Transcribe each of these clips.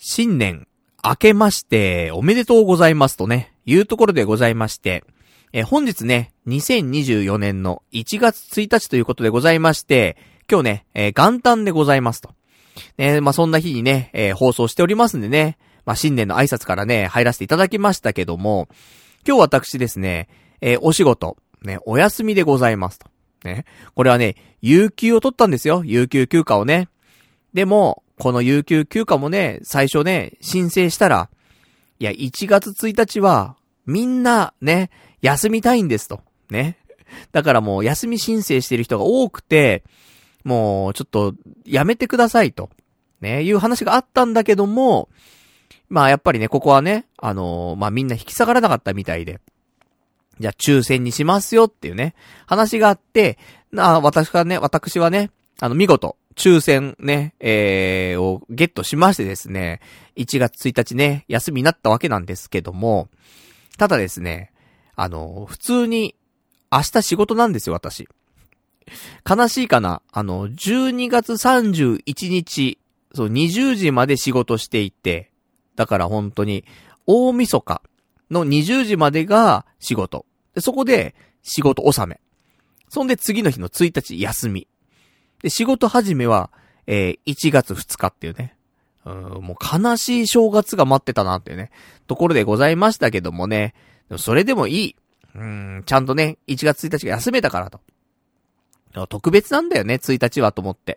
新年明けましておめでとうございますとね、いうところでございまして、本日ね、2024年の1月1日ということでございまして、今日ね、元旦でございますと。まあ、そんな日にね、放送しておりますんでね、まあ、新年の挨拶からね、入らせていただきましたけども、今日私ですね、お仕事、ね、お休みでございますと。ね、これはね、有給を取ったんですよ、有給休暇をね。でも、この有給休暇もね、最初ね、申請したら、いや、1月1日は、みんな、ね、休みたいんですと。ね。だからもう、休み申請してる人が多くて、もう、ちょっと、やめてくださいと。ね、いう話があったんだけども、まあ、やっぱりね、ここはね、まあ、みんな引き下がらなかったみたいで、じゃあ、抽選にしますよっていうね、話があって、私はね、見事、抽選ね、をゲットしましてですね、1月1日ね、休みになったわけなんですけども、ただですね、普通に、明日仕事なんですよ、私。悲しいかな、12月31日、そう、20時まで仕事していて、だから本当に、大晦日の20時までが仕事。で、そこで仕事納め。そんで次の日の1日休み。で、仕事始めは、1月2日っていうね。もう悲しい正月が待ってたなっていうね、ところでございましたけどもね。でもそれでもいい。ちゃんとね、1月1日が休めたからと。特別なんだよね、1日はと思って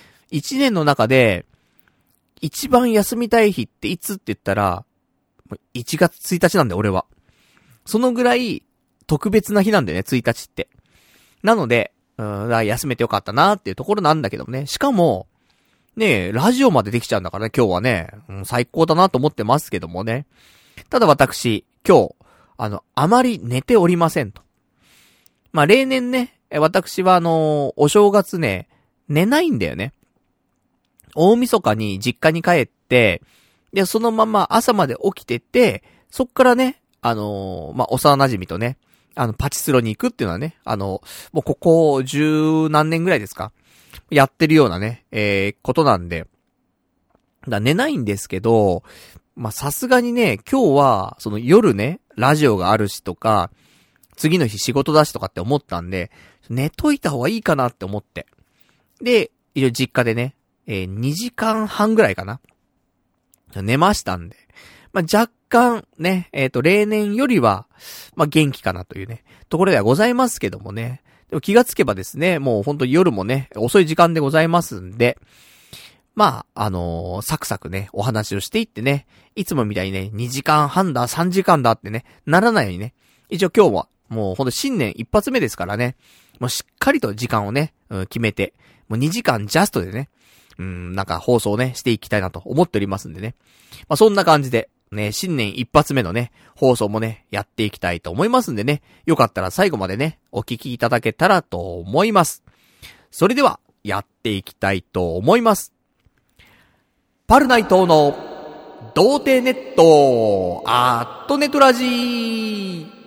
。1年の中で、一番休みたい日っていつって言ったら、1月1日なんだよ、俺は。そのぐらい、特別な日なんだよね、1日って。なので、休めてよかったなっていうところなんだけどもね。しかも、ねえ、ラジオまでできちゃうんだからね、今日はね。最高だなと思ってますけどもね。ただ私、今日、あまり寝ておりませんと。まあ、例年ね、私はお正月ね、寝ないんだよね。大晦日に実家に帰って、で、そのまま朝まで起きてて、そっからね、まあ、幼馴染とね、パチスロに行くっていうのはね、もうここ十何年ぐらいですかやってるようなね、ことなんで。寝ないんですけど、ま、さすがにね、今日は、その夜ね、ラジオがあるしとか、次の日仕事だしとかって思ったんで、寝といた方がいいかなって思って。で、一応実家でね、2時間半ぐらいかな。寝ましたんで。まあ、若干ね、例年よりは、まあ、元気かなというね、ところではございますけどもね。でも気がつけばですね、もう本当に夜もね、遅い時間でございますんで、まあ、サクサクね、お話をしていってね、いつもみたいにね、2時間半だ、3時間だってね、ならないようにね、一応今日は、もうほんと新年一発目ですからね、もうしっかりと時間をね、決めて、もう2時間ジャストでね、なんか放送をね、していきたいなと思っておりますんでね。まあ、そんな感じで、ね、新年一発目のね、放送もね、やっていきたいと思いますんでね、よかったら最後までね、お聞きいただけたらと思います。それでは、やっていきたいと思います。パルナイトの、童貞ネット、アットネトラジー。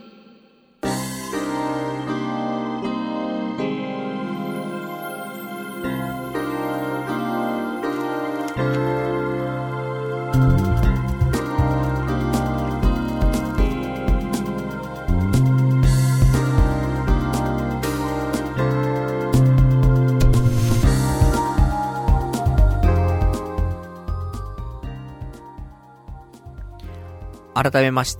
改めまして、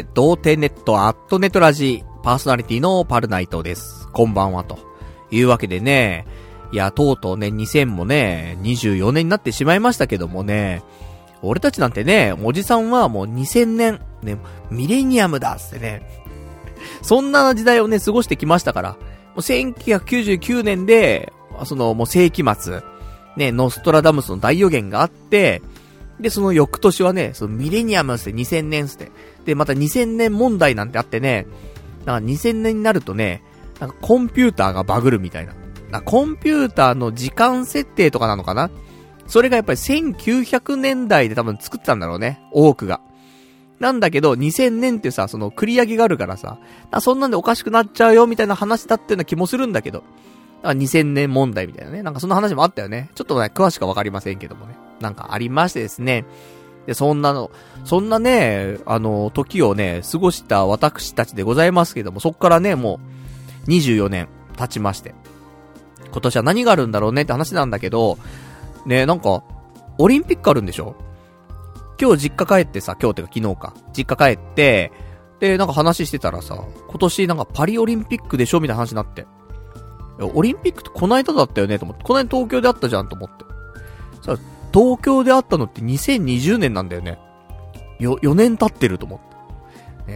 童貞ネットアットネトラジパーソナリティのパルナイトです。こんばんはというわけでね、いやとうとうね2000もね24年になってしまいましたけどもね、俺たちなんてね、おじさんはもう2000年ねミレニアムだっつってね、そんな時代をね過ごしてきましたから、もう1999年でそのもう世紀末ね、ノストラダムスの大予言があって、で、その翌年はね、そのミレニアムって2000年って。で、また2000年問題なんてあってね、なんか2000年になるとね、なんかコンピューターがバグるみたいな。コンピューターの時間設定とかなのかな？それがやっぱり1900年代で多分作ったんだろうね、多くが。なんだけど、2000年ってさ、その繰り上げがあるからさ、そんなんでおかしくなっちゃうよみたいな話だっていうような気もするんだけど、2000年問題みたいなね。なんかその話もあったよね。ちょっとね、詳しくはわかりませんけどもね。なんかありましてですね。 で、そんなね、時をね、過ごした私たちでございますけども、そっからね、もう、24年経ちまして。今年は何があるんだろうねって話なんだけど、ね、なんか、オリンピックあるんでしょ？今日実家帰ってさ、今日ってか昨日か。実家帰って、で、なんか話してたらさ、今年なんかパリオリンピックでしょみたいな話になって。オリンピックってこの間だったよねと思って。この間東京であったじゃんと思って。さ、東京であったのって2020年なんだよね。4年経ってると思って。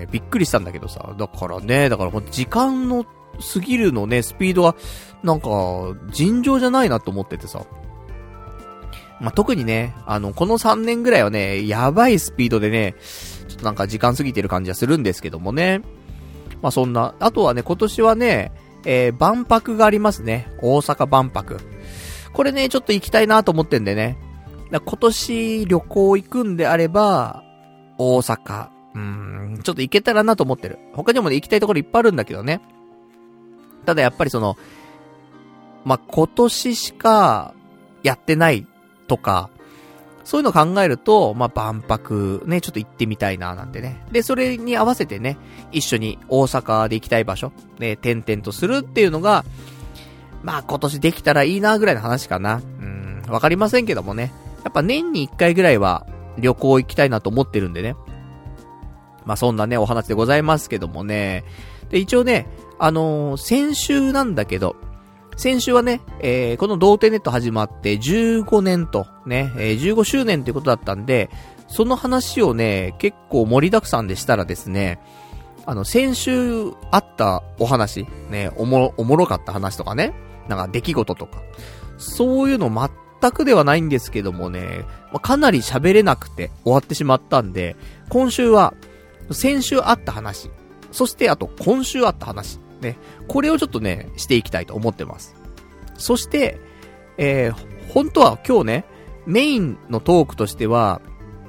びっくりしたんだけどさ。だから時間の過ぎるのね、スピードが、なんか、尋常じゃないなと思っててさ。まあ、特にね、この3年ぐらいはね、やばいスピードでね、ちょっとなんか時間過ぎてる感じはするんですけどもね。まあ、そんな、あとはね、今年はね、万博がありますね。大阪万博。これね、ちょっと行きたいなと思ってんでね。今年旅行行くんであれば、大阪。ちょっと行けたらなと思ってる。他にもね、行きたいところいっぱいあるんだけどね。ただやっぱりまあ、今年しかやってないとか、そういうの考えると、まあ、万博ね、ちょっと行ってみたいななんてね。で、それに合わせてね、一緒に大阪で行きたい場所、ね、転々とするっていうのが、まあ、今年できたらいいなぐらいの話かな。わかりませんけどもね。やっぱ年に1回ぐらいは旅行行きたいなと思ってるんでね。まあ、そんなね、お話でございますけどもね。で、一応ね、先週なんだけど、先週はね、この童貞ネット始まって15年とね、15周年ってことだったんで、その話をね、結構盛りだくさんでしたらですね、先週あったお話、ね、おもろかった話とかね、なんか出来事とか、そういうの全くではないんですけどもね、かなり喋れなくて終わってしまったんで、今週は、先週あった話、そしてあと今週あった話、ね、これをちょっとね、していきたいと思ってます。そして、本当は今日ね、メインのトークとしては、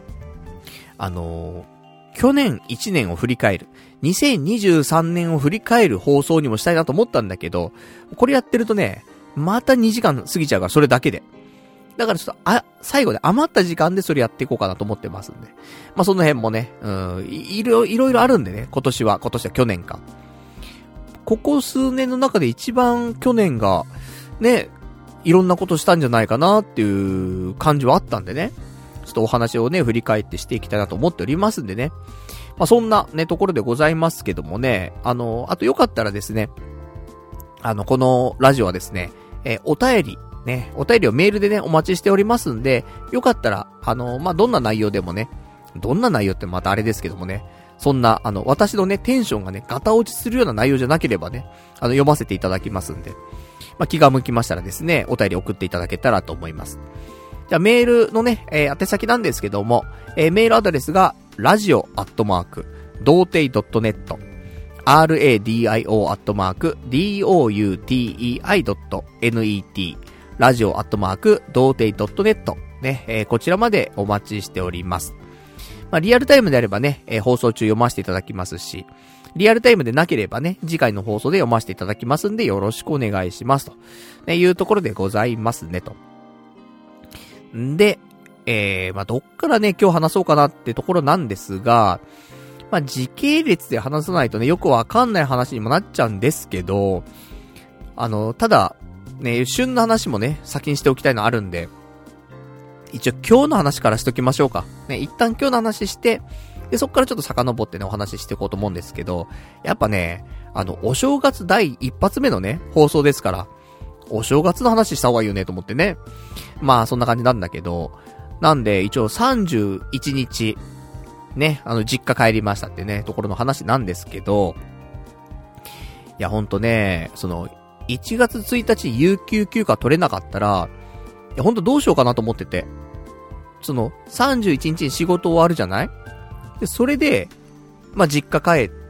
去年1年を振り返る、2023年を振り返る放送にもしたいなと思ったんだけど、これやってるとね、また2時間過ぎちゃうからそれだけで。だからちょっと、最後で余った時間でそれやっていこうかなと思ってますんで。まあ、その辺もね、いろいろあるんでね、今年は去年か。ここ数年の中で一番去年が、ね、いろんなことしたんじゃないかなっていう感じはあったんでね。ちょっとお話をね、振り返ってしていきたいなと思っておりますんでね。まあ、そんなね、ところでございますけどもね、あとよかったらですね、このラジオはですね、お便りをメールでね、お待ちしておりますんで、よかったら、まあ、どんな内容でもね、どんな内容ってまたあれですけどもね、そんな、私のね、テンションがね、ガタ落ちするような内容じゃなければね、読ませていただきますんで、まあ、気が向きましたらですね、お便り送っていただけたらと思います。じゃあ、メールのね、宛先なんですけども、メールアドレスが、radio@doutei.net、radio@doutei.net、radio@doutei.net、ね、こちらまでお待ちしております。まあ、リアルタイムであればね、放送中読ませていただきますし、リアルタイムでなければね、次回の放送で読ませていただきますんで、よろしくお願いしますと、ね、いうところでございますねと。んで、まあ、どっからね、今日話そうかなってところなんですが、まあ、時系列で話さないとね、よくわかんない話にもなっちゃうんですけど、ただ、ね、旬の話もね、先にしておきたいのあるんで、一応今日の話からしときましょうか。ね、一旦今日の話して、で、そっからちょっと遡ってね、お話ししていこうと思うんですけど、やっぱね、お正月第一発目のね、放送ですから、お正月の話した方がいいよねと思ってね。まあ、そんな感じなんだけど、なんで、一応31日、ね、実家帰りましたってね、ところの話なんですけど、いや、ほんとね、1月1日有給休暇取れなかったら、いや、ほんとどうしようかなと思ってて。31日に仕事終わるじゃない？で、それで、まあ、実家帰って、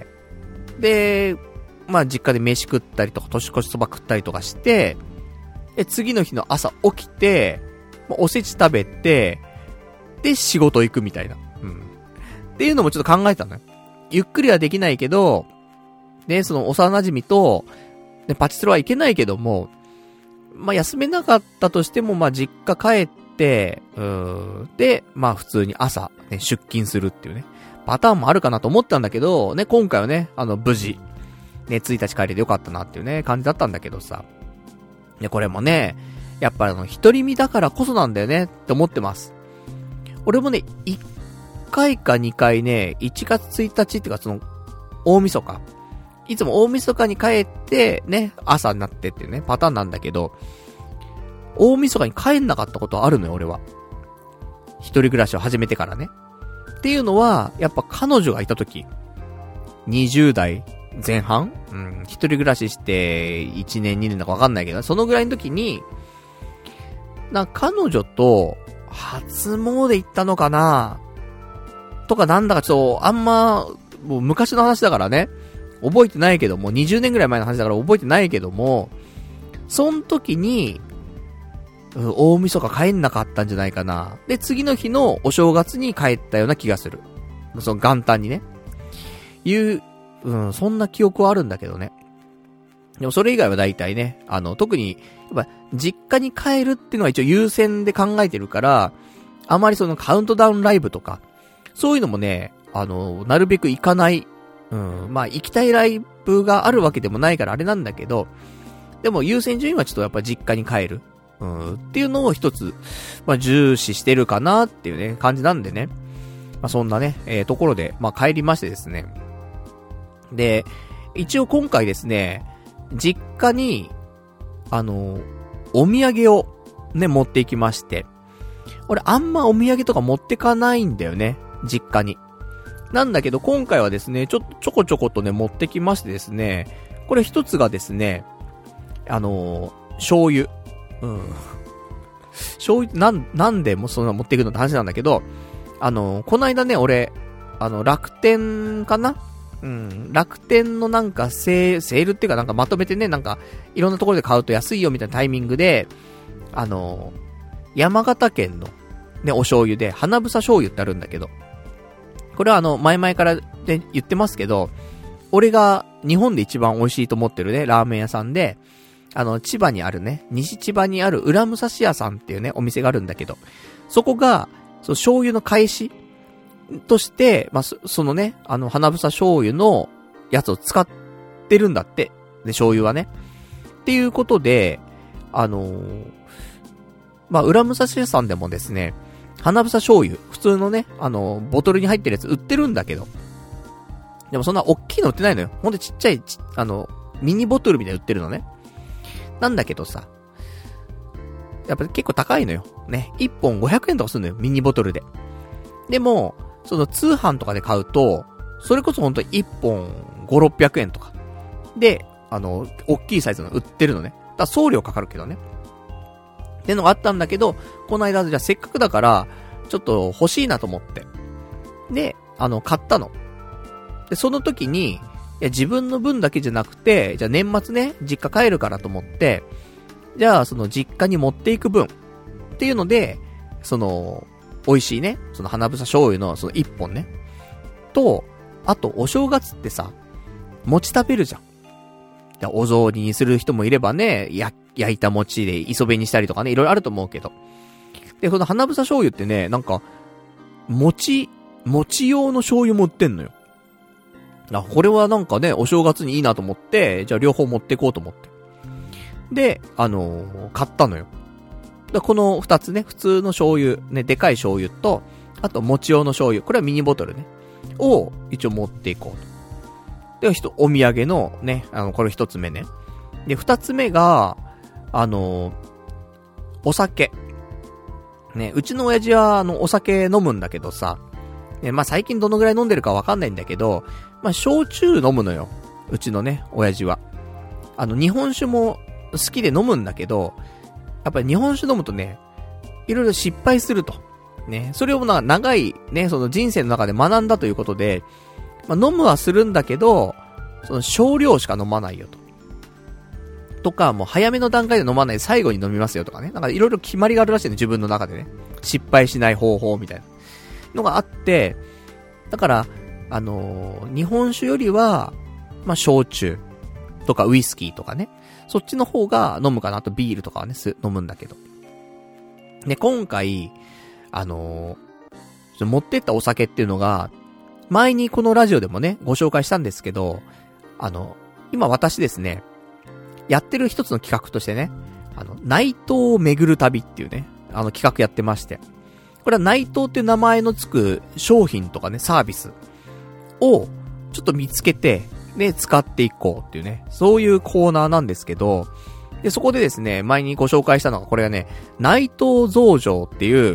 で、まあ、実家で飯食ったりとか、年越しそば食ったりとかして、で、次の日の朝起きて、まあ、おせち食べて、で、仕事行くみたいな。っていうのもちょっと考えたのよ。ゆっくりはできないけど、ね、幼馴染と、ね、パチスロはいけないけども、まあ、休めなかったとしても、まあ、実家帰っ 、で、まあ普通に朝、ね、出勤するっていうね、パターンもあるかなと思ったんだけど、ね、今回はね、無事、ね、1日帰れてよかったなっていうね、感じだったんだけどさ。ね、これもね、やっぱ独り身だからこそなんだよねって思ってます。俺もね、1回か2回ね、1月1日っていうか大晦日。いつも大晦日に帰って、ね、朝になってっていうね、パターンなんだけど、大晦日に帰んなかったことはあるのよ、俺は。一人暮らしを始めてからね。っていうのは、やっぱ彼女がいた時、20代前半？一人暮らしして、1年2年だかわかんないけど、そのぐらいの時に、彼女と、初詣行ったのかなとかなんだかちょっと、あんま、もう昔の話だからね、覚えてないけども、20年ぐらい前の話だから覚えてないけども、その時に、大晦日帰んなかったんじゃないかな。で、次の日のお正月に帰ったような気がする。その元旦にね。そんな記憶はあるんだけどね。でもそれ以外は大体ね、特に、やっぱ、実家に帰るっていうのは一応優先で考えてるから、あまりそのカウントダウンライブとか、そういうのもね、なるべく行かない。まあ、行きたいライブがあるわけでもないからあれなんだけど、でも優先順位はちょっとやっぱ実家に帰る。っていうのを一つ、まあ、重視してるかなっていうね、感じなんでね。まあ、そんなね、ところで、まあ、帰りましてですね。で、一応今回ですね、実家に、お土産をね、持っていきまして。俺あんまお土産とか持ってかないんだよね、実家に。なんだけど今回はですね、ちょこちょことね、持ってきましてですね、これ一つがですね、醤油。醤油、なんでもそんな持っていくのって話なんだけど、この間ね、俺、楽天かな？楽天のなんかセールっていうかなんかまとめてね、なんか、いろんなところで買うと安いよみたいなタイミングで、山形県の、ね、お醤油で、花房醤油ってあるんだけど、これは前々からね、言ってますけど、俺が日本で一番美味しいと思ってるね、ラーメン屋さんで、千葉にあるね、西千葉にある浦武蔵屋さんっていうね、お店があるんだけど、そこが、醤油の返しとして、まあ、そのね、花房醤油のやつを使ってるんだって。で、醤油はね。っていうことで、まあ、浦武蔵屋さんでもですね、花房醤油、普通のね、ボトルに入ってるやつ売ってるんだけど、でもそんな大きいの売ってないのよ。ほんとちっちゃい、ミニボトルみたいに売ってるのね。なんだけどさ、やっぱ結構高いのよ。ね。1本500円とかするのよ。ミニボトルで。でも、その通販とかで買うと、それこそほんと1本5、600円とか。で、大きいサイズの売ってるのね。だから送料かかるけどね。ってのがあったんだけど、この間じゃあせっかくだから、ちょっと欲しいなと思って。で、買ったの。で、その時に、いや自分の分だけじゃなくて、じゃあ年末ね、実家帰るからと思って、じゃあその実家に持っていく分っていうので、美味しいね、その花房醤油のその1本ね。と、あとお正月ってさ、餅食べるじゃん。お雑煮にする人もいればね、焼いた餅で磯辺にしたりとかね、いろいろあると思うけど。で、この花房醤油ってね、なんか、餅用の醤油も売ってんのよ。これはなんかね、お正月にいいなと思って、じゃあ両方持ってこうと思って。で、買ったのよ。で、この2つね、普通の醤油、ね、でかい醤油と、あと餅用の醤油、これはミニボトルね、を一応持っていこうと。で、お土産のね、これ1つ目ね。で、2つ目が、お酒。ね、うちの親父はお酒飲むんだけどさ、ね、まあ、最近どのぐらい飲んでるかわかんないんだけど、まあ、焼酎飲むのよ。うちのね、親父は。日本酒も好きで飲むんだけど、やっぱり日本酒飲むとね、いろいろ失敗すると。ね、それを長いね、その人生の中で学んだということで、まあ、飲むはするんだけど、その少量しか飲まないよと。とか、もう早めの段階で飲まないで最後に飲みますよとかね。なんかいろいろ決まりがあるらしいね、自分の中でね。失敗しない方法みたいなのがあって、だから、日本酒よりは、まあ、焼酎とかウイスキーとかね。そっちの方が飲むかな。あとビールとかはね、飲むんだけど。 で、今回、持ってったお酒っていうのが、前にこのラジオでもね、ご紹介したんですけど、今私ですね、やってる一つの企画としてね、内藤を巡る旅っていうね、企画やってまして。これは内藤っていう名前のつく商品とかね、サービスをちょっと見つけて、で、使っていこうっていうね、そういうコーナーなんですけど、で、そこでですね、前にご紹介したのが、これがね、内藤増上っていう、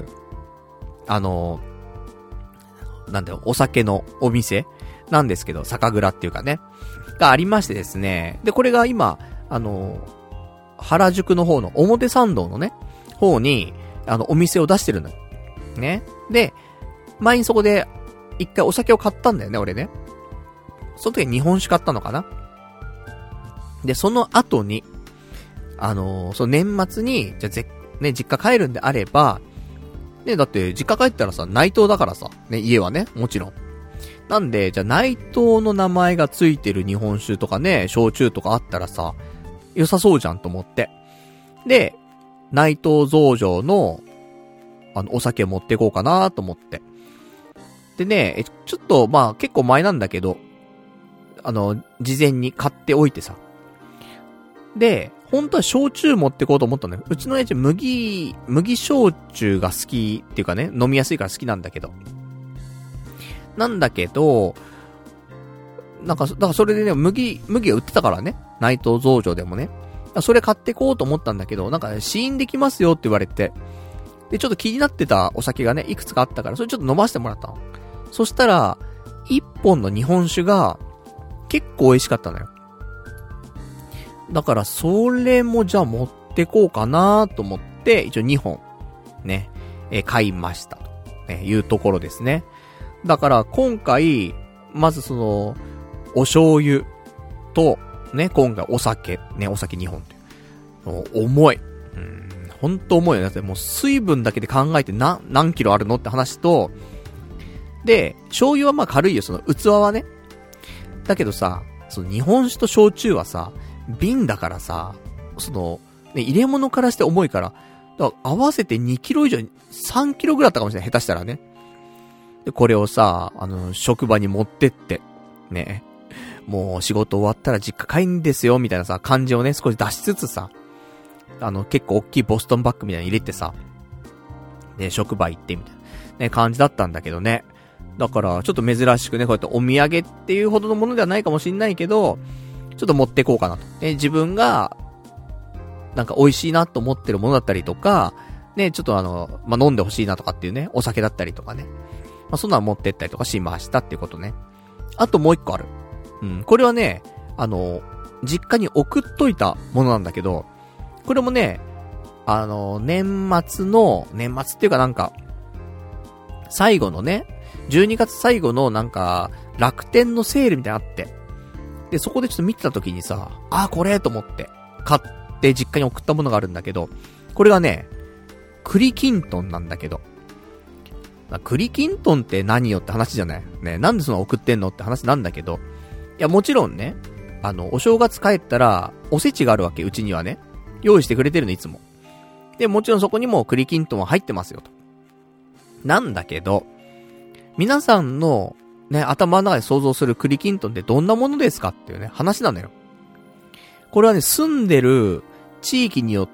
なんだよ、お酒のお店なんですけど、酒蔵っていうかね、がありましてですね、で、これが今、原宿の方の表参道のね、方に、お店を出してるのよ。ね。で、前にそこで、一回お酒を買ったんだよね、俺ね。その時日本酒買ったのかな。で、その後に、その年末に、じゃね、実家帰るんであれば、ね、だって実家帰ったらさ、内藤だからさ、ね、家はね、もちろん。なんで、じゃあ内藤の名前がついてる日本酒とかね、焼酎とかあったらさ、良さそうじゃんと思って。で、内藤増上の、お酒を持っていこうかなと思って。でね、ちょっと、まあ結構前なんだけど、事前に買っておいてさ。で、本当は焼酎持ってこうと思ったんだよ。うちの親父麦焼酎が好きっていうかね、飲みやすいから好きなんだけど。なんだけど、だからそれでね、麦が売ってたからね。内藤増上でもね。それ買ってこうと思ったんだけど、試飲できますよって言われて。で、ちょっと気になってたお酒がね、いくつかあったから、それちょっと飲ませてもらったの。そしたら、一本の日本酒が、結構美味しかったのよ。だから、それもじゃあ持ってこうかなと思って、一応2本、ね、買いましたと、いうところですね。だから、今回、まずお醤油と、ね、今回お酒、ね、お酒2本って。重い。ほんと重いよね。だってもう水分だけで考えて何キロあるのって話と、で、醤油はまあ軽いよ、器はね。だけどさ、日本酒と焼酎はさ、瓶だからさ、ね、入れ物からして重いから、だから合わせて2キロ以上、3キロぐらいだったかもしれない、下手したらね。で、これをさ、職場に持ってって、ね、もう仕事終わったら実家帰んですよ、みたいなさ、感じをね、少し出しつつさ、結構大きいボストンバッグみたいに入れてさ、で、職場行ってみたいな、ね、感じだったんだけどね。だから、ちょっと珍しくね、こうやってお土産っていうほどのものではないかもしんないけど、ちょっと持ってこうかなと。自分が、なんか美味しいなと思ってるものだったりとか、ね、ちょっとまあ、飲んでほしいなとかっていうね、お酒だったりとかね。まあ、そんなの持ってったりとかしましたっていうことね。あともう一個ある。これはね、実家に送っといたものなんだけど、これもね、年末っていうかなんか、最後のね、12月最後のなんか、楽天のセールみたいなのあって、で、そこでちょっと見てた時にさ、これと思って、買って実家に送ったものがあるんだけど、これがね、栗きんとんなんだけど、栗きんとんって何よって話じゃないね、なんでその送ってんのって話なんだけど、いや、もちろんね、お正月帰ったら、おせちがあるわけ、うちにはね。用意してくれてるの、いつも。で、もちろんそこにも栗きんとんは入ってますよ、と。なんだけど、皆さんの、ね、頭の中で想像する栗きんとんってどんなものですかっていうね、話なのよ。これはね、住んでる地域によって、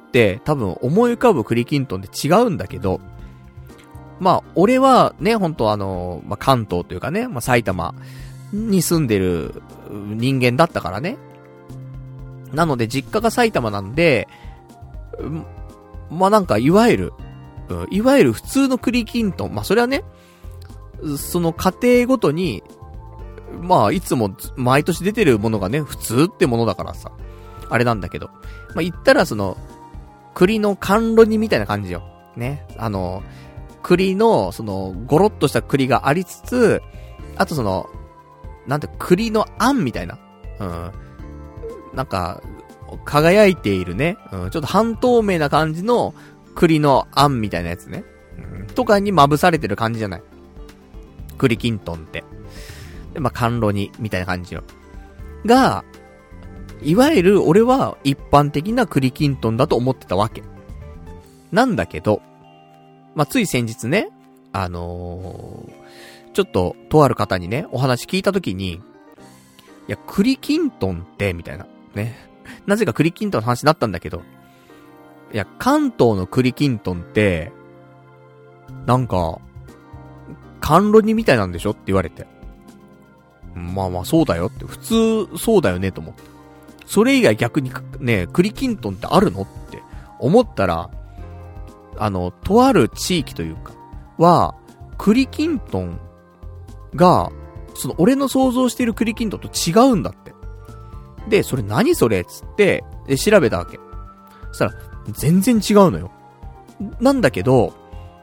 多分思い浮かぶ栗きんとんって違うんだけど、まあ、俺はね、ほんとまあ、関東というかね、まあ、埼玉に住んでる人間だったからね。なので、実家が埼玉なんで、まあ、なんか、いわゆる普通の栗きんとん、まあ、それはね、その家庭ごとに、まあ、いつも毎年出てるものがね、普通ってものだからさ、あれなんだけど、まあ、言ったら栗の甘露煮みたいな感じよ。ね。栗の、ゴロッとした栗がありつつ、あとなんて、栗のあんみたいな。なんか、輝いているね。ちょっと半透明な感じの栗のあんみたいなやつね。とかにまぶされてる感じじゃない。栗きんとんって。で、まあ、甘露煮みたいな感じよ。が、いわゆる俺は一般的な栗きんとんだと思ってたわけ。なんだけど、 まあ、つい先日ね、ちょっと、とある方にね、お話聞いたときに、いや、栗きんとんって、みたいな。ね。なぜか栗きんとんの話になったんだけど、いや、関東の栗きんとんって、なんか、甘露煮みたいなんでしょって言われて。まあまあそうだよって、普通そうだよねと思って。それ以外逆にね、栗きんとんってあるのって思ったら、とある地域というか、は、栗きんとんが、その俺の想像している栗きんとんと違うんだって。で、それ何それっつって、調べたわけ。そしたら、全然違うのよ。なんだけど、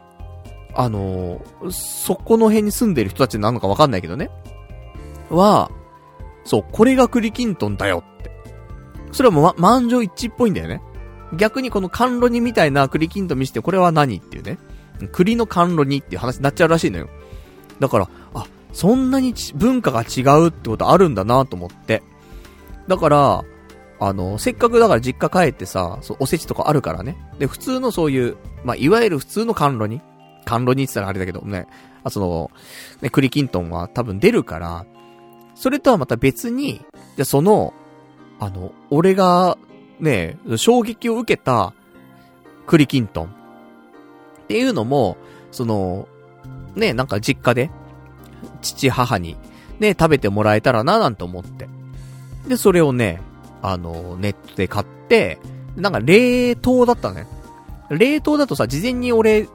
そこの辺に住んでる人たちなのかわかんないけどね。は、そう、これが栗きんとんだよって。それはもう満場一致っぽいんだよね。逆にこの甘露煮みたいな栗きんとん見せて、これは何っていうね。栗の甘露煮っていう話になっちゃうらしいのよ。だから、そんなに文化が違うってことあるんだなと思って。だから、せっかくだから実家帰ってさ、おせちとかあるからね。で、普通のそういう、まあ、いわゆる普通の甘露煮って言ったらあれだけどね。ね、栗きんとんは多分出るから、それとはまた別に、じゃ俺が、ね、衝撃を受けた栗きんとんっていうのも、ね、なんか実家で、父母に、ね、食べてもらえたらな、なんて思って。で、それをね、ネットで買って、なんか冷凍だったね。冷凍だとさ、事前に俺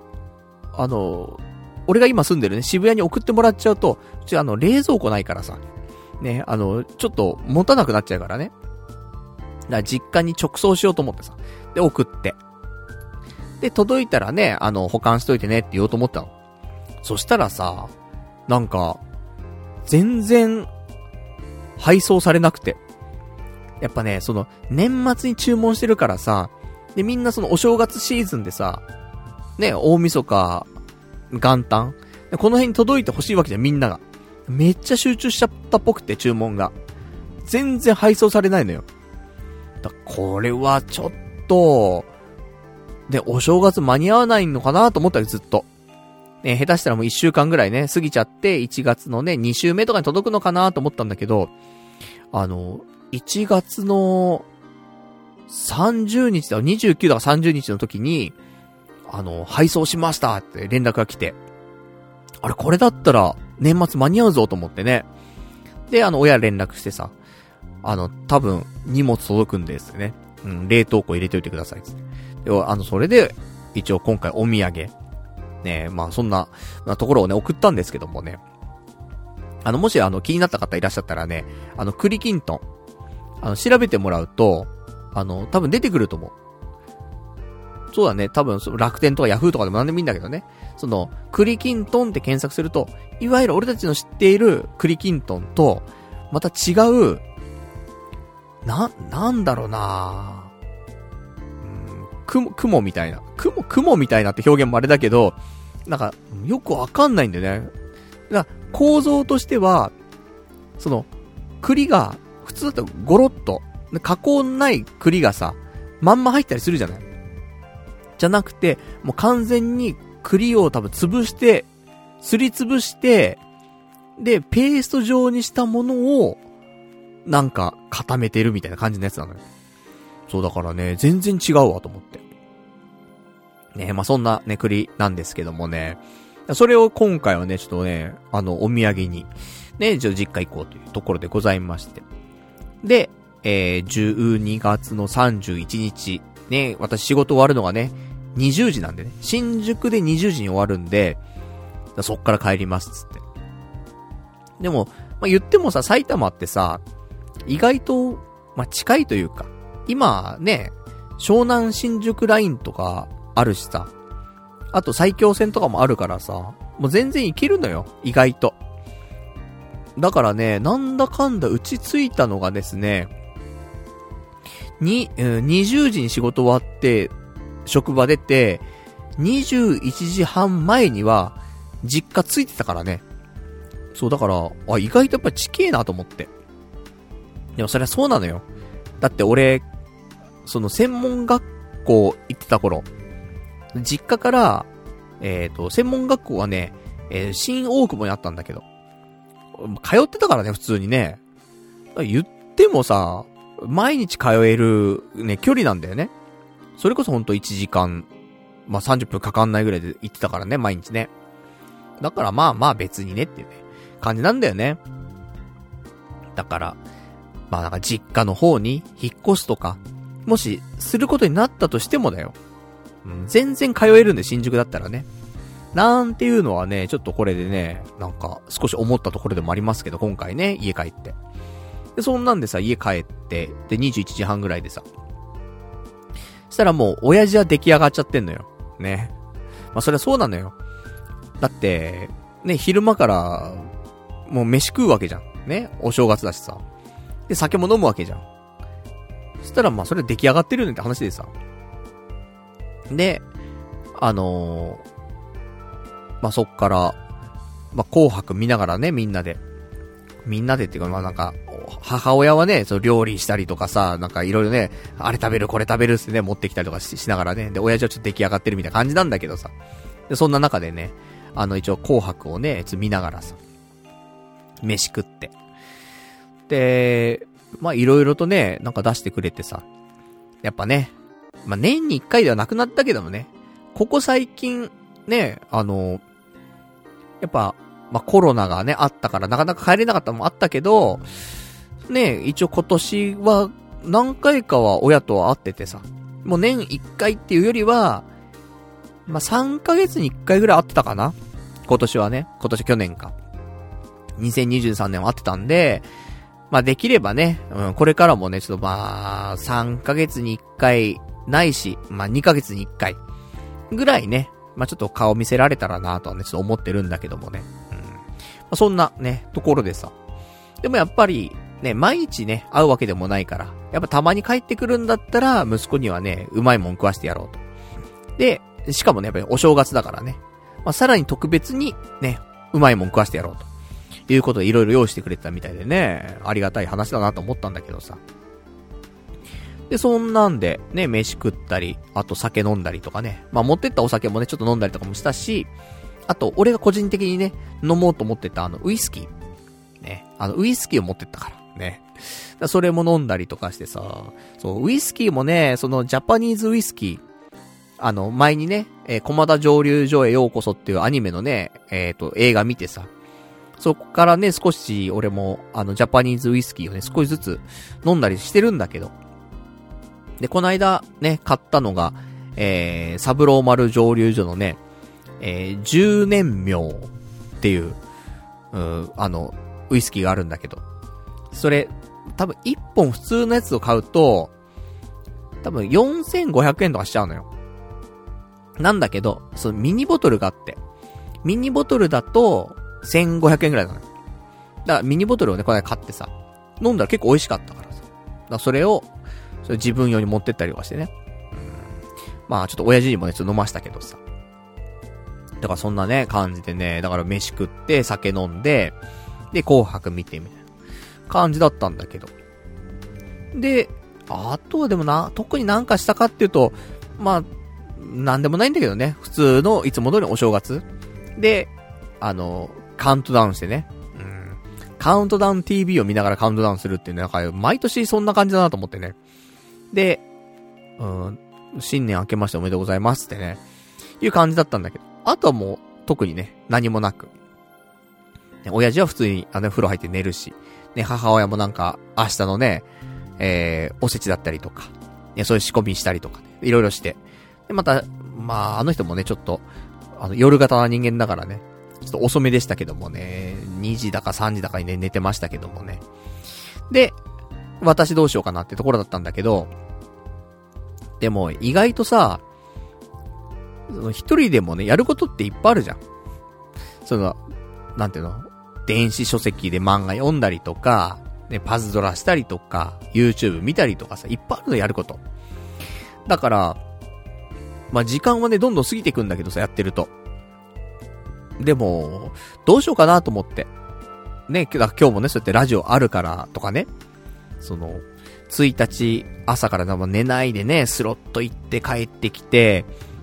が今住んでるね、渋谷に送ってもらっちゃうと、冷蔵庫ないからさ、ね、ちょっと持たなくなっちゃうからね。だから実家に直送しようと思ってさ。で、送って。で、届いたらね、保管しといてねって言おうと思ったの。そしたらさ、なんか、全然、配送されなくて。やっぱね、年末に注文してるからさ、で、みんなお正月シーズンでさ、ね、大晦日、元旦この辺に届いてほしいわけじゃん、みんなが。めっちゃ集中しちゃったっぽくて、注文が。全然配送されないのよ。これはちょっと、で、お正月間に合わないのかなと思ったよ、ずっと。ね、下手したらもう1週間ぐらいね、過ぎちゃって、1月のね、2週目とかに届くのかなと思ったんだけど、1月の30日だ、29だか30日の時に、配送しましたって連絡が来て、あれ、これだったら、年末間に合うぞと思ってね。で、親連絡してさ、多分、荷物届くんですってね。うん、冷凍庫入れておいてくださいっつって。で、それで、一応今回お土産。ね、まあそんなところをね、送ったんですけどもね。もし気になった方いらっしゃったらね、栗きんとん。調べてもらうと、多分出てくると思う。そうだね、多分楽天とかヤフーとかでも何でもいいんだけどね。栗きんとんって検索すると、いわゆる俺たちの知っている栗きんとんと、また違う、なんだろうな雲みたいな。雲みたいなって表現もあれだけど、なんか、よくわかんないんだよね。だから構造としては、栗が、普通だとゴロッと、加工ない栗がさ、まんま入ったりするじゃない。じゃなくて、もう完全に栗を多分潰して、すり潰して、で、ペースト状にしたものを、なんか、固めてるみたいな感じのやつなのよ。そうだからね、全然違うわと思って。ね、まあ、そんなね、栗なんですけどもね。それを今回はね、ちょっとね、お土産に、ね、実家行こうというところでございまして。で、12月の31日、ね、私仕事終わるのがね、20時なんでね、新宿で20時に終わるんで、そっから帰りますっつって。でも、まあ、言ってもさ、埼玉ってさ、意外と、まあ、近いというか、今ね、湘南新宿ラインとかあるしさ、あと埼京線とかもあるからさ、もう全然行けるのよ、意外と。だからね、なんだかんだうち着いたのがですね、20時に仕事終わって、職場出て、21時半前には、実家着いてたからね。そう、だから、意外とやっぱり近えなと思って。でもそれはそうなのよ。だって俺、専門学校行ってた頃、実家から、 専門学校はね、新大久保にあったんだけど、通ってたからね、普通にね。言ってもさ、毎日通えるね、距離なんだよね。それこそほんと1時間、まあ、30分かかんないぐらいで行ってたからね、毎日ね。だからまあまあ別にねっていうね、感じなんだよね。だから、まあなんか実家の方に引っ越すとか、もしすることになったとしてもだよ。全然通えるんで、新宿だったらね。なんていうのはね、ちょっとこれでね、なんか少し思ったところでもありますけど、今回ね、家帰って。で、そんなんでさ、家帰って、で、21時半ぐらいでさ。したらもう、親父は出来上がっちゃってんのよ。ね。まあそりゃそうなのよ。だって、ね、昼間から、もう飯食うわけじゃん。ね。お正月だしさ。で、酒も飲むわけじゃん。そしたらまあそれ出来上がってるねって話でさ。で、まあそっから、まあ紅白見ながらね、みんなでっていうか、まあなんか、母親はね、その料理したりとかさ、なんかいろいろね、あれ食べるこれ食べるってね、持ってきたりとか しながらね、で、親父はちょっと出来上がってるみたいな感じなんだけどさ。で、そんな中でね、一応紅白をね、見ながらさ、飯食って。で、まあいろいろとね、なんか出してくれてさ、やっぱね、まあ年に1回ではなくなったけどもね、ここ最近、ね、やっぱ、まあ、コロナがね、あったからなかなか帰れなかったのもあったけど、ね、一応今年は何回かは親と会っててさ、もう年1回っていうよりは、まあ、3ヶ月に1回ぐらい会ってたかな？今年はね、去年か。2023年は会ってたんで、まあ、できればね、これからもね、ちょっとまあ、3ヶ月に1回ないし、まあ、2ヶ月に1回ぐらいね、まあ、ちょっと顔見せられたらなとはね、ちょっと思ってるんだけどもね。そんなね、ところでさ。でもやっぱり、ね、毎日ね、会うわけでもないから、やっぱたまに帰ってくるんだったら、息子にはね、うまいもん食わしてやろうと。で、しかもね、やっぱりお正月だからね。まあ、さらに特別に、ね、うまいもん食わしてやろうと。いうことでいろいろ用意してくれてたみたいでね、ありがたい話だなと思ったんだけどさ。で、そんなんで、ね、飯食ったり、あと酒飲んだりとかね。まあ、持ってったお酒もね、ちょっと飲んだりとかもしたし、あと、俺が個人的にね、飲もうと思ってたウイスキー。ね。ウイスキーを持ってったから。ね。それも飲んだりとかしてさ、そう、ウイスキーもね、そのジャパニーズウイスキー、前にね、駒田蒸留所へようこそっていうアニメのね、映画見てさ、そこからね、少し俺も、ジャパニーズウイスキーをね、少しずつ飲んだりしてるんだけど。で、この間ね、買ったのが、サブローマル蒸留所のね、10年名っていう、ウイスキーがあるんだけど、それ、多分1本普通のやつを買うと、多分4500円とかしちゃうのよ。なんだけど、そのミニボトルがあって、ミニボトルだと1500円ぐらいなのよ。だからミニボトルをね、この間買ってさ、飲んだら結構美味しかったからさ。だからそれを、自分用に持ってったりとかしてね。まあちょっと親父にもね、ちょっと飲ましたけどさ。だからそんなね、感じでね、だから飯食って、酒飲んで、で、紅白見てみたいな感じだったんだけど。で、あとはでも特になんかしたかっていうと、まあ、なんでもないんだけどね、普通のいつも通りお正月で、カウントダウンしてね、カウントダウン TV を見ながらカウントダウンするっていうね、なんか毎年そんな感じだなと思ってね。で、新年明けましておめでとうございますってね、いう感じだったんだけど、あとはもう特にね、何もなく。ね、親父は普通に風呂入って寝るし、ね、母親もなんか明日のね、おせちだったりとか、ね、そういう仕込みしたりとか、ね、いろいろして。で、また、まあ、あの人もね、ちょっと、夜型な人間だからね、ちょっと遅めでしたけどもね、2時だか3時だかにね、寝てましたけどもね。で、私どうしようかなってところだったんだけど、でも意外とさ、一人でもね、やることっていっぱいあるじゃん。なんていうの？電子書籍で漫画読んだりとか、ね、パズドラしたりとか、YouTube 見たりとかさ、いっぱいあるのやること。だから、まあ、時間はね、どんどん過ぎていくんだけどさ、やってると。でも、どうしようかなと思って。ね、今日もね、そうやってラジオあるからとかね、1日朝から寝ないでね、スロット行って帰ってきて、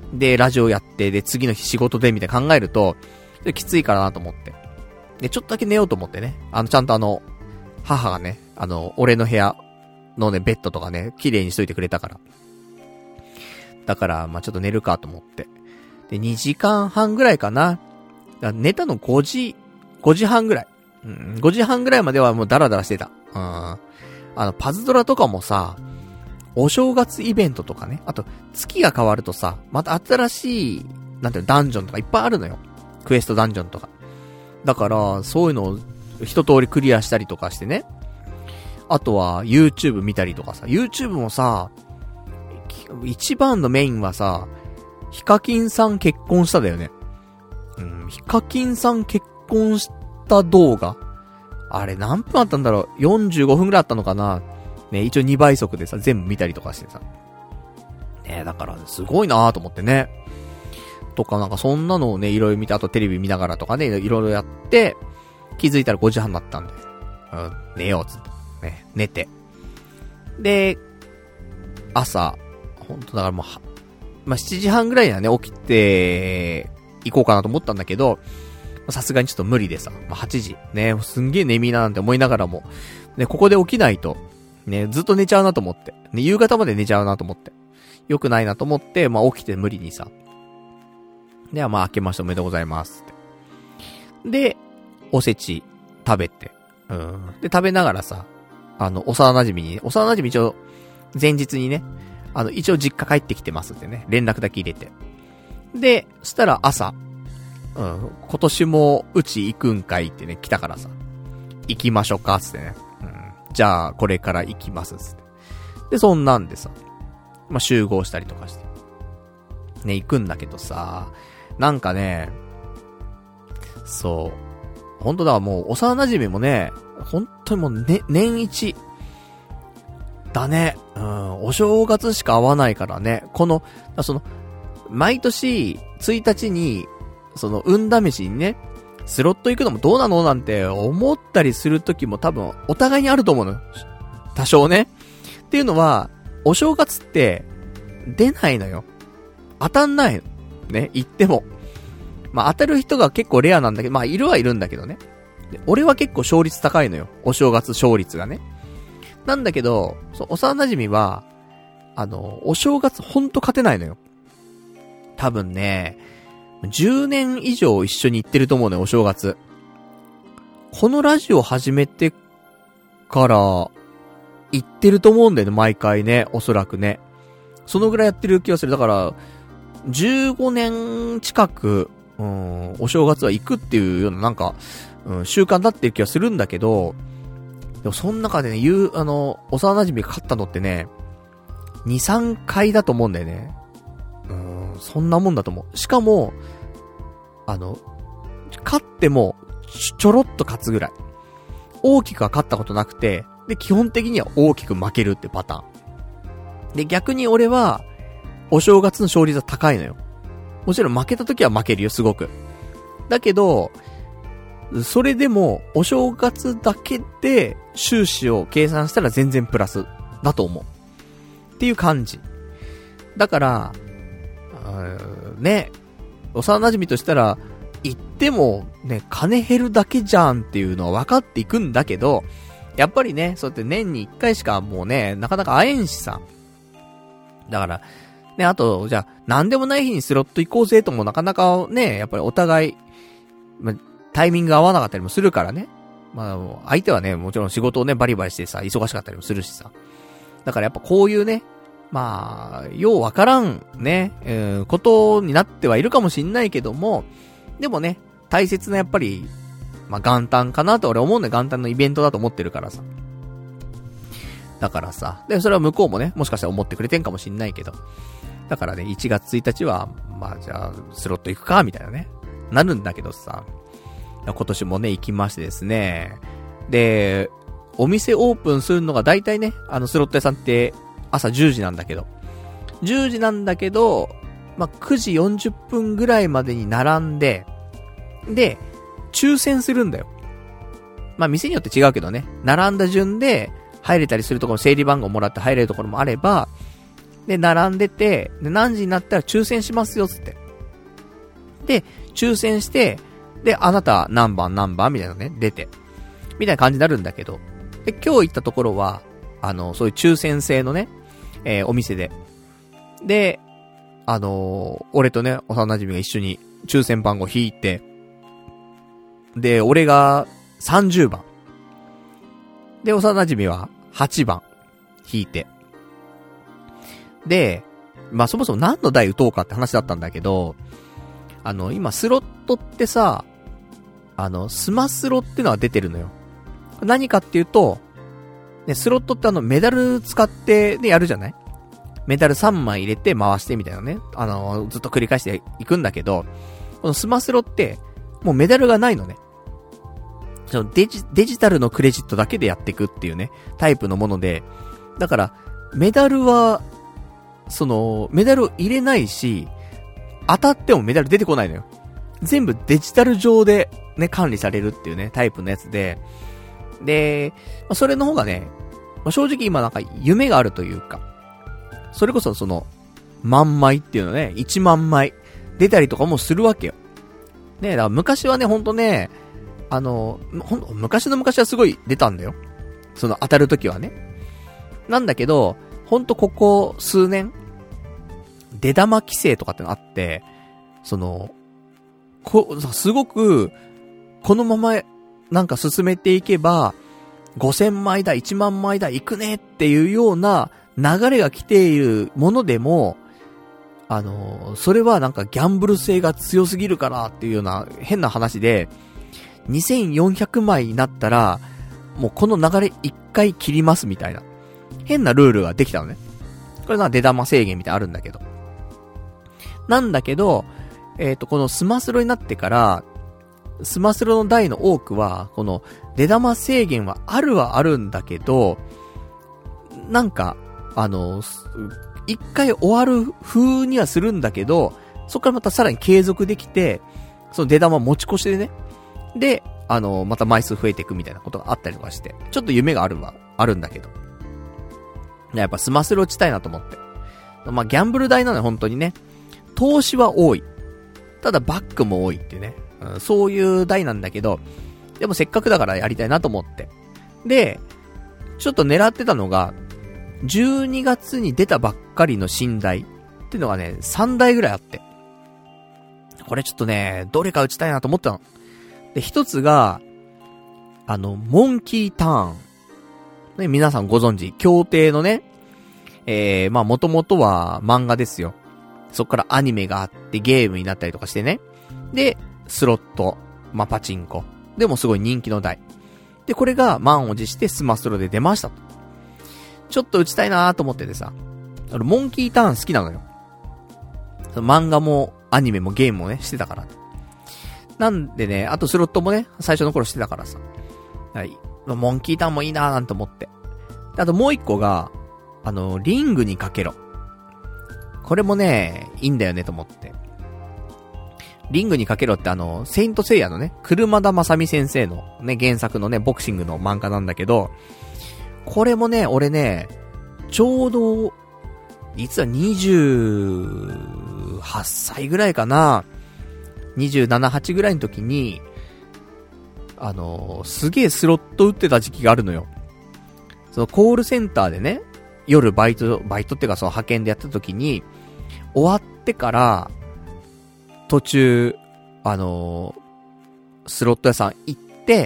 で、ラジオやって、で、次の日仕事で、みたいな考えると、きついからなと思って。で、ちょっとだけ寝ようと思ってね。ちゃんと母がね、俺の部屋のね、ベッドとかね、綺麗にしといてくれたから。だから、ちょっと寝るかと思って。で、2時間半ぐらいかな。寝たの5時半ぐらい。5時半ぐらいまではもうダラダラしてた。パズドラとかもさ、お正月イベントとかね、あと、月が変わるとさ、また新しい、なんていうの、ダンジョンとかいっぱいあるのよ。クエストダンジョンとか。だから、そういうのを一通りクリアしたりとかしてね。あとは、YouTube 見たりとかさ、YouTube もさ、一番のメインはさ、ヒカキンさん結婚しただよね。ヒカキンさん結婚した動画。あれ何分あったんだろう ?45 分くらいあったのかなね、一応2倍速でさ、全部見たりとかしてさ。ね、だから、すごいなぁと思ってね。とかなんかそんなのをね、いろいろ見て、あとテレビ見ながらとかね、いろいろやって、気づいたら5時半だったんで。寝ようつって。ね、寝て。で、朝、ほんとだからもう、7時半ぐらいにはね、起きて、行こうかなと思ったんだけど、さすがにちょっと無理でさ、8時。ね、すんげえ眠いななんて思いながらも、ね、ここで起きないと、ね、ずっと寝ちゃうなと思って。ね、夕方まで寝ちゃうなと思って。よくないなと思って、起きて無理にさ。では明けましておめでとうございますって。で、おせち食べて。で、食べながらさ、幼馴染に、幼馴染一応、前日にね、一応実家帰ってきてますってね、連絡だけ入れて。で、そしたら朝、今年もうち行くんかいってね、来たからさ、行きましょうかつってね。じゃあ、これから行きますつって。で、そんなんでさ、集合したりとかして。ね、行くんだけどさ、なんかね、そう。本当だ、もう、幼馴染もね、本当にもうね、年一。だね。お正月しか会わないからね。毎年、1日に、運試しにね、スロット行くのもどうなのなんて思ったりする時も多分、お互いにあると思うの。多少ね。っていうのは、お正月って、出ないのよ。当たんないの。ね、言っても。当たる人が結構レアなんだけど、いるはいるんだけどね。で俺は結構勝率高いのよ。お正月勝率がね。なんだけど、幼馴染は、お正月ほんと勝てないのよ。多分ね、10年以上一緒に行ってると思うのよ、お正月。このラジオ始めてから、行ってると思うんだよね、毎回ね、おそらくね。そのぐらいやってる気がする。だから、15年近く、お正月は行くっていうようななんか、習慣だっていう気がするんだけど、でもその中でね、幼馴染が勝ったのってね、2、3回だと思うんだよね。そんなもんだと思う。しかも、勝っても、ちょろっと勝つぐらい。大きくは勝ったことなくて、で、基本的には大きく負けるってパターン。で、逆に俺は、お正月の勝率は高いのよ。もちろん負けた時は負けるよ、すごく。だけど、それでも、お正月だけで、収支を計算したら全然プラス、だと思う。っていう感じ。だから、ね、幼馴染としたら、言っても、ね、金減るだけじゃんっていうのは分かっていくんだけど、やっぱりね、そうやって年に1回しかもうね、なかなか会えんしさ。だから、ね、あと、じゃあ、なんでもない日にスロット行こうぜともなかなかね、やっぱりお互い、タイミング合わなかったりもするからね。相手はね、もちろん仕事をね、バリバリしてさ、忙しかったりもするしさ。だからやっぱこういうね、ようわからんね、ことになってはいるかもしんないけども、でもね、大切なやっぱり、元旦かなと俺思うんだよ。元旦のイベントだと思ってるからさ。だからさ、で、それは向こうもね、もしかしたら思ってくれてんかもしんないけど。だからね、1月1日は、じゃあ、スロット行くか、みたいなね。なるんだけどさ、今年もね、行きましてですね。で、お店オープンするのが大体ね、スロット屋さんって朝10時なんだけど、9時40分ぐらいまでに並んで、で、抽選するんだよ。店によって違うけどね、並んだ順で入れたりするところ、整理番号もらって入れるところもあれば、 で、並んでて、で、何時になったら抽選しますよ、つって。で、抽選して、で、あなた何番みたいなね、出て。みたいな感じになるんだけど。で、今日行ったところは、そういう抽選制のね、お店で。で、俺とね、幼馴染が一緒に抽選番号引いて、で、俺が30番。で、幼馴染は8番引いて。で、まあ、そもそも何の台打とうかって話だったんだけど、今スロットってさ、スマスロってのは出てるのよ。何かっていうと、ね、スロットってメダル使ってでやるじゃない？メダル3枚入れて回してみたいなね。ずっと繰り返していくんだけど、このスマスロって、もうメダルがないのね。そのデジタルのクレジットだけでやっていくっていうね、タイプのもので、だから、メダルは、メダルを入れないし、当たってもメダル出てこないのよ。全部デジタル上でね、管理されるっていうね、タイプのやつで、で、それの方がね、正直今なんか夢があるというか、それこそ万枚っていうのね、1万枚出たりとかもするわけよ。ね、だから昔はね、ほんとね、昔の昔はすごい出たんだよ。当たるときはね。なんだけど、ほんとここ数年、出玉規制とかってのあって、すごく、このまま、なんか進めていけば、5000枚だ、1万枚だ、行くねっていうような流れが来ているものでも、それはなんかギャンブル性が強すぎるからっていうような変な話で、2400枚になったら、もうこの流れ1回切りますみたいな、変なルールができたのね。これなんか出玉制限みたいなのあるんだけど。なんだけど、このスマスロになってから、スマスロの台の多くは、この出玉制限はあるんだけど、なんか、一回終わる風にはするんだけど、そこからまたさらに継続できて、その出玉持ち越しでね、で、また枚数増えていくみたいなことがあったりとかして、ちょっと夢があるんだけど。やっぱスマスロ打ちたいなと思って。まあ、ギャンブル台なのよ、本当にね。投資は多い。ただバックも多いっていうね。そういう台なんだけど、でもせっかくだからやりたいなと思って。で、ちょっと狙ってたのが、12月に出たばっかりの新台っていうのがね、3台ぐらいあって。これちょっとね、どれか打ちたいなと思ったの。で、一つが、モンキーターン。ね、皆さんご存知、協定のね、まあ元々は漫画ですよ。そっからアニメがあってゲームになったりとかしてね。で、スロット、まあパチンコ。でもすごい人気の台。で、これが満を持してスマスロで出ましたと。ちょっと打ちたいなーと思っててさ。モンキーターン好きなのよ。その漫画もアニメもゲームもね、してたから。なんでね、あとスロットもね、最初の頃してたからさ。はい。モンキーターンもいいなーなんて思って。あともう一個が、リングにかけろ。これもね、いいんだよねと思って。リングにかけろってセイントセイヤのね、車田正美先生のね、原作のね、ボクシングの漫画なんだけど、これもね、俺ね、ちょうど、実は28歳ぐらいかな、27、8ぐらいの時に、すげえスロット打ってた時期があるのよ。そのコールセンターでね、夜バイトってかその派遣でやった時に、終わってから、途中、スロット屋さん行って、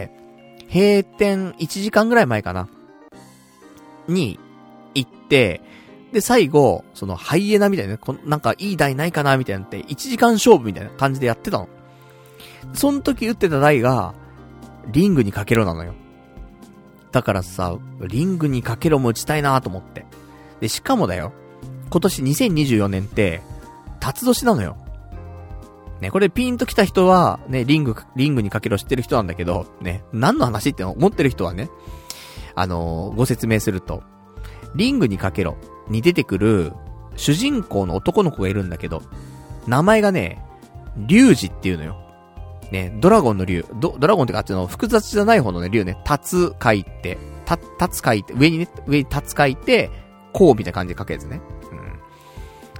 閉店1時間ぐらい前かなに行って、で、最後、そのハイエナみたいなね、なんかいい台ないかなみたいなって、1時間勝負みたいな感じでやってたの。その時打ってた台が、リングにかけろなのよ。だからさ、リングにかけろも打ちたいなと思って。で、しかもだよ、今年2024年って、辰年なのよ。ね、これピンと来た人は、ね、リングにかけろ知ってる人なんだけど、ね、何の話って思ってる人はね、ご説明すると、リングにかけろに出てくる、主人公の男の子がいるんだけど、名前がね、リュウジっていうのよ。ね、ドラゴンの竜、ドラゴンってかっていうの複雑じゃない方のね、竜ね、タツ書いて、上にタツ書いて、こうみたいな感じで書くやつね。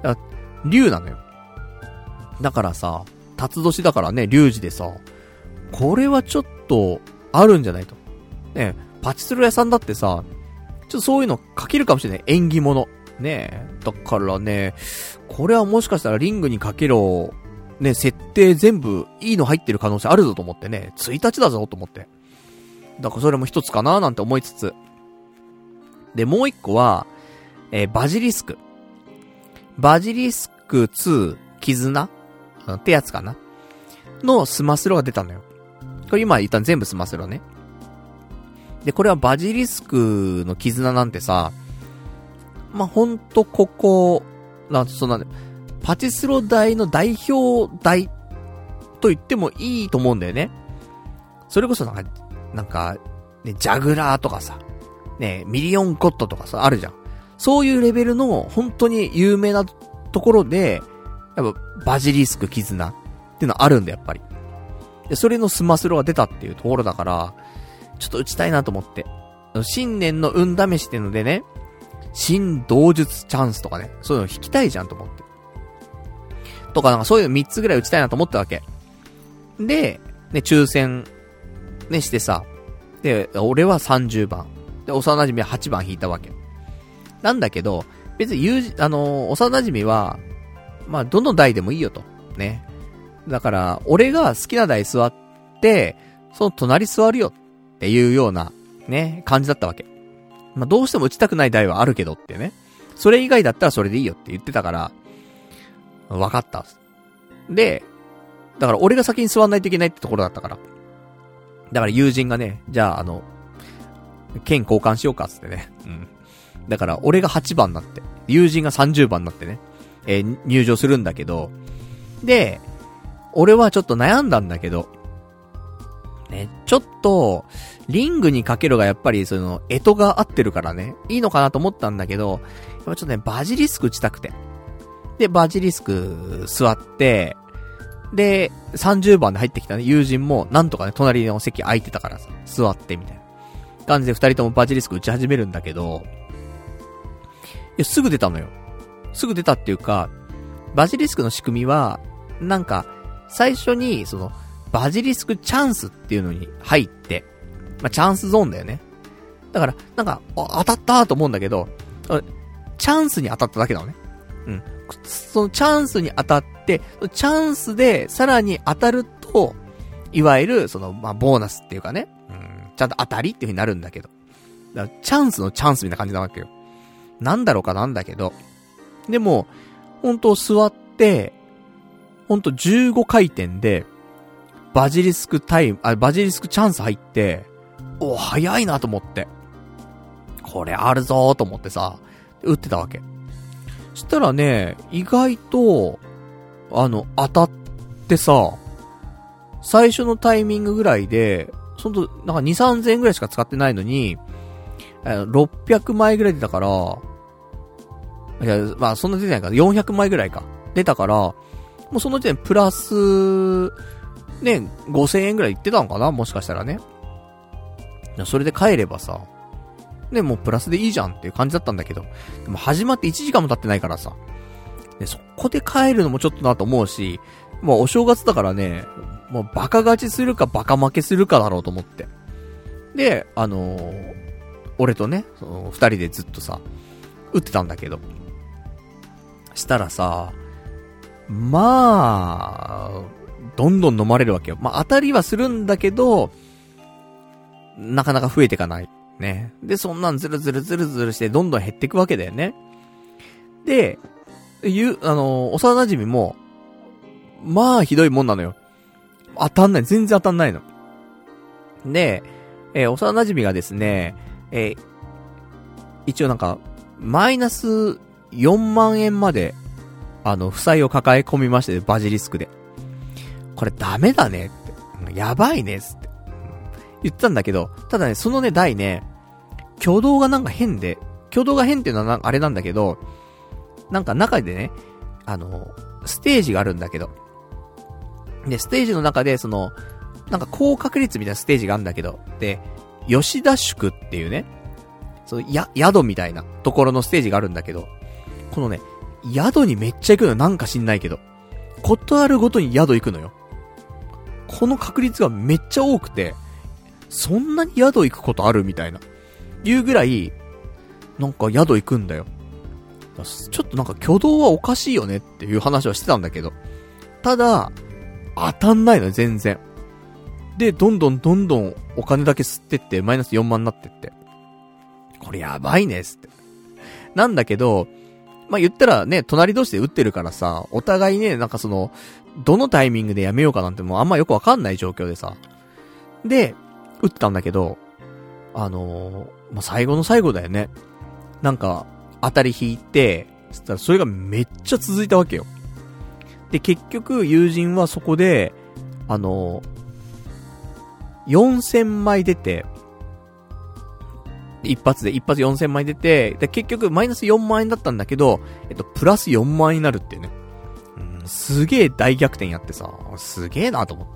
竜なのよ。だからさ、辰年だからね、龍二でさ、これはちょっと、あるんじゃないと。ね、パチスロ屋さんだってさ、ちょっとそういうのかけるかもしれない。縁起物。ね、だからね、これはもしかしたらリングにかけろ、ね、設定全部いいの入ってる可能性あるぞと思ってね、1日だぞと思って。だからそれも一つかななんて思いつつ。で、もう一個は、バジリスク。バジリスク2、絆ってやつかなのスマスロが出たのよ。これ今言った全部スマスロね。で、これはバジリスクの絆なんてさ、まあ、ほんとここ、パチスロ台の代表台と言ってもいいと思うんだよね。それこそなんか、ね、ジャグラーとかさ、ね、ミリオンコットとかさ、あるじゃん。そういうレベルの本当に有名なところで、やっぱバジリスク絆っていうのあるんだよ、やっぱり。で、それのスマスロが出たっていうところだから、ちょっと打ちたいなと思って。新年の運試しっていうのでね、新道術チャンスとかね、そういうの引きたいじゃんと思って。とかなんかそういうの3つぐらい打ちたいなと思ったわけ。で、ね、抽選、ね、してさ、で、俺は30番。で、幼馴染は8番引いたわけ。なんだけど、別に幼馴染は、まあ、どの台でもいいよと。ね。だから、俺が好きな台座って、その隣座るよっていうような、ね、感じだったわけ。まあ、どうしても打ちたくない台はあるけどってね。それ以外だったらそれでいいよって言ってたから、わかった。で、だから俺が先に座んないといけないってところだったから。だから友人がね、じゃあ剣交換しようかっつってね。うん。だから俺が8番になって、友人が30番になってね、入場するんだけど、で、俺はちょっと悩んだんだけど、ね、ちょっと、リングにかけるがやっぱりその、干支が合ってるからね、いいのかなと思ったんだけど、やっぱちょっとね、バジリスク打ちたくて。で、バジリスク座って、で、30番で入ってきたね、友人も、なんとかね、隣の席空いてたからさ、座ってみたいな感じで2人ともバジリスク打ち始めるんだけど、いや、すぐ出たのよ。すぐ出たっていうか、バジリスクの仕組みは、なんか、最初に、その、バジリスクチャンスっていうのに入って、まあ、チャンスゾーンだよね。だから、なんか、当たったと思うんだけど、チャンスに当たっただけなのね。うん。そのチャンスに当たって、チャンスでさらに当たると、いわゆる、その、まあ、ボーナスっていうかね、うん、ちゃんと当たりっていう風になるんだけど。だからチャンスのチャンスみたいな感じなわけよ。なんだろうかなんだけど。でも、ほんと座って、ほんと15回転で、バジリスクチャンス入って、お、早いなと思って。これあるぞーと思ってさ、打ってたわけ。そしたらね、意外と、当たってさ、最初のタイミングぐらいで、そのなんか2、3000円ぐらいしか使ってないのに、600枚ぐらい出たから、いや、まあそんな出てないから、400枚ぐらいか。出たから、もうその時点プラス、ね、5000円ぐらいいってたのかなもしかしたらね。それで帰ればさ、ね、もうプラスでいいじゃんっていう感じだったんだけど、でも始まって1時間も経ってないからさ、で、そこで帰るのもちょっとなと思うし、もうお正月だからね、もうバカ勝ちするかバカ負けするかだろうと思って。で、俺とね、その2人でずっとさ、打ってたんだけど、したらさ、まあ、どんどん飲まれるわけよ。まあ当たりはするんだけど、なかなか増えていかない。ね。で、そんなんずるずるしてどんどん減っていくわけだよね。で、幼馴染も、まあひどいもんなのよ。当たんない。全然当たんないの。で、幼馴染がですね、一応なんか、マイナス4万円まで、負債を抱え込みまして、バジリスクで。これダメだねって。やばいねっつって。言ってたんだけど、ただね、そのね、台ね、挙動がなんか変で、挙動が変っていうのはあれなんだけど、なんか中でね、ステージがあるんだけど、で、ステージの中で、なんか高確率みたいなステージがあるんだけど、で、吉田宿っていうね、宿みたいなところのステージがあるんだけど、このね、 宿にめっちゃ行くのよ。なんか知んないけど。ことあるごとに宿行くのよ。この確率がめっちゃ多くて、そんなに宿行くことあるみたいな。いうぐらい、なんか宿行くんだよ。ちょっとなんか挙動はおかしいよねっていう話はしてたんだけど。ただ、当たんないのよ、全然。で、どんどんお金だけ吸ってって、マイナス4万になってって。これやばいね、つって。なんだけど、まあ、言ったらね、隣同士で打ってるからさ、お互いね、なんかその、どのタイミングでやめようかなんてもうあんまよくわかんない状況でさ。で、打ったんだけど、まあ、最後の最後だよね。なんか、当たり引いて、そしたらそれがめっちゃ続いたわけよ。で、結局、友人はそこで、4000枚出て、一発4000枚出て、で、結局、マイナス4万円だったんだけど、プラス4万円になるっていうね。すげえ大逆転やってさ、すげえなと思って。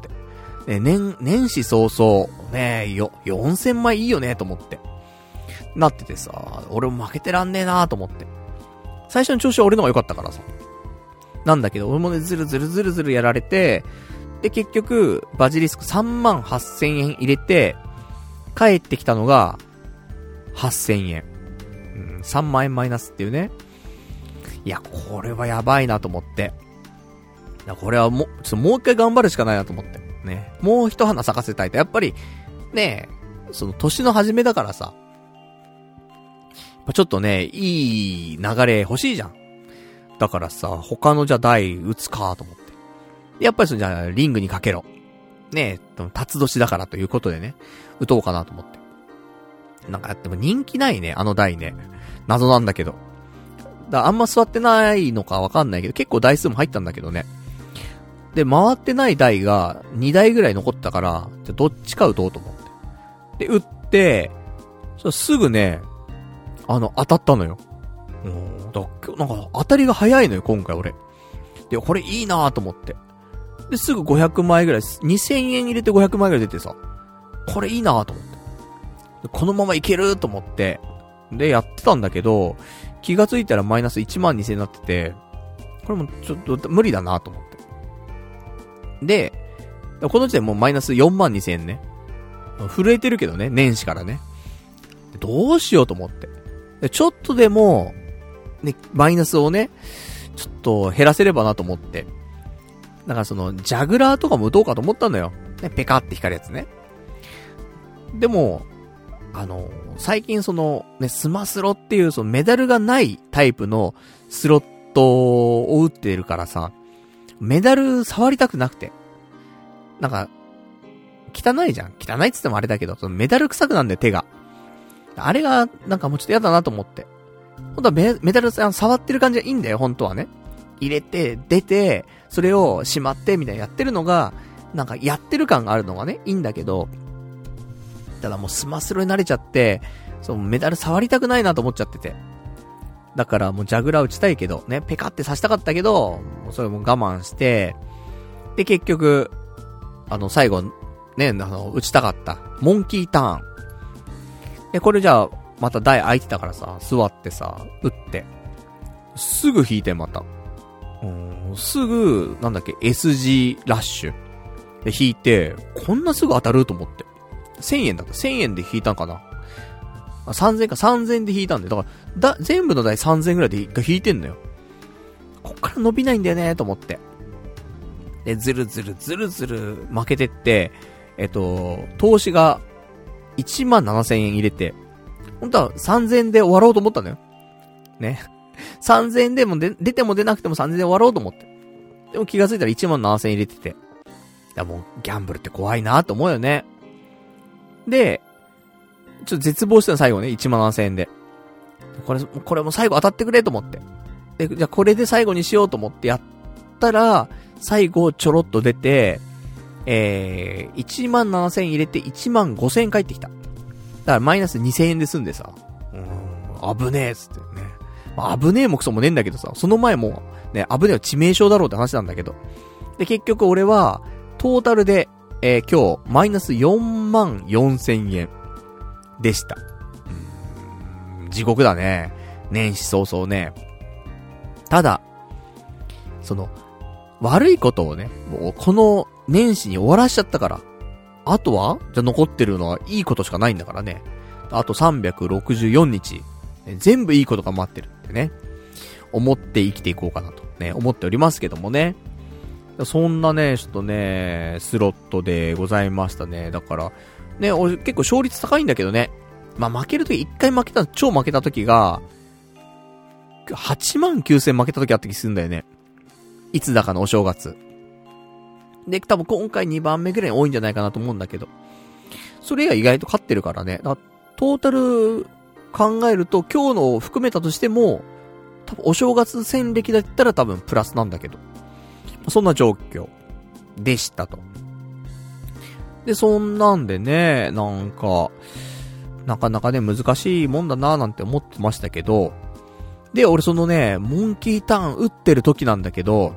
年始早々、ね4000枚いいよねと思って。なっててさ、俺も負けてらんねえなと思って。最初の調子は俺の方が良かったからさ。なんだけど、俺もね、ずるやられて、で、結局、バジリスク38,000円入れて、帰ってきたのが、8,000円。3万円マイナスっていうね。いや、これはやばいなと思って。これはもう一回頑張るしかないなと思って。ね。もう一花咲かせたいと。やっぱり、ね、その年の初めだからさ。ちょっとね、いい流れ欲しいじゃん。だからさ、他のじゃあ台打つかと思って。やっぱりじゃあリングにかけろ。ねえ、辰年だからということでね、打とうかなと思って。なんかでも人気ないね、あの台ね。謎なんだけど。あんま座ってないのかわかんないけど、結構台数も入ったんだけどね。で、回ってない台が2台ぐらい残ったから、じゃどっちか打とうと思って。で、打って、すぐね、当たったのよ。なんか当たりが早いのよ、今回俺。で、これいいなぁと思って。で、すぐ500枚ぐらい、2000円入れて500枚ぐらい出てさ、これいいなぁと思って。でこのままいけると思って、で、やってたんだけど、気がついたらマイナス12,000になってて、これもちょっと無理だなと思って。で、この時点もうマイナス42,000円ね。震えてるけどね、年始からね。どうしようと思って。でちょっとでも、ね、マイナスをね、ちょっと減らせればなと思って。だからその、ジャグラーとかも打とうかと思ったのよ。ね、ペカって光るやつね。でも、最近その、ね、スマスロっていうそのメダルがないタイプのスロットを打ってるからさ、メダル触りたくなくて。なんか、汚いじゃん。汚いっつってもあれだけど、そのメダル臭くなんだよ、手が。あれが、なんかもうちょっと嫌だなと思って。本当はメダル触ってる感じはいいんだよ、本当はね。入れて、出て、それをしまって、みたいなやってるのが、なんかやってる感があるのがね、いいんだけど、ただもうスマスロに慣れちゃって、そのメダル触りたくないなと思っちゃってて。だからもうジャグラー打ちたいけど、ね、ペカって刺したかったけど、もうそれも我慢して、で結局、最後、ね、打ちたかった。モンキーターン。で、これじゃあ、また台空いてたからさ、座ってさ、打って。すぐ引いてまた。すぐ、なんだっけ、SG ラッシュ。で引いて、こんなすぐ当たると思って。1000円だった。1000円で引いたんかな。3000か、3000で引いたんで。だから、全部の台3000ぐらいで引いてんのよ。こっから伸びないんだよね、と思って。で、ずる負けてって、投資が17,000円入れて、本当は3000円で終わろうと思ったんだよ。ね。3000円でも出ても出なくても3000円で終わろうと思って。でも気がついたら17,000円入れてて。だもうギャンブルって怖いなと思うよね。で、ちょっと絶望したの最後ね、17,000円で。これも最後当たってくれと思って。で、じゃあこれで最後にしようと思ってやったら、最後ちょろっと出て、17,000円入れて15,000円返ってきた。だからマイナス2,000円で済んでさ。危ねえっつってね。まあ、危ねえもクソもねえんだけどさ、その前も、ね、危ねえは致命傷だろうって話なんだけど。で、結局俺は、トータルで、今日、マイナス44,000円でした。地獄だね。年始早々ね。 ただ、悪いことをね、もうこの年始に終わらしちゃったから、あとはじゃあ残ってるのはいいことしかないんだからね。あと364日、全部いいことが待ってるってね、思って生きていこうかなとね、思っておりますけどもね。そんなね、ちょっとね、スロットでございましたね。だから、ね、俺結構勝率高いんだけどね。まあ、負けるとき、一回超負けたときが、89,000負けたときあった気するんだよね。いつだかのお正月。で、多分今回2番目ぐらい多いんじゃないかなと思うんだけど。それが意外と勝ってるからね。だからトータル考えると今日のを含めたとしても、多分お正月戦歴だったら多分プラスなんだけど。そんな状況でしたと。で、そんなんでね、なかなかね、難しいもんだなーなんて思ってましたけど、で、俺モンキーターン打ってる時なんだけど、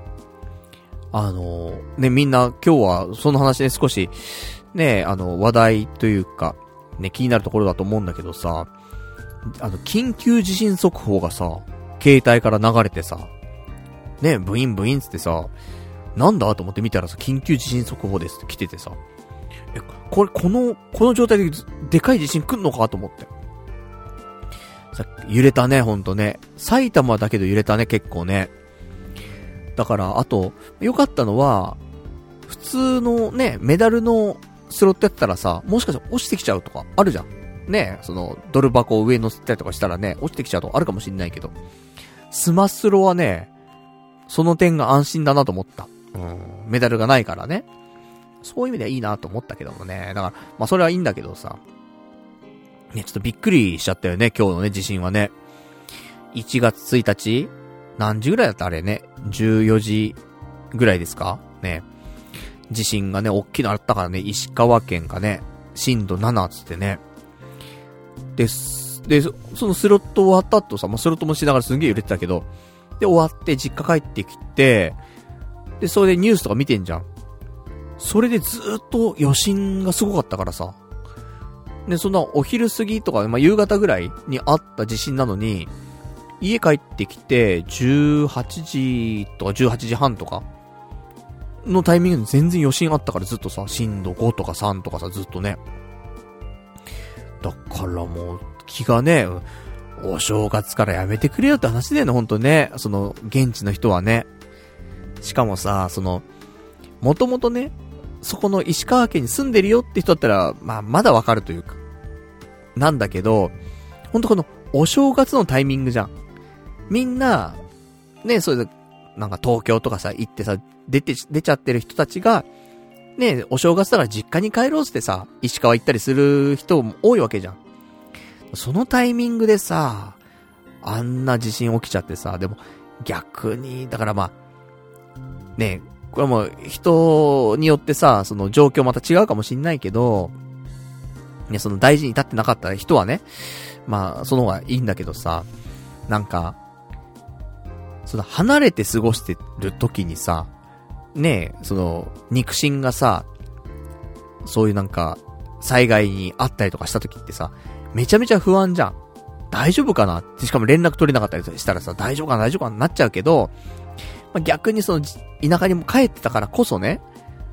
ね、みんな今日はその話で少し、ね、話題というか、ね、気になるところだと思うんだけどさ、緊急地震速報がさ、携帯から流れてさ、ね、ブインブインつってさ、なんだと思って見たらさ、緊急地震速報ですって来ててさ、この状態ででかい地震来んのかと思って。さ、揺れたね、ほんとね。埼玉だけど揺れたね、結構ね。だから、あと、良かったのは、普通のね、メダルのスロットやったらさ、もしかしたら落ちてきちゃうとか、あるじゃん。ね、ドル箱を上に乗せたりとかしたらね、落ちてきちゃうとかあるかもしんないけど、スマスロはね、その点が安心だなと思った。メダルがないからね。そういう意味ではいいなと思ったけどもね。だから、まあそれはいいんだけどさ。ね、ちょっとびっくりしちゃったよね、今日のね、地震はね。1月1日何時ぐらいだったあれね。14時ぐらいですかね。地震がね、大きいのあったからね、石川県がね、震度7つってね。で、そのスロット終わった後さ、まあ、スロットもしながらすんげえ揺れてたけど、で、終わって実家帰ってきて、で、それでニュースとか見てんじゃん。それでずーっと余震がすごかったからさ。で、そんなお昼過ぎとか、まあ、夕方ぐらいにあった地震なのに、家帰ってきて、18時とか18時半とかのタイミングで全然余震あったからずっとさ、震度5とか3とかさ、ずっとね。だからもう、気がね、お正月からやめてくれよって話だよね、ほんとね。現地の人はね。しかもさ、もともとね、そこの石川県に住んでるよって人だったら、まあ、まだわかるというか。なんだけど、ほんとこの、お正月のタイミングじゃん。みんな、ね、それで、なんか東京とかさ、行ってさ、出ちゃってる人たちが、ね、お正月だから実家に帰ろうってさ、石川行ったりする人も多いわけじゃん。そのタイミングでさ、あんな地震起きちゃってさ、でも、逆に、だからまあ、ね、これも人によってさ、その状況また違うかもしんないけど、ね、大事に至ってなかった人はね、まあ、その方がいいんだけどさ、なんか、離れて過ごしてる時にさ、ね、肉親がさ、そういうなんか、災害にあったりとかした時ってさ、めちゃめちゃ不安じゃん。大丈夫かなって、しかも連絡取れなかったりしたらさ、大丈夫かななっちゃうけど、まあ、逆に田舎にも帰ってたからこそね、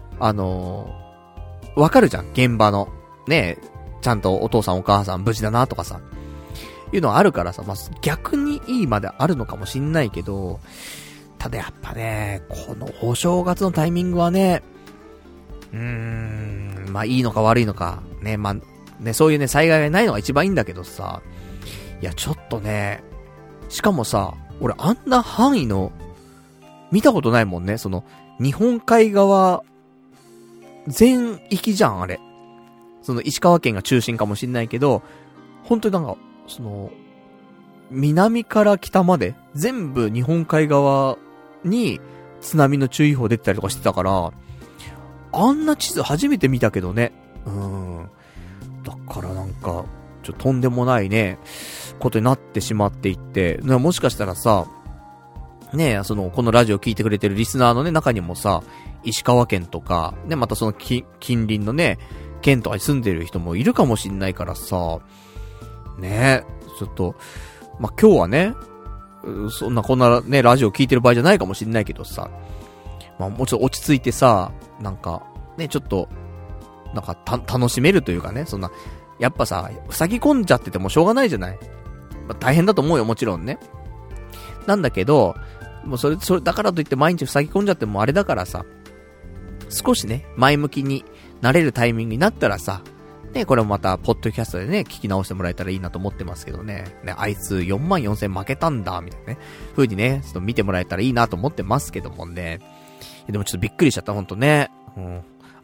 わかるじゃん、現場の。ね、ちゃんとお父さんお母さん無事だなとかさ、いうのはあるからさ、まあ、逆にいいまであるのかもしんないけど、ただやっぱね、このお正月のタイミングはね、まあいいのか悪いのか、ね、まあ、ね、そういうね、災害がないのが一番いいんだけどさ、いや、ちょっとね、しかもさ、俺あんな範囲の、見たことないもんね、日本海側、全域じゃん、あれ。石川県が中心かもしんないけど、本当になんか、南から北まで、全部日本海側に津波の注意報出てたりとかしてたから、あんな地図初めて見たけどね。だからなんか、とんでもないね、ことになってしまっていって、もしかしたらさ、ね、このラジオ聞いてくれてるリスナーのね、中にもさ、石川県とか、ね、また近隣のね、県とかに住んでる人もいるかもしんないからさ、ね、ちょっと、まあ、今日はね、 そんなこんなね、ラジオ聞いてる場合じゃないかもしれないけどさ、まあもうちょっと落ち着いてさ、なんか、ね、ちょっと、なんか楽しめるというかね、そんな、やっぱさ、塞ぎ込んじゃっててもしょうがないじゃない。まあ、大変だと思うよ、もちろんね。なんだけど、もうそれ、だからといって毎日塞ぎ込んじゃってもあれだからさ、少しね、前向きになれるタイミングになったらさ、ね、これもまた、ポッドキャストでね、聞き直してもらえたらいいなと思ってますけどね。ね、あいつ44,000負けたんだ、みたいなね。風にね、ちょっと見てもらえたらいいなと思ってますけどもね。でもちょっとびっくりしちゃった、ほんとね。うん。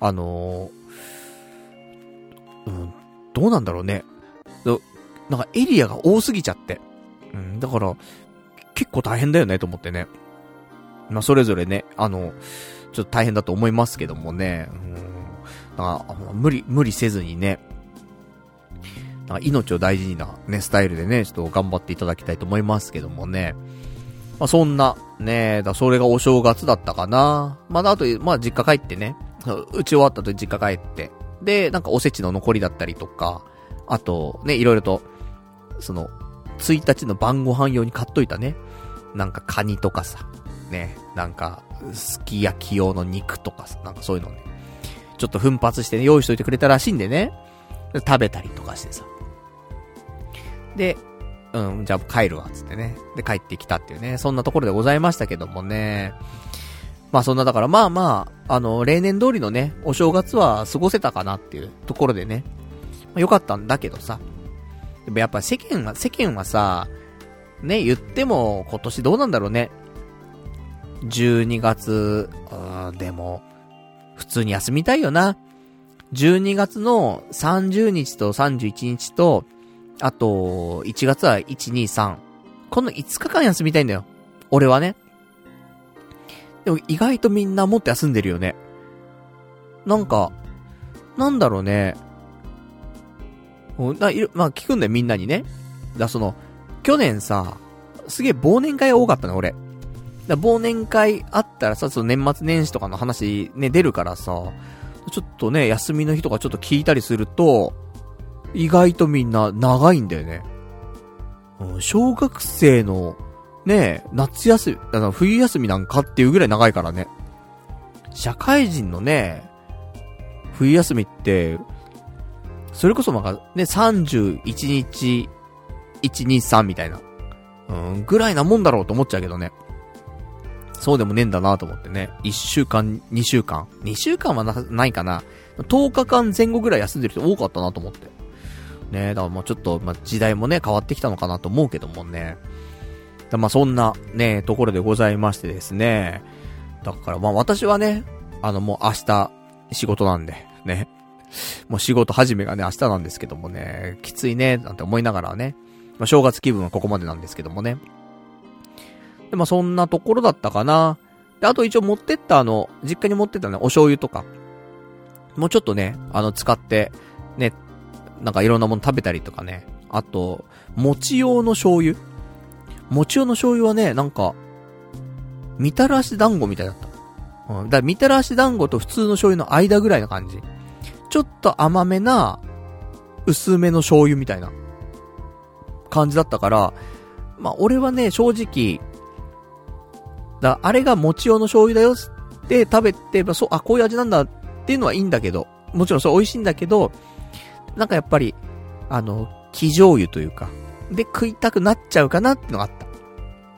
どうなんだろうね。なんかエリアが多すぎちゃって。うん、だから、結構大変だよね、と思ってね。まあ、それぞれね、ちょっと大変だと思いますけどもね。無理せずにね。なんか命を大事にな、ね、スタイルでね、ちょっと頑張っていただきたいと思いますけどもね。まあ、そんな、ね、それがお正月だったかな。まだあと、まあ、実家帰ってね。打ち終わったと実家帰って。で、なんかおせちの残りだったりとか、あと、ね、いろいろと、1日の晩ご飯用に買っといたね。なんかカニとかさ、ね、なんか、すき焼き用の肉とかさ、なんかそういうのね。ちょっと奮発してね、用意しといてくれたらしいんでね。食べたりとかしてさ。で、じゃあ帰るわ、つってね。で、帰ってきたっていうね。そんなところでございましたけどもね。まあそんなだからまあ、例年通りのね、お正月は過ごせたかなっていうところでね。まあ、よかったんだけどさ。でもやっぱ世間はさ、ね、言っても今年どうなんだろうね。12月、でも、普通に休みたいよな。12月の30日と31日と、あと、1月は1、2、3。この5日間休みたいんだよ。俺はね。でも意外とみんなもっと休んでるよね。なんか、なんだろうね。まあ聞くんだよみんなにね。去年さ、すげえ忘年会多かったね俺。忘年会あったらさ、年末年始とかの話ね出るからさ、ちょっとね、休みの日とかちょっと聞いたりすると、意外とみんな長いんだよね。小学生の、ね、夏休み、冬休みなんかっていうぐらい長いからね。社会人のね、冬休みって、それこそなんかね、31日、1、2、3みたいな、ぐらいなもんだろうと思っちゃうけどね。そうでもねえんだなと思ってね。1週間、2週間。2週間はないかな。10日間前後ぐらい休んでる人多かったなと思って。ねえ、だからもうちょっと、時代もね、変わってきたのかなと思うけどもね。そんな、ね、ところでございましてですね。だから私はね、もう明日、仕事なんで、ね。もう仕事始めがね、明日なんですけどもね、きついね、なんて思いながらね。正月気分はここまでなんですけどもね。で、そんなところだったかな。で、あと一応持ってった実家に持ってったね、お醤油とか。もうちょっとね、使って、ね、なんかいろんなもの食べたりとかね。あと、餅用の醤油。餅用の醤油はね、なんか、みたらし団子みたいだった。だからみたらし団子と普通の醤油の間ぐらいな感じ。ちょっと甘めな、薄めの醤油みたいな感じだったから、俺はね、正直、あれが餅用の醤油だよって食べて、こういう味なんだっていうのはいいんだけど、もちろんそれ美味しいんだけど、なんかやっぱり、生醤油というか、で食いたくなっちゃうかなってのがあった。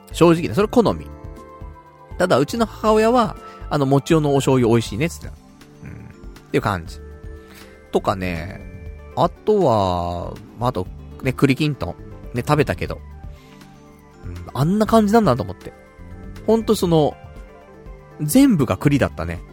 正直ね、それ好み。ただ、うちの母親は、餅用のお醤油美味しいねって言ってた。っていう感じ。とかね、あとは、あと、ね、栗きんとん。ね、食べたけど。あんな感じなんだと思って。ほんと全部が栗だったね。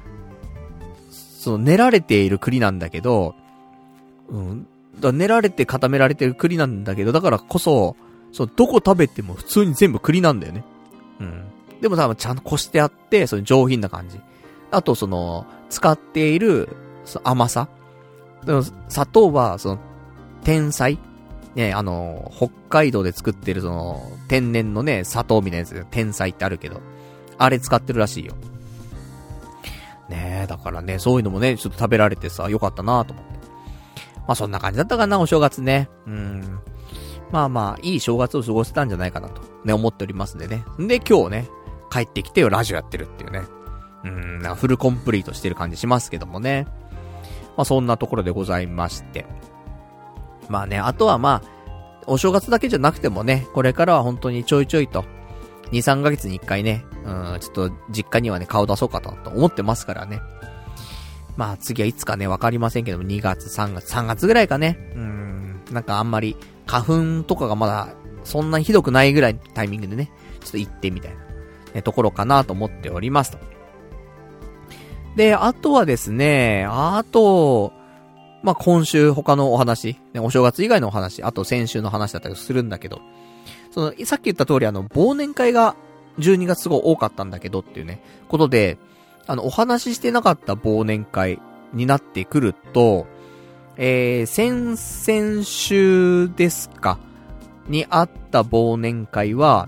練られている栗なんだけど、練られて固められてる栗なんだけど、だからこそ、どこ食べても普通に全部栗なんだよね。でも多分ちゃんとこしてあって、上品な感じ。あと使っている、甘さ。砂糖は、天才ね、北海道で作ってる天然のね、砂糖みたいなやつ、天才ってあるけど、あれ使ってるらしいよ。ねえ、だからね、そういうのもね、ちょっと食べられてさ、よかったなと思って。そんな感じだったかな、お正月ね。いい正月を過ごせたんじゃないかなと。 ね、思っておりますんでね。で、今日ね、帰ってきてよ、ラジオやってるっていうね。なんかフルコンプリートしてる感じしますけどもね。まあそんなところでございまして。まあね、あとはまあ、お正月だけじゃなくてもね、これからは本当にちょいちょいと、2、3ヶ月に1回ね、ちょっと実家にはね、顔出そうかと思ってますからね。まあ次はいつかね、わかりませんけども、2月、3月ぐらいかね。なんかあんまり、花粉とかがまだ、そんなにひどくないぐらいのタイミングでね、ちょっと行ってみたいな、ね、ところかなと思っておりますと。で、あとはですね、まあ、今週他のお話、ね、お正月以外のお話、あと先週の話だったりするんだけど、さっき言った通り忘年会が12月すごい多かったんだけどっていうね、ことで、お話ししてなかった忘年会になってくると、先々週ですか、にあった忘年会は、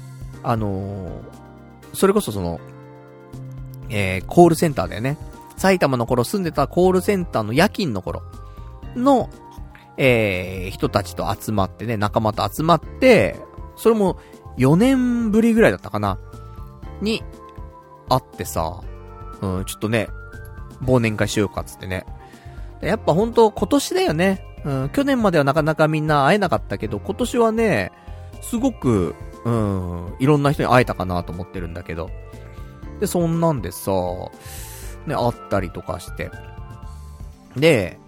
それこそコールセンターだよね。埼玉の頃住んでたコールセンターの夜勤の頃の、人たちと集まってね、仲間と集まって、それも4年ぶりぐらいだったかなに会ってさ、ちょっとね、忘年会しようかっつってね。やっぱほんと今年だよね。去年まではなかなかみんな会えなかったけど、今年はね、すごく、いろんな人に会えたかなと思ってるんだけど。で、そんなんでさ、ね、会ったりとかして。で、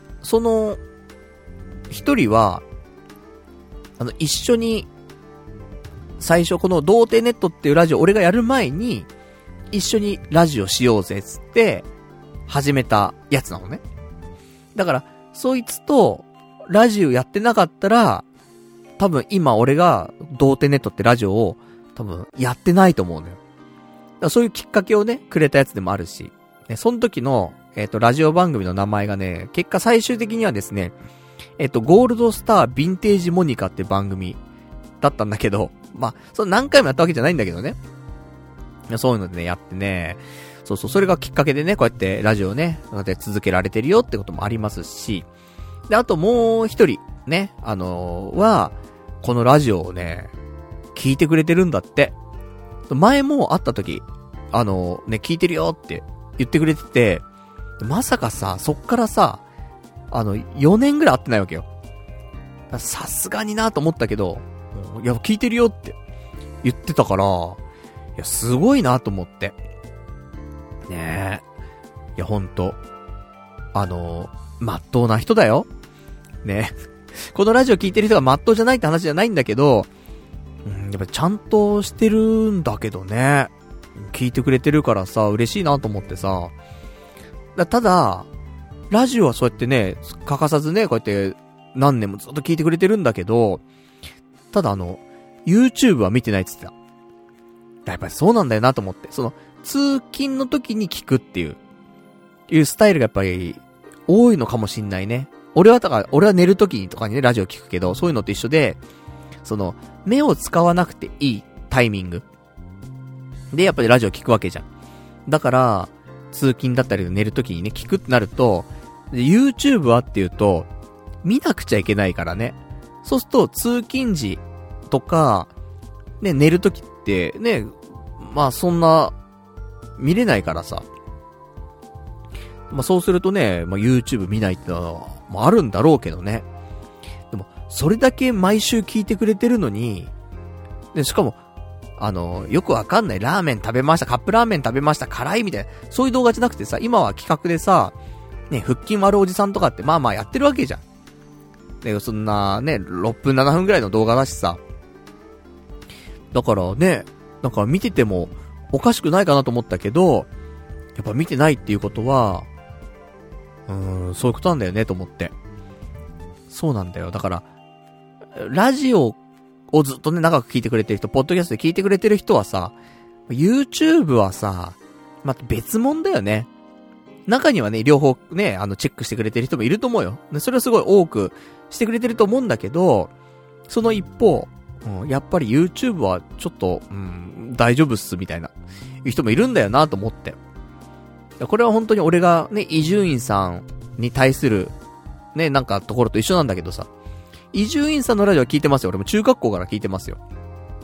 一人は、一緒に、最初この童貞ネットっていうラジオ俺がやる前に、一緒にラジオしようぜっつって、始めたやつなのね。だから、そいつと、ラジオやってなかったら、多分今俺が、童貞ネットってラジオを、多分やってないと思うのよ。だからそういうきっかけをね、くれたやつでもあるし、ね、その時の、ラジオ番組の名前がね、結果最終的にはですね、ゴールドスターヴィンテージモニカって番組だったんだけど、まあ、何回もやったわけじゃないんだけどね。そういうのでね、やってね、それがきっかけでね、こうやってラジオね、続けられてるよってこともありますし、で、あともう一人、ね、は、このラジオをね、聞いてくれてるんだって。前も会った時、ね、聞いてるよって言ってくれてて、まさかさ、そっからさ、4年ぐらい会ってないわけよ。さすがになと思ったけど、いや、聞いてるよって言ってたから、いや、すごいなと思って。ねえ。いや、ほんと。まっとうな人だよ。ねこのラジオ聞いてる人がまっとうじゃないって話じゃないんだけど、やっぱちゃんとしてるんだけどね。聞いてくれてるからさ、嬉しいなと思ってさ。ただ、ラジオはそうやってね、欠かさずね、こうやって何年もずっと聞いてくれてるんだけど、ただYouTube は見てないって言ってた。やっぱりそうなんだよなと思って。通勤の時に聞くっていうスタイルがやっぱり多いのかもしんないね。俺は寝る時にとかにね、ラジオ聞くけど、そういうのと一緒で、目を使わなくていいタイミングで、やっぱりラジオ聞くわけじゃん。だから、通勤だったり寝る時にね、聞くってなると、YouTube はっていうと、見なくちゃいけないからね。そうすると、通勤時とか、ね、寝る時ってね、まあそんな、見れないからさ。まあそうするとね、まあ YouTube 見ないってのは、まああるんだろうけどね。でも、それだけ毎週聞いてくれてるのに、で、しかも、よくわかんないラーメン食べました、カップラーメン食べました、辛いみたいな、そういう動画じゃなくてさ、今は企画でさ、ね、腹筋割るおじさんとかってまあまあやってるわけじゃん。で、そんなね、6分7分ぐらいの動画だしさ。だからね、なんか見ててもおかしくないかなと思ったけど、やっぱ見てないっていうことは、そういうことなんだよねと思って。そうなんだよ。だから、ラジオをずっとね、長く聞いてくれてる人、ポッドキャストで聞いてくれてる人はさ、YouTube はさ、また別物だよね。中にはね、両方ね、チェックしてくれてる人もいると思うよ。それはすごい多くしてくれてると思うんだけど、その一方、やっぱり YouTube はちょっと、大丈夫っす、みたいな、いう人もいるんだよなと思って。これは本当に俺がね、伊集院さんに対する、ね、なんかところと一緒なんだけどさ、伊集院さんのラジオは聞いてますよ。俺も中学校から聞いてますよ。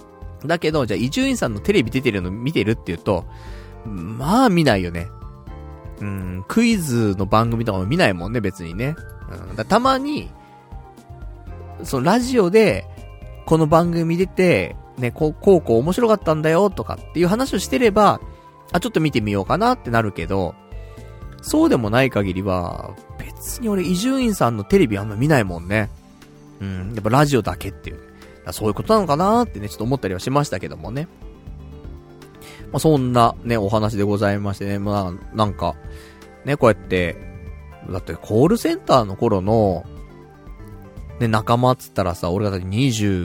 だけど、じゃあ伊集院さんのテレビ出てるの見てるって言うと、まあ見ないよね。クイズの番組とかも見ないもんね、別にね。たまに、そのラジオで、この番組出て、ね、こう面白かったんだよとかっていう話をしてれば、ちょっと見てみようかなってなるけど、そうでもない限りは、別に俺伊集院さんのテレビあんま見ないもんね。やっぱラジオだけっていう。そういうことなのかなーってね、ちょっと思ったりはしましたけどもね。そんなね、お話でございましてね、なんか、ね、こうやって、だってコールセンターの頃の、ね、仲間っつったらさ、俺がだって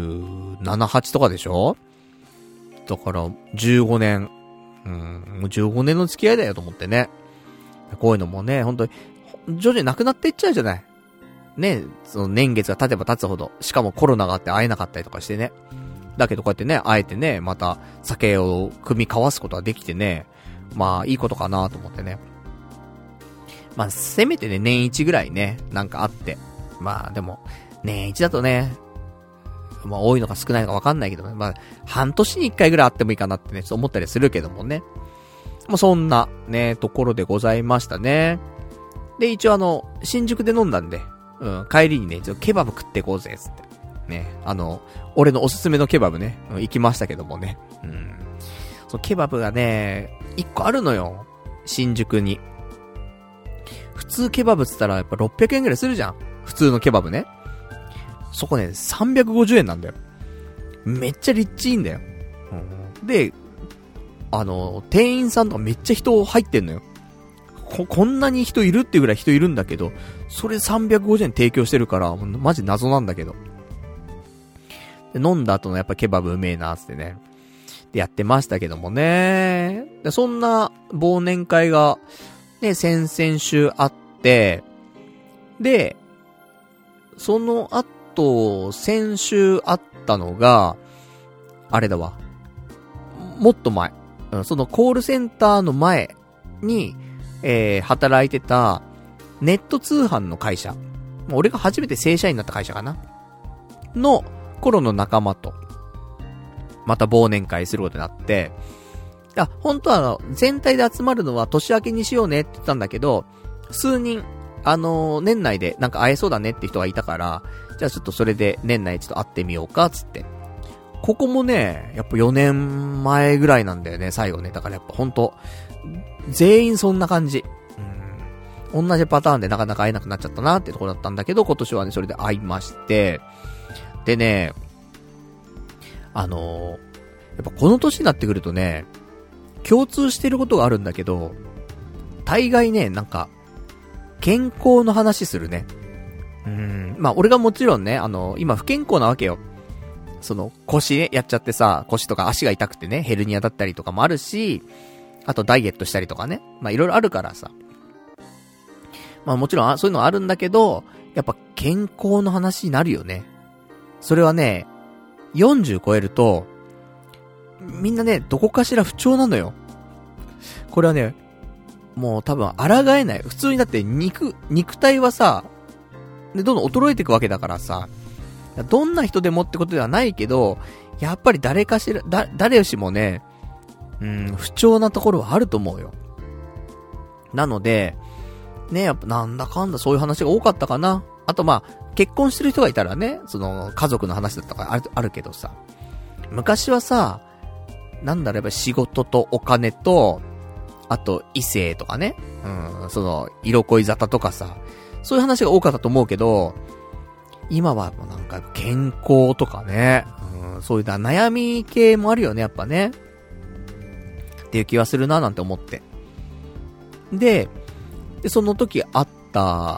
27、8とかでしょ？だから、15年。もう15年の付き合いだよと思ってね。こういうのもね、本当に、徐々になくなっていっちゃうじゃない。ね、その年月が経てば経つほど、しかもコロナがあって会えなかったりとかしてね。だけどこうやってね、会えてね、また酒を組み交わすことができてね、まあいいことかなと思ってね。まあせめてね、年一ぐらいね、なんかあって。まあでも、年一だとね、まあ多いのか少ないのかわかんないけどね、まあ半年に一回ぐらいあってもいいかなってね、ちょっと思ったりするけどもね。まあそんなね、ところでございましたね。で、一応新宿で飲んだんで、帰りにね、ちょっとケバブ食っていこうぜ、つって。ね、俺のおすすめのケバブね、行きましたけどもね。そのケバブがね、一個あるのよ。新宿に。普通ケバブっつったらやっぱ600円ぐらいするじゃん。普通のケバブね。そこね、350円なんだよ。めっちゃリッチいいんだよ。で、店員さんとかめっちゃ人入ってんのよ。こんなに人いるっていうぐらい人いるんだけど、それ350円提供してるから、マジ謎なんだけど。で飲んだ後のやっぱケバブうめえなーってね。でやってましたけどもね。でそんな忘年会が、ね、先々週あって、で、その後、先週あったのが、あれだわ。もっと前。そのコールセンターの前に、働いてた、ネット通販の会社。俺が初めて正社員になった会社かなの頃の仲間と、また忘年会することになって、本当は全体で集まるのは年明けにしようねって言ったんだけど、数人、年内でなんか会えそうだねって人がいたから、じゃあちょっとそれで年内ちょっと会ってみようか、つって。ここもね、やっぱ4年前ぐらいなんだよね、最後ね。だからやっぱほんと、全員そんな感じ。同じパターンでなかなか会えなくなっちゃったなってところだったんだけど、今年はね、それで会いまして、でね、やっぱこの年になってくるとね、共通してることがあるんだけど、大概ね、なんか、健康の話するね。まあ俺がもちろんね、今不健康なわけよ。その腰ね、やっちゃってさ、腰とか足が痛くてね、ヘルニアだったりとかもあるし、あとダイエットしたりとかね、まあいろいろあるからさ。まあもちろんそういうのはあるんだけど、やっぱ健康の話になるよね。それはね、40超えると、みんなね、どこかしら不調なのよ。これはね、もう多分抗えない。普通にだって肉体はさ、でどんどん衰えていくわけだからさ、どんな人でもってことではないけど、やっぱり誰しもね、不調なところはあると思うよ。なので、ね、やっぱなんだかんだそういう話が多かったかな。あとまあ、結婚してる人がいたらね、その家族の話だったからあるけどさ、昔はさ、なんだろう、やっぱ仕事とお金と、あと異性とかね、その色恋沙汰とかさ、そういう話が多かったと思うけど、今はもうなんか健康とかね、そういう悩み系もあるよね、やっぱね。っていう気はするななんて思って。で、その時あった、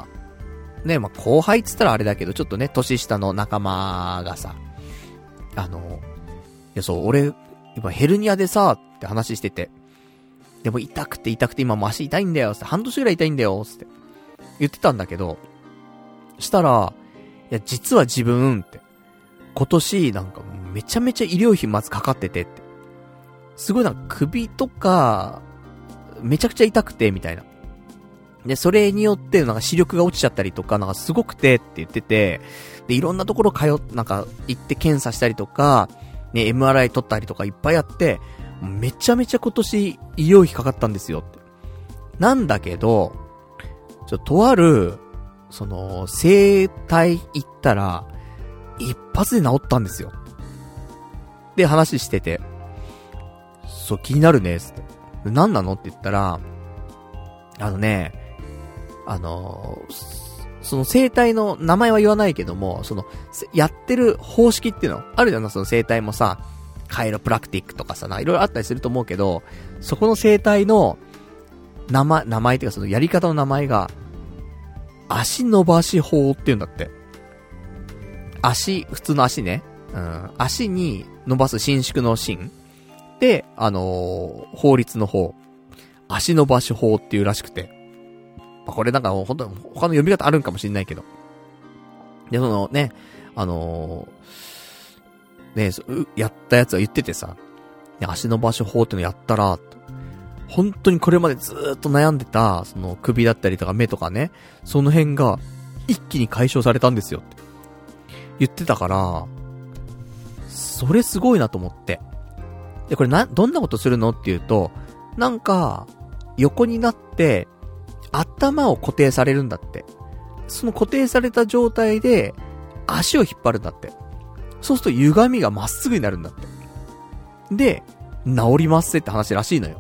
ね、まあ、後輩っつったらあれだけど、ちょっとね、年下の仲間がさ、いや、そう、俺、今ヘルニアでさ、って話してて、でも痛くて今もう足痛いんだよ、って半年ぐらい痛いんだよ、って言ってたんだけど、したら、いや、実は自分って、今年なんかめちゃめちゃ医療費まずかかっててって。すごいなんか首とか、めちゃくちゃ痛くて、みたいな。で、それによってなんか視力が落ちちゃったりとか、なんかすごくてって言ってて、で、いろんなところなんか行って検査したりとか、 ね、MRI 取ったりとかいっぱいあって、めちゃめちゃ今年医療費かかったんですよって。なんだけど、とある、整体行ったら、一発で治ったんですよ。で、話してて、そう、気になるね、つって。何なのって言ったら、その整体の名前は言わないけども、やってる方式っていうの、あるじゃん、その整体もさ、カイロプラクティックとかさ、いろいろあったりすると思うけど、そこの整体の名前っていうかそのやり方の名前が、足伸ばし法っていうんだって。普通の足ね。足に伸ばす伸縮の伸。で、法律の法。足伸ばし法っていうらしくて。これなんか本当に他の読み方あるんかもしれないけど。で、やったやつは言っててさ、足伸ばし法っていうのやったら、本当にこれまでずーっと悩んでた、首だったりとか目とかね、その辺が一気に解消されたんですよって言ってたから、それすごいなと思って。で、これどんなことするのっていうと、なんか、横になって、頭を固定されるんだって。その固定された状態で、足を引っ張るんだって。そうすると歪みがまっすぐになるんだって。で、治りますって話らしいのよ。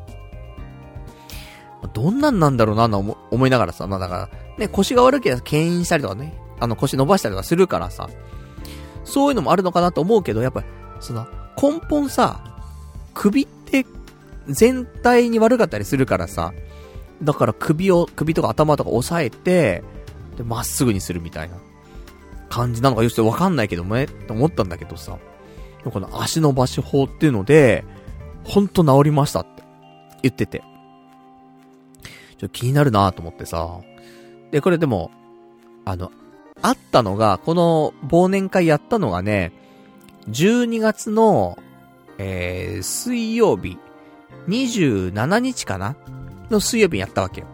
どんなんなんだろうな、思いながらさ、だから、ね、腰が悪ければ牽引したりとかね、腰伸ばしたりとかするからさ、そういうのもあるのかなと思うけど、やっぱり、根本さ、首って全体に悪かったりするからさ、だから首とか頭とか押さえて、で、まっすぐにするみたいな感じなのか、よくわかんないけどもね、と思ったんだけどさ、この足伸ばし法っていうので、ほんと治りましたって言ってて。気になるなと思ってさ。で、これでも、あったのが、この忘年会やったのがね、12月の、水曜日、27日かなの水曜日にやったわけよ。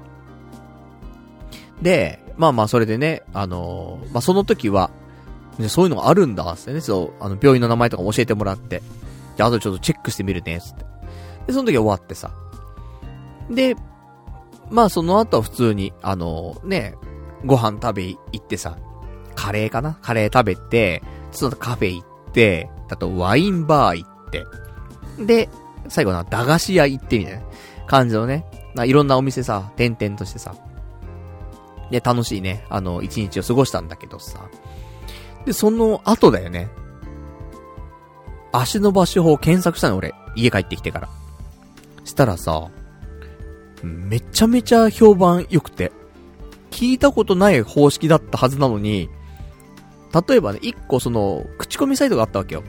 で、それでね、その時は、そういうのがあるんだ、ってね、病院の名前とか教えてもらって、じゃあ、あとちょっとチェックしてみるね、つって。で、その時は終わってさ。で、その後は普通に、ご飯食べ行ってさ、カレー食べて、ちょっとカフェ行って、あとワインバー行って、で、最後駄菓子屋行ってみたいな感じのね、いろんなお店さ、点々としてさ、で、楽しいね、一日を過ごしたんだけどさ、で、その後だよね、足伸ばし法検索したの俺、家帰ってきてから。したらさ、めちゃめちゃ評判良くて、聞いたことない方式だったはずなのに、例えばね、一個口コミサイトがあったわけよ。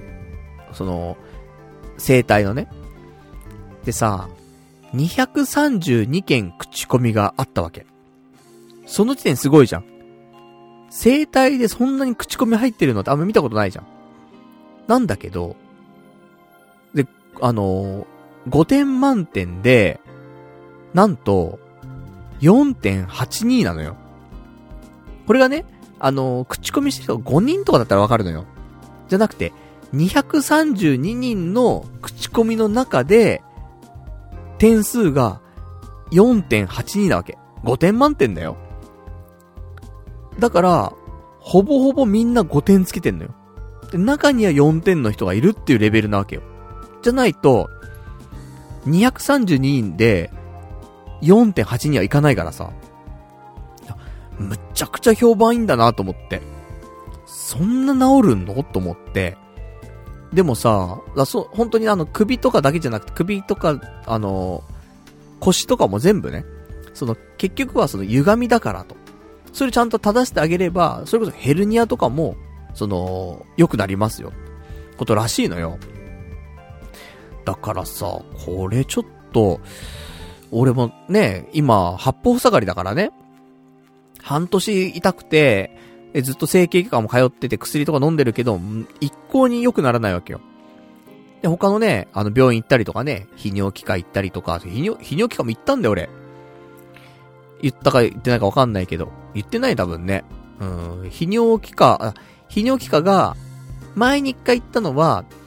整体のね。でさ、232件口コミがあったわけ。その時点すごいじゃん。整体でそんなに口コミ入ってるのってあんま見たことないじゃん。なんだけど、で、5点満点で、なんと、4.82 なのよ。これがね、口コミしてる人5人とかだったらわかるのよ。じゃなくて、232人の口コミの中で、点数が 4.82 なわけ。5点満点だよ。だから、ほぼほぼみんな5点つけてんのよ。で、中には4点の人がいるっていうレベルなわけよ。じゃないと、232人で、4.8 にはいかないからさ。むっちゃくちゃ評判いいんだなと思って。そんな治るのと思って。でもさ、本当に首とかだけじゃなくて、首とか、腰とかも全部ね、結局は歪みだからと。それちゃんと正してあげれば、それこそヘルニアとかも、良くなりますよ。ことらしいのよ。だからさ、これちょっと、俺もね、今、八方塞がりだからね。半年痛くて、ずっと整形外科も通ってて薬とか飲んでるけど、一向に良くならないわけよ。で、他のね、病院行ったりとかね、泌尿器科行ったりとか、泌尿器科も行ったんだよ俺。言ったか言ってないかわかんないけど。言ってない多分ね。泌尿器科が、前に一回行ったのは、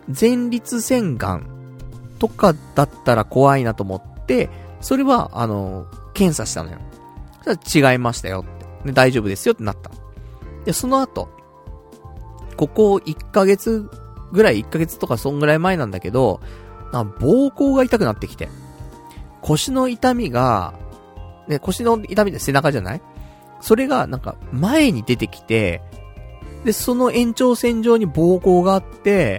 前立腺がんとかだったら怖いなと思って、それは、検査したのよ。そしたら違いましたよって。で、大丈夫ですよってなった。で、その後、ここ1ヶ月ぐらい、1ヶ月とかそんぐらい前なんだけど、膀胱が痛くなってきて。腰の痛みが、ね、腰の痛みって背中じゃない？それがなんか前に出てきて、で、その延長線上に膀胱があって、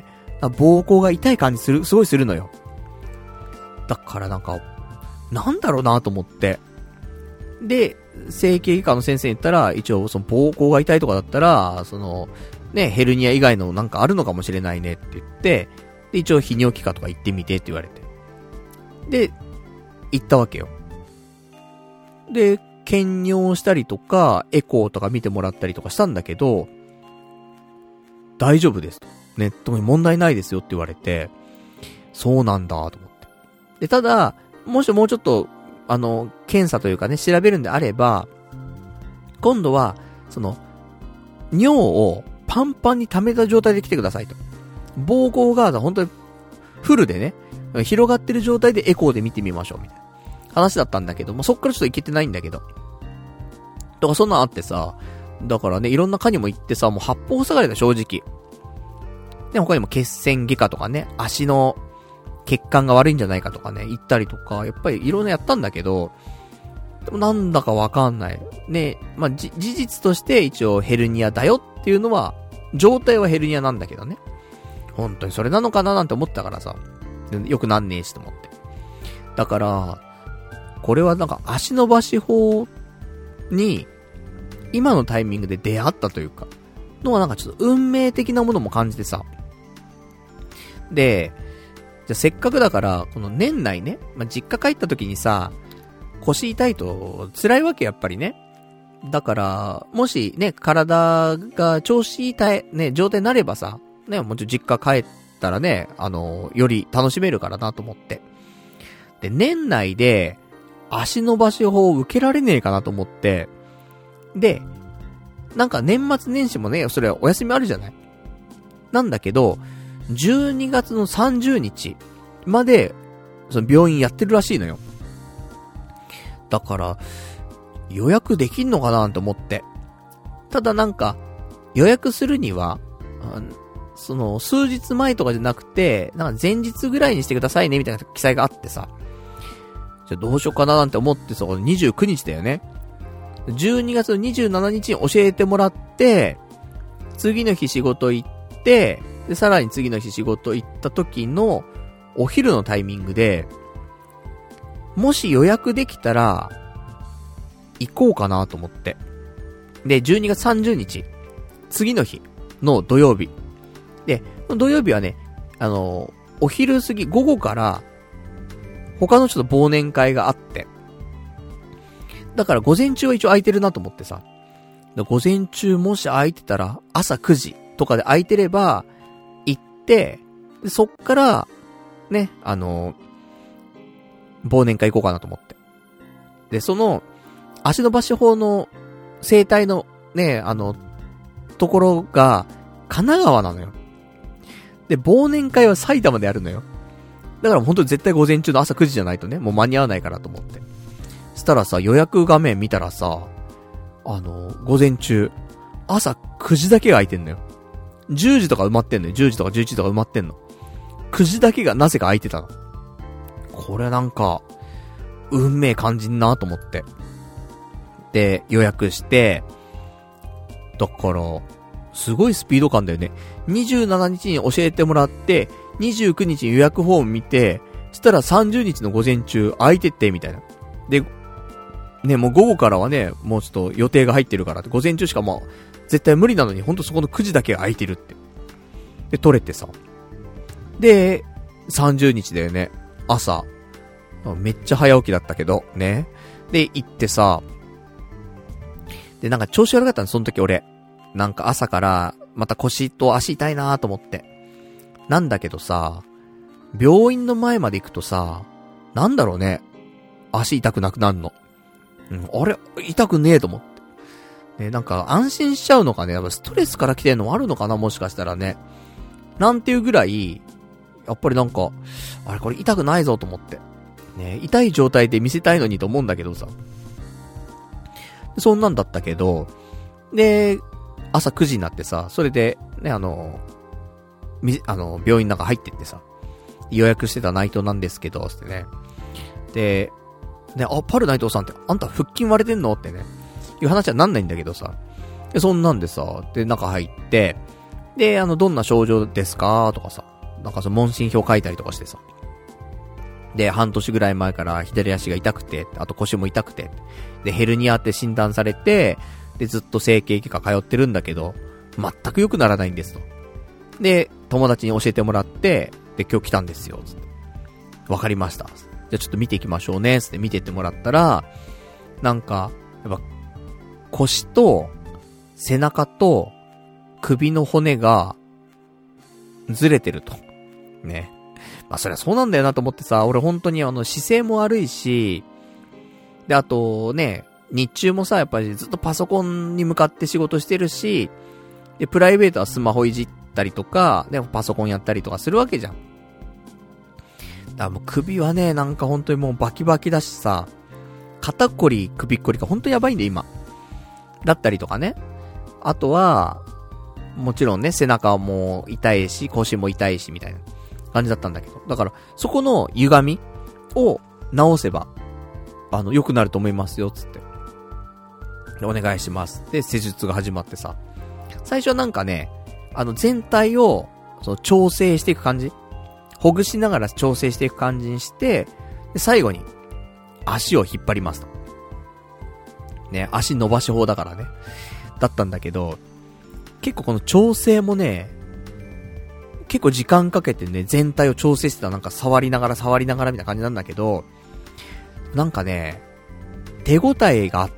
膀胱が痛い感じすごいするのよ。だからなんか、なんだろうなと思って。で、整形外科の先生に言ったら、一応その膀胱が痛いとかだったら、ね、ヘルニア以外のなんかあるのかもしれないねって言って、で、一応泌尿器科とか行ってみてって言われて。で、行ったわけよ。で、検尿したりとか、エコーとか見てもらったりとかしたんだけど、大丈夫ですと。ね、特に問題ないですよって言われて、そうなんだと思って。で、ただ、もしもうちょっと、検査というかね、調べるんであれば、今度は、尿をパンパンに溜めた状態で来てくださいと。膀胱が本当にフルでね、広がってる状態でエコーで見てみましょうみたいな話だったんだけども、そっからちょっといけてないんだけど。だからそんなんあってさ、だからね、いろんな科にも行ってさ、もう八方塞がりだ正直。で、他にも血栓外科とかね、足の血管が悪いんじゃないかとかね、言ったりとか、やっぱりいろんなやったんだけど、でもなんだかわかんない。ね、まあ、事実として一応ヘルニアだよっていうのは、状態はヘルニアなんだけどね。本当にそれなのかななんて思ったからさ、よくなんねえしと思って。だから、これはなんか足伸ばし法に、今のタイミングで出会ったというか、のはなんかちょっと運命的なものも感じてさ。で、じゃあせっかくだから、この年内ね、まあ、実家帰った時にさ、腰痛いと辛いわけやっぱりね。だから、もしね、体が調子いいね、状態になればさ、ね、もちろん実家帰ったらね、より楽しめるからなと思って。で、年内で、足伸ばし法を受けられねえかなと思って、で、なんか年末年始もね、それはお休みあるじゃない？なんだけど、12月の30日まで、その病院やってるらしいのよ。だから、予約できんのかなって思って。ただなんか、予約するには、数日前とかじゃなくて、なんか前日ぐらいにしてくださいね、みたいな記載があってさ。じゃあどうしようかななんて思ってさ、29日だよね。12月の27日に教えてもらって、次の日仕事行って、で、さらに次の日仕事行った時のお昼のタイミングで、もし予約できたら、行こうかなと思って。で、12月30日、次の日の土曜日。で、土曜日はね、お昼過ぎ、午後から、他のちょっと忘年会があって、だから午前中は一応空いてるなと思ってさ。午前中もし空いてたら、朝9時とかで空いてれば、行って、でそっから、ね、忘年会行こうかなと思って。で、足伸ばし法の生態のね、ところが、神奈川なのよ。で、忘年会は埼玉でやるのよ。だから本当に絶対午前中の朝9時じゃないとね、もう間に合わないからと思って。したらさ、予約画面見たらさ、午前中、朝9時だけが空いてんのよ。10時とか埋まってんのよ。10時とか11時とか埋まってんの。9時だけがなぜか空いてたの。これなんか、運命感じんなと思って。で、予約して、だから、すごいスピード感だよね。27日に教えてもらって、29日に予約フォーム見て、そしたら30日の午前中空いてって、みたいな。で、ね、もう午後からはね、もうちょっと予定が入ってるからって、午前中しかもう、絶対無理なのに、ほんとそこの9時だけ空いてるって。で、取れてさ。で、30日だよね。朝。めっちゃ早起きだったけど、ね。で、行ってさ、で、なんか調子悪かったの、その時俺。なんか朝から、また腰と足痛いなーと思って。なんだけどさ、病院の前まで行くとさ、なんだろうね。足痛くなくなるの。あれ痛くねえと思って。ね、なんか安心しちゃうのかね。やっぱストレスから来てるのもあるのかなもしかしたらね。なんていうぐらい、 やっぱりなんか、あれこれ痛くないぞと思って。ね、痛い状態で見せたいのにと思うんだけどさ。そんなんだったけど、で、朝9時になってさ、それで、ね、病院の中入ってってさ、予約してた内藤なんですけど、ってね。で、ね、パル内藤さんって、あんた腹筋割れてんのってね、いう話はなんないんだけどさ。で、そんなんでさ、で、中入って、で、どんな症状ですかとかさ、なんか問診票書いたりとかしてさ。で、半年ぐらい前から左足が痛くて、あと腰も痛くて、で、ヘルニアって診断されて、で、ずっと整形外科通ってるんだけど、全く良くならないんですと。で、友達に教えてもらって、で、今日来たんですよ、つって。わかりました。じゃあちょっと見ていきましょうね、つって見てってもらったら、なんか、やっぱ、腰と、背中と、首の骨が、ずれてると。ね。まあそりゃそうなんだよなと思ってさ、俺本当に姿勢も悪いし、で、あとね、日中もさ、やっぱりずっとパソコンに向かって仕事してるし、で、プライベートはスマホいじったりとか、で、パソコンやったりとかするわけじゃん。だからもう首はね、なんか本当にもうバキバキだしさ、肩こり、首っこりが本当にやばいんで今。だったりとかね。あとは、もちろんね、背中も痛いし、腰も痛いし、みたいな感じだったんだけど。だから、そこの歪みを直せば、良くなると思いますよ、つって。で、お願いします。で、施術が始まってさ。最初はなんかね、全体を、調整していく感じ。ほぐしながら調整していく感じにして、で、最後に、足を引っ張りますと。ね、足伸ばし法だからね。だったんだけど、結構この調整もね、結構時間かけてね、全体を調整してた。なんか触りながらみたいな感じなんだけど、なんかね、手応えがあった。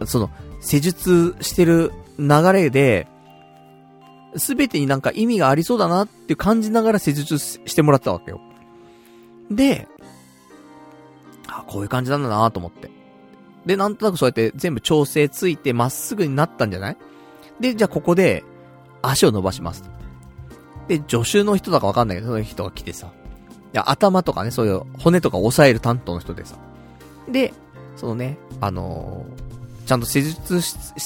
施術してる流れで、すべてになんか意味がありそうだなって感じながら施術してもらったわけよ。で、こういう感じなんだなと思って。で、なんとなくそうやって全部調整ついてまっすぐになったんじゃない？で、じゃあここで足を伸ばします。で、助手の人だかわかんないけど、そういう人が来てさ。いや、頭とかね、そういう骨とか押さえる担当の人でさ。で、そのね、ちゃんと施術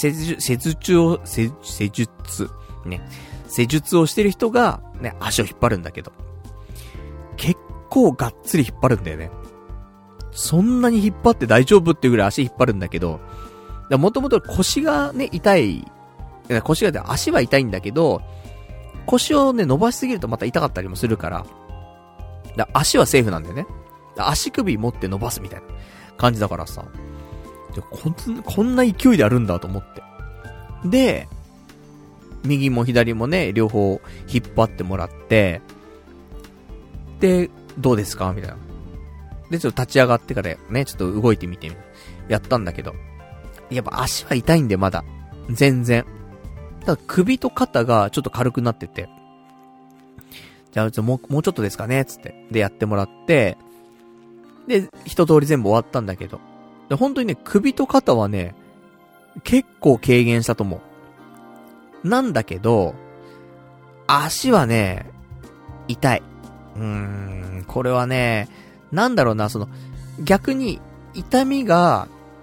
をしてる人が、ね、足を引っ張るんだけど。結構がっつり引っ張るんだよね。そんなに引っ張って大丈夫っていうぐらい足引っ張るんだけど、もともと腰がね、痛い。腰が足は痛いんだけど、腰をね、伸ばしすぎるとまた痛かったりもするから、足はセーフなんだよね。足首持って伸ばすみたいな感じだからさ。こんな勢いであるんだと思って。で、右も左もね、両方引っ張ってもらって、で、どうですかみたいな。で、ちょっと立ち上がってからね、ちょっと動いてみて、やったんだけど。やっぱ足は痛いんで、まだ。全然。ただ首と肩がちょっと軽くなってて。じゃあ、もうちょっとですかねつって。で、やってもらって、で、一通り全部終わったんだけど。で、本当にね、首と肩はね、結構軽減したと思う。なんだけど、足はね、痛い。これはね、なんだろうな、逆に、痛みが、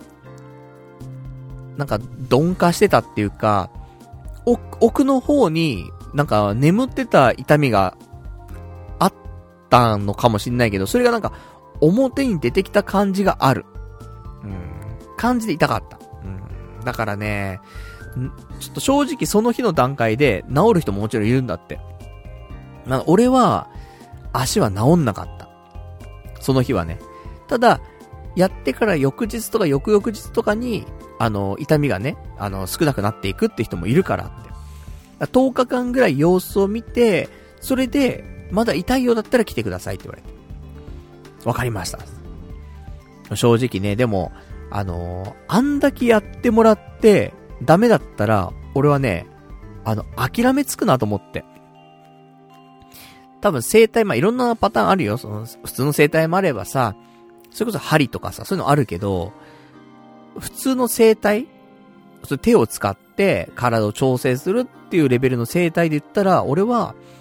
なんか、鈍化してたっていうか、奥の方に、なんか、眠ってた痛みがあったのかもしんないけど、それがなんか、表に出てきた感じがある。感じで痛かった。だからね、ちょっと正直その日の段階で治る人ももちろんいるんだって。俺は、足は治んなかった。その日はね。ただ、やってから翌日とか翌々日とかに、痛みがね、少なくなっていくって人もいるからって。10日間ぐらい様子を見て、それで、まだ痛いようだったら来てくださいって言われて。わかりました。正直ね、でも、あんだけやってもらって、ダメだったら、俺はね、諦めつくなと思って。多分整体、いろんなパターンあるよ。普通の整体もあればさ、それこそ針とかさ、そういうのあるけど、普通の整体、手を使って体を調整するっていうレベルの整体で言ったら、俺は、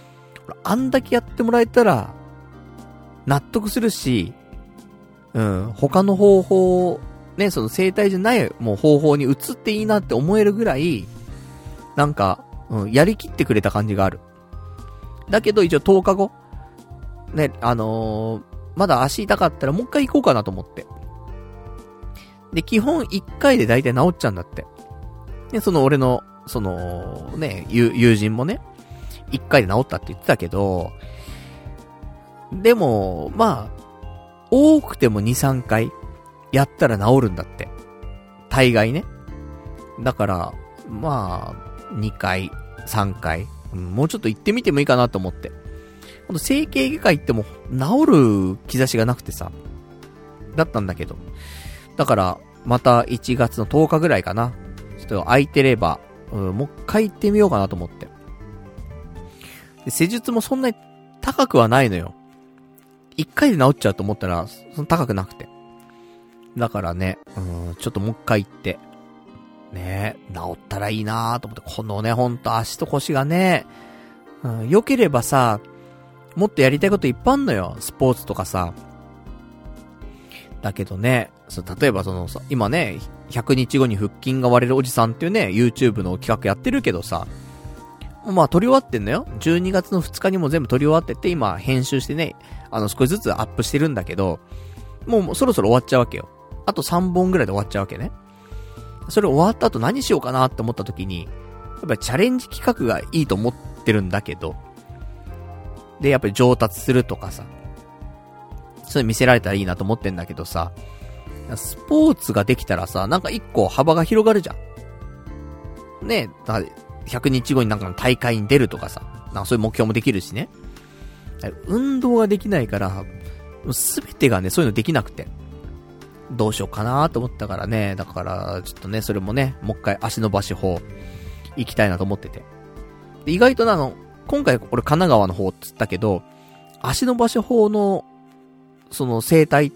あんだけやってもらえたら、納得するし、他の方法、ね、その整体じゃないもう方法に移っていいなって思えるぐらい、なんか、やりきってくれた感じがある。だけど一応10日後、ね、まだ足痛かったらもう一回行こうかなと思って。で、基本1回で大体治っちゃうんだって。で、俺の、ね、友人もね、1回で治ったって言ってたけど、でも、まあ、多くても2、3回やったら治るんだって。大概ね。だから、まあ、2回、3回、もうちょっと行ってみてもいいかなと思って。整形外科行っても治る兆しがなくてさ。だったんだけど。だから、また1月の10日ぐらいかな。ちょっと空いてれば、もう一回行ってみようかなと思って。で、施術もそんなに高くはないのよ。1回で治っちゃうと思ったら、その高くなくて。だからね、ちょっともう一回行って、ね、治ったらいいなーと思って、このね、ほんと足と腰がね、良ければさ、もっとやりたいこといっぱいあんのよ。スポーツとかさ。だけどね、例えば今ね、100日後に腹筋が割れるおじさんっていうね、YouTube の企画やってるけどさ、まあ撮り終わってんのよ。12月の2日にも全部撮り終わってて、今編集してね、少しずつアップしてるんだけど、もうそろそろ終わっちゃうわけよ。あと3本ぐらいで終わっちゃうわけね。それ終わった後何しようかなって思った時に、やっぱりチャレンジ企画がいいと思ってるんだけど、で、やっぱり上達するとかさ、それ見せられたらいいなと思ってんだけどさ、スポーツができたらさ、なんか一個幅が広がるじゃん。ねえ、100日後になんかの大会に出るとかさ、なんかそういう目標もできるしね。運動ができないから、すべてがね、そういうのできなくて。どうしようかなと思ったからね。だから、ちょっとね、それもね、もう一回足伸ばし法、行きたいなと思ってて。で意外と今回俺神奈川の方って言ったけど、足伸ばし法の、整体って、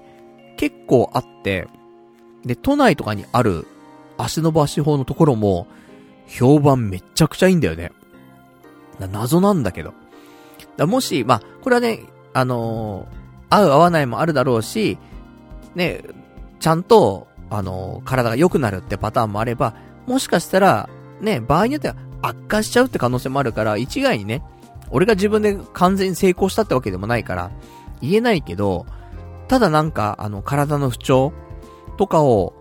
結構あって、で、都内とかにある足伸ばし法のところも、評判めっちゃくちゃいいんだよね。謎なんだけど。もし、まあ、これはね、合う合わないもあるだろうし、ね、ちゃんと、体が良くなるってパターンもあれば、もしかしたら、ね、場合によっては悪化しちゃうって可能性もあるから、一概にね、俺が自分で完全に成功したってわけでもないから、言えないけど、ただなんか、体の不調とかを、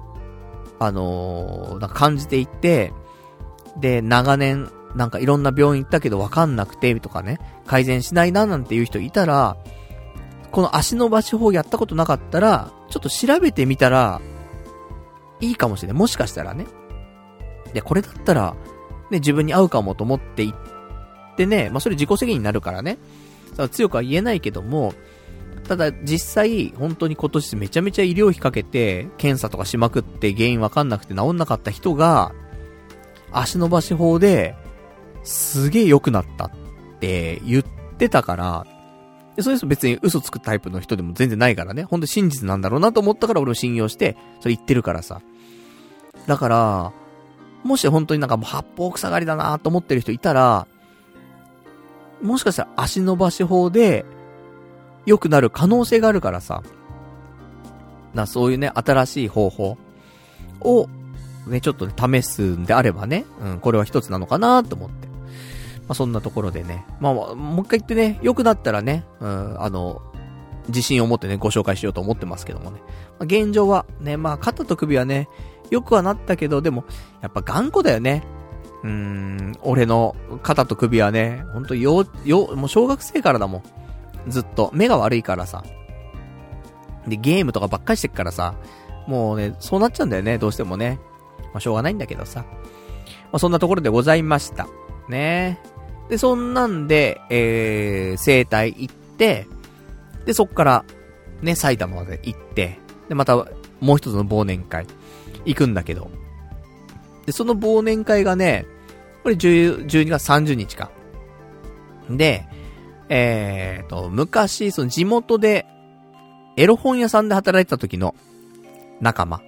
なんか感じていって、で、長年、なんかいろんな病院行ったけどわかんなくて、とかね、改善しないななんていう人いたら、この足伸ばし法やったことなかったら、ちょっと調べてみたら、いいかもしれない。もしかしたらね。で、これだったら、ね、自分に合うかもと思っていってね、まあそれ自己責任になるからね。強くは言えないけども、ただ実際、本当に今年めちゃめちゃ医療費かけて、検査とかしまくって原因わかんなくて治んなかった人が、足伸ばし法で、すげえ良くなったって言ってたから、でそういう人別に嘘つくタイプの人でも全然ないからね。ほんと真実なんだろうなと思ったから俺を信用して、それ言ってるからさ。だから、もし本当になんかもう八方塞がりだなと思ってる人いたら、もしかしたら足伸ばし法で良くなる可能性があるからさ。そういうね、新しい方法をね、ちょっとね、試すんであればね、これは一つなのかなと思って。まあ、そんなところでね。まあ、もう一回言ってね、良くなったらね、自信を持ってね、ご紹介しようと思ってますけどもね。まあ、現状はね、まあ、肩と首はね、良くはなったけど、でも、やっぱ頑固だよね。俺の肩と首はね、ほんともう小学生からだもん。ずっと。目が悪いからさ。で、ゲームとかばっかりしてっからさ、もうね、そうなっちゃうんだよね、どうしてもね。まあ、しょうがないんだけどさ。まあ、そんなところでございました。ね。で、そんなんで、整体行って、で、そっから、ね、埼玉まで行って、で、また、もう一つの忘年会、行くんだけど。で、その忘年会がね、これ12月30日か。で、昔、その地元で、エロ本屋さんで働いてた時の仲間。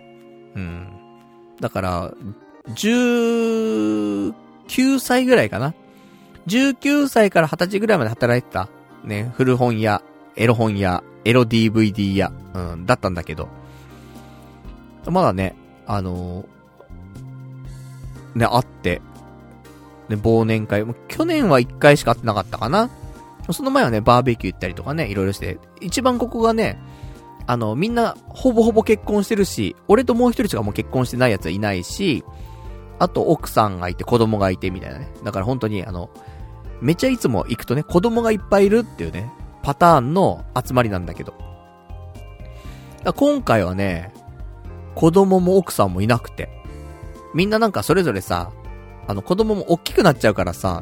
だから、19歳ぐらいかな 19歳から20歳ぐらいまで働いてた、ね、古本屋、エロ本屋、エロ DVD 屋、だったんだけど、まだね、ね、会って、ね、忘年会、去年は1回しか会ってなかったかな。その前はね、バーベキュー行ったりとかね、いろいろして、一番ここがね、みんな、ほぼほぼ結婚してるし、俺ともう一人しかもう結婚してないやつはいないし、あと奥さんがいて子供がいてみたいなね。だから本当にめっちゃいつも行くとね、子供がいっぱいいるっていうね、パターンの集まりなんだけど。今回はね、子供も奥さんもいなくて。みんななんかそれぞれさ、子供も大きくなっちゃうからさ、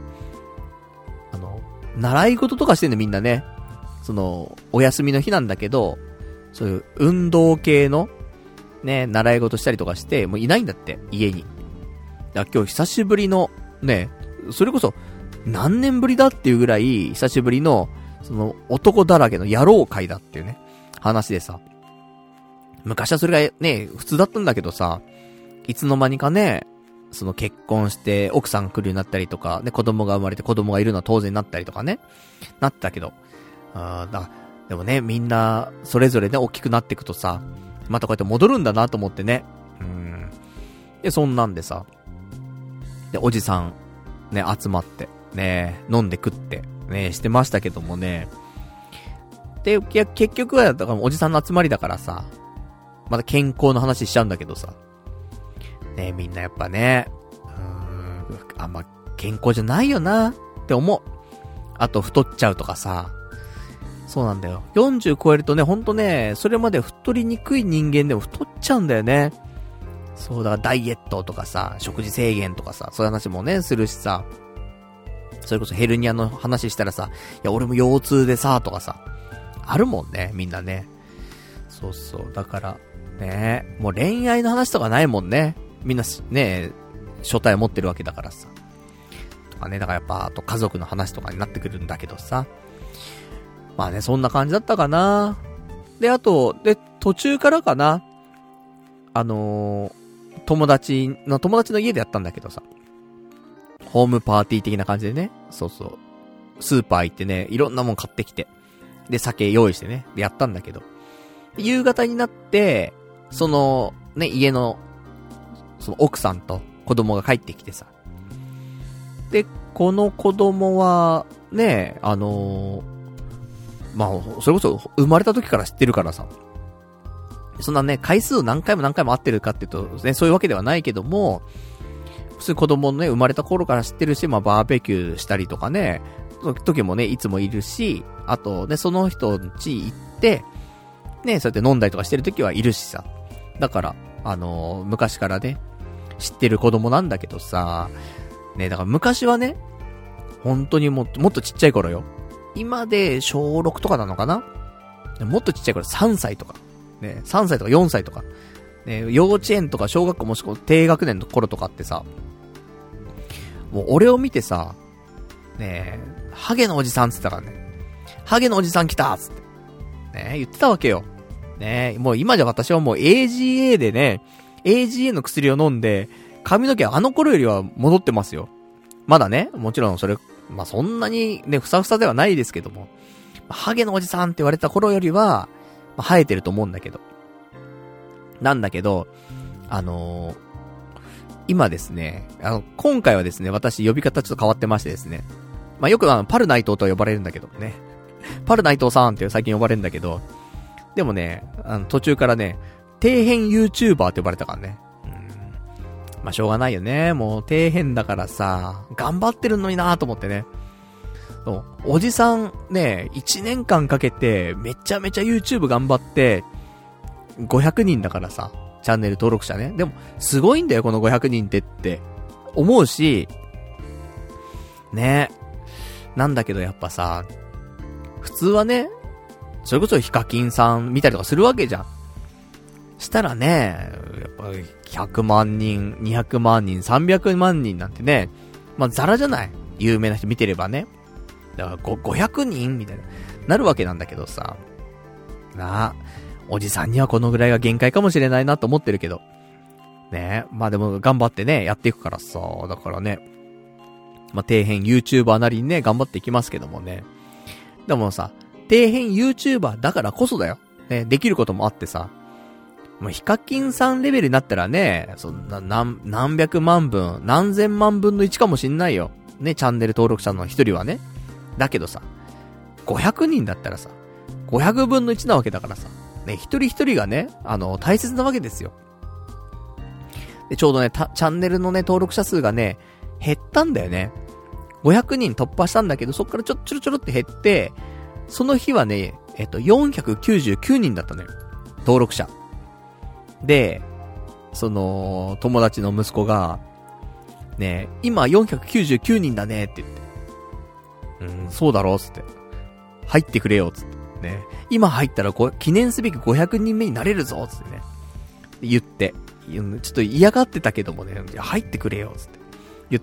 習い事とかしてんのみんなね。お休みの日なんだけど、そういう運動系の、ね、習い事したりとかして、もういないんだって、家に。だから今日久しぶりの、ね、それこそ、何年ぶりだっていうぐらい、久しぶりの、男だらけの野郎会だっていうね、話でさ。昔はそれがね、普通だったんだけどさ、いつの間にかね、結婚して奥さん来るようになったりとか、ね、子供が生まれて子供がいるのは当然になったりとかね、なったけど、でもね、みんな、それぞれね、大きくなっていくとさ、またこうやって戻るんだなと思ってね。で、そんなんでさ、で、おじさん、ね、集まって、ね、飲んで食って、ね、してましたけどもね。で、結局は、だからおじさんの集まりだからさ、また健康の話しちゃうんだけどさ、ね、みんなやっぱね、あんま健康じゃないよなって思う。あと太っちゃうとかさ、そうなんだよ。40超えるとね、ほんとね、それまで太りにくい人間でも太っちゃうんだよね。そうだからダイエットとかさ、食事制限とかさ、そういう話もね、するしさ、それこそヘルニアの話したらさ、いや俺も腰痛でさ、とかさ、あるもんね、みんなね。そうそう、だから、ね、もう恋愛の話とかないもんね。みんなね、初対持ってるわけだからさ。とかね、だからやっぱ、あと家族の話とかになってくるんだけどさ。まあね、そんな感じだったかな。で、あと、途中からかな。友達の家でやったんだけどさ。ホームパーティー的な感じでね。そうそう。スーパー行ってね、いろんなもん買ってきて。で、酒用意してね。で、やったんだけど。夕方になって、ね、家の、奥さんと子供が帰ってきてさ。で、この子供は、ね、まあ、それこそ生まれた時から知ってるからさ。そんなね、回数何回も会ってるかっていうと、ね、そういうわけではないけども、普通に子供のね、生まれた頃から知ってるし、まあ、バーベキューしたりとかね、その時もね、いつもいるし、あとね、その人の家行って、ね、そうやって飲んだりとかしてる時はいるしさ。だから、昔からね、知ってる子供なんだけどさ、ね、だから昔はね、本当にもっとちっちゃい頃よ。今で小6とかなのかな？もっとちっちゃい頃3歳とか。ね、3歳とか4歳とか。ね、幼稚園とか小学校もしくは低学年の頃とかってさ、もう俺を見てさ、ね、ハゲのおじさんつってたからね。ハゲのおじさん来たつって。ね、言ってたわけよ。ね、もう今じゃ私はもう AGA でね、AGA の薬を飲んで、髪の毛はあの頃よりは戻ってますよ。まだね、もちろんそれ、まあ、そんなにね、ふさふさではないですけども、ハゲのおじさんって言われた頃よりは、まあ、生えてると思うんだけど。なんだけど、今ですね、今回はですね、私呼び方ちょっと変わってましてですね、まあ、よくパル内藤とは呼ばれるんだけどね、パル内藤さんって最近呼ばれるんだけど、でもね、途中からね、底辺 YouTuber って呼ばれたからね。まあ、しょうがないよね。もう底辺だからさ、頑張ってるのになーと思ってね。おじさんね、1年間かけて、めちゃめちゃ YouTube 頑張って、500人だからさ、チャンネル登録者ね。でも、すごいんだよ、この500人って思うし、ね。なんだけどやっぱさ、普通はね、それこそヒカキンさん見たりとかするわけじゃん。したらね、やっぱり100万人、200万人、300万人なんてね、まあザラじゃない。有名な人見てればね。だから500人みたいなるわけなんだけどさ。おじさんにはこのぐらいが限界かもしれないなと思ってるけど。ね、まあでも頑張ってね、やっていくからさ。だからね、 まあ、底辺 YouTuber なりにね、頑張っていきますけどもね。でもさ、底辺 YouTuber だからこそだよ。ね、できることもあってさ、もうヒカキンさんレベルになったらね、そんな何百万分、何千万分の1かもしんないよ。ね、チャンネル登録者の一人はね。だけどさ、500人だったらさ、500分の1なわけだからさ、ね、一人一人がね、大切なわけですよ。で、ちょうどね、チャンネルのね、登録者数がね、減ったんだよね。500人突破したんだけど、そっからちょろって減って、その日はね、499人だったのよ。登録者。で、その、友達の息子が、ね、今499人だねって言って。そうだろつって。入ってくれよつって。ね。今入ったら記念すべき500人目になれるぞつってね。言って。ちょっと嫌がってたけどもね、入ってくれよつって。言って、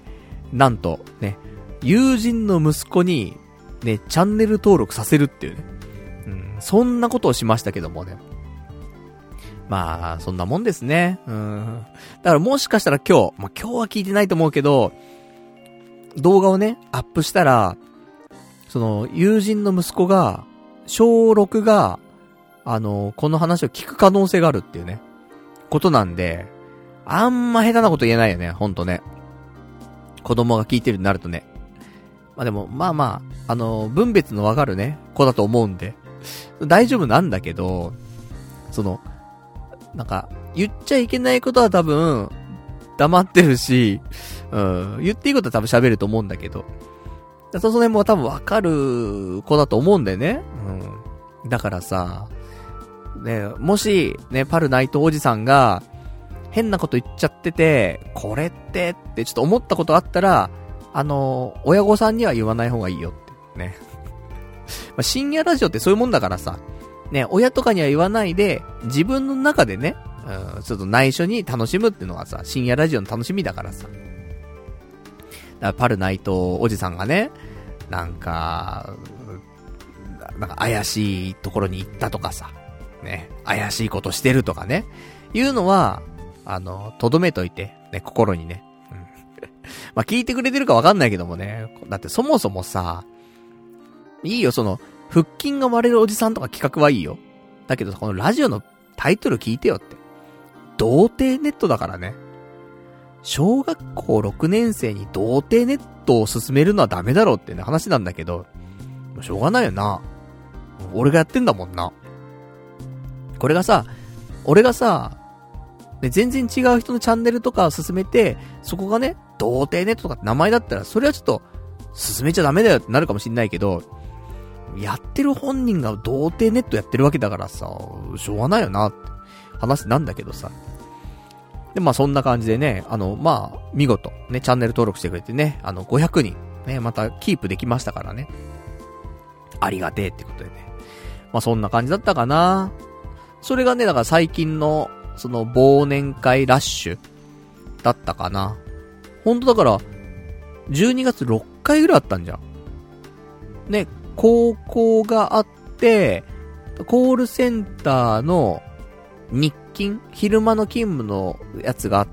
なんと、ね、友人の息子に、ね、チャンネル登録させるっていうね。そんなことをしましたけどもね。まあ、そんなもんですね。だからもしかしたら今日は聞いてないと思うけど、動画をね、アップしたら、その、友人の息子が、小6が、この話を聞く可能性があるっていうね、ことなんで、あんま下手なこと言えないよね、ほんとね。子供が聞いてるになるとね。まあでも、分別のわかるね、子だと思うんで、大丈夫なんだけど、その、なんか、言っちゃいけないことは多分、黙ってるし、言っていいことは多分喋ると思うんだけど、その辺も多分わかる子だと思うんだよね。だからさ、ね、もし、ね、パルナイトおじさんが、変なこと言っちゃってて、これってちょっと思ったことあったら、親御さんには言わない方がいいよって、ね。まあ、深夜ラジオってそういうもんだからさ、ね、親とかには言わないで、自分の中でね、ちょっと内緒に楽しむっていうのはさ、深夜ラジオの楽しみだからさ。だからパルナイトおじさんがね、なんか怪しいところに行ったとかさ、ね、怪しいことしてるとかね、いうのは、とどめといて、ね、心にね。まあ、聞いてくれてるかわかんないけどもね、だってそもそもさ、いいよ、その、腹筋が割れるおじさんとか企画はいいよ。だけど、このラジオのタイトル聞いてよって。童貞ネットだからね。小学校6年生に童貞ネットを進めるのはダメだろうってね、話なんだけど、しょうがないよな。俺がやってんだもんな。これがさ、俺がさ、ね、全然違う人のチャンネルとかを進めて、そこがね、童貞ネットとかって名前だったら、それはちょっと、進めちゃダメだよってなるかもしんないけど、やってる本人が童貞ネットやってるわけだからさ、しょうがないよなって話なんだけどさ。で、まあそんな感じでね、まあ、見事、ね、チャンネル登録してくれてね、500人、ね、またキープできましたからね。ありがてえってことでね。まあそんな感じだったかな。それがね、だから最近の、その忘年会ラッシュだったかな。ほんとだから、12月6回ぐらいあったんじゃん。ね、高校があって、コールセンターの日勤、昼間の勤務のやつがあって、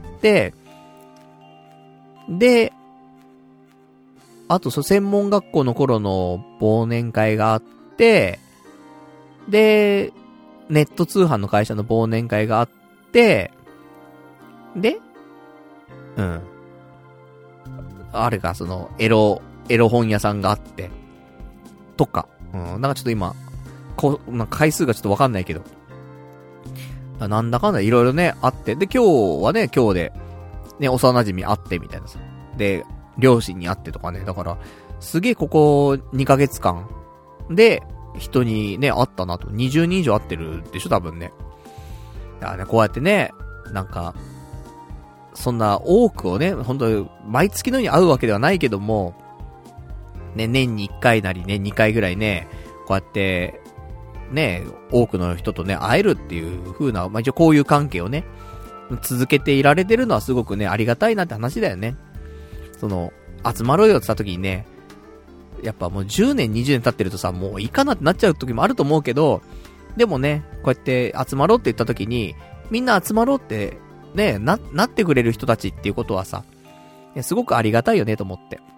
で、あと専門学校の頃の忘年会があって、で、ネット通販の会社の忘年会があって、で、あれか、その、エロ本屋さんがあって、とか。なんかちょっと今、なんか回数がちょっとわかんないけど。なんだかんだいろいろね、あって。で、今日はね、今日で、ね、幼馴染会ってみたいなさ。で、両親に会ってとかね。だから、すげえここ2ヶ月間で、人にね、会ったなと。20人以上会ってるでしょ、多分ね。だからね、こうやってね、なんか、そんな多くをね、本当に毎月のように会うわけではないけども、ね、年に1回なりね、2回ぐらいね、こうやって、ね、多くの人とね、会えるっていう風な、まあ、一応こういう関係をね、続けていられてるのはすごくね、ありがたいなって話だよね。その、集まろうよって言った時にね、やっぱもう10年、20年経ってるとさ、もういいかなってなっちゃう時もあると思うけど、でもね、こうやって集まろうって言った時に、みんな集まろうって、ね、なってくれる人たちっていうことはさ、すごくありがたいよねと思って。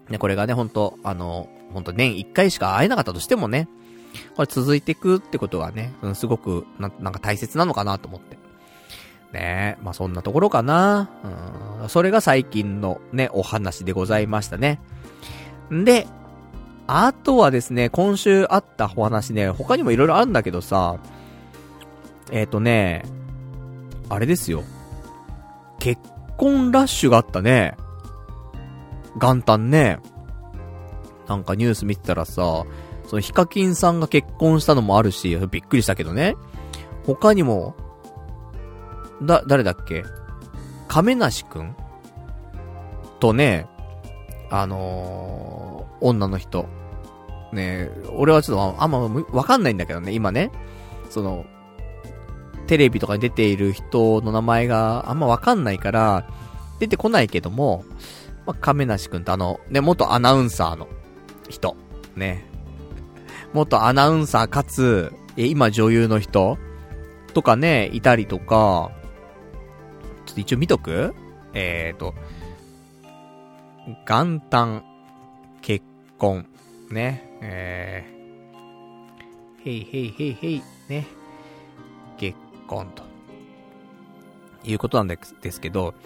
ね、これがね、ほんと年1回しか会えなかったとしてもね、これ続いていくってことがね、すごく、なんか大切なのかなと思って。ねえ、まあ、そんなところかな。それが最近のね、お話でございましたね。んで、あとはですね、今週あったお話ね、他にもいろいろあるんだけどさ、あれですよ。結婚ラッシュがあったね。元旦ね。なんかニュース見てたらさ、そのヒカキンさんが結婚したのもあるし、びっくりしたけどね。他にも、誰だっけ？亀梨くんとね、女の人。ね、俺はちょっとあんまわかんないんだけどね、今ね。その、テレビとかに出ている人の名前があんまわかんないから、出てこないけども、まあ、亀梨くんとね、元アナウンサーの人。ね。元アナウンサーかつ、今女優の人とかね、いたりとか、ちょっと一応見とく？元旦、結婚、ね、へい、ね、結婚と、いうことなんですけど、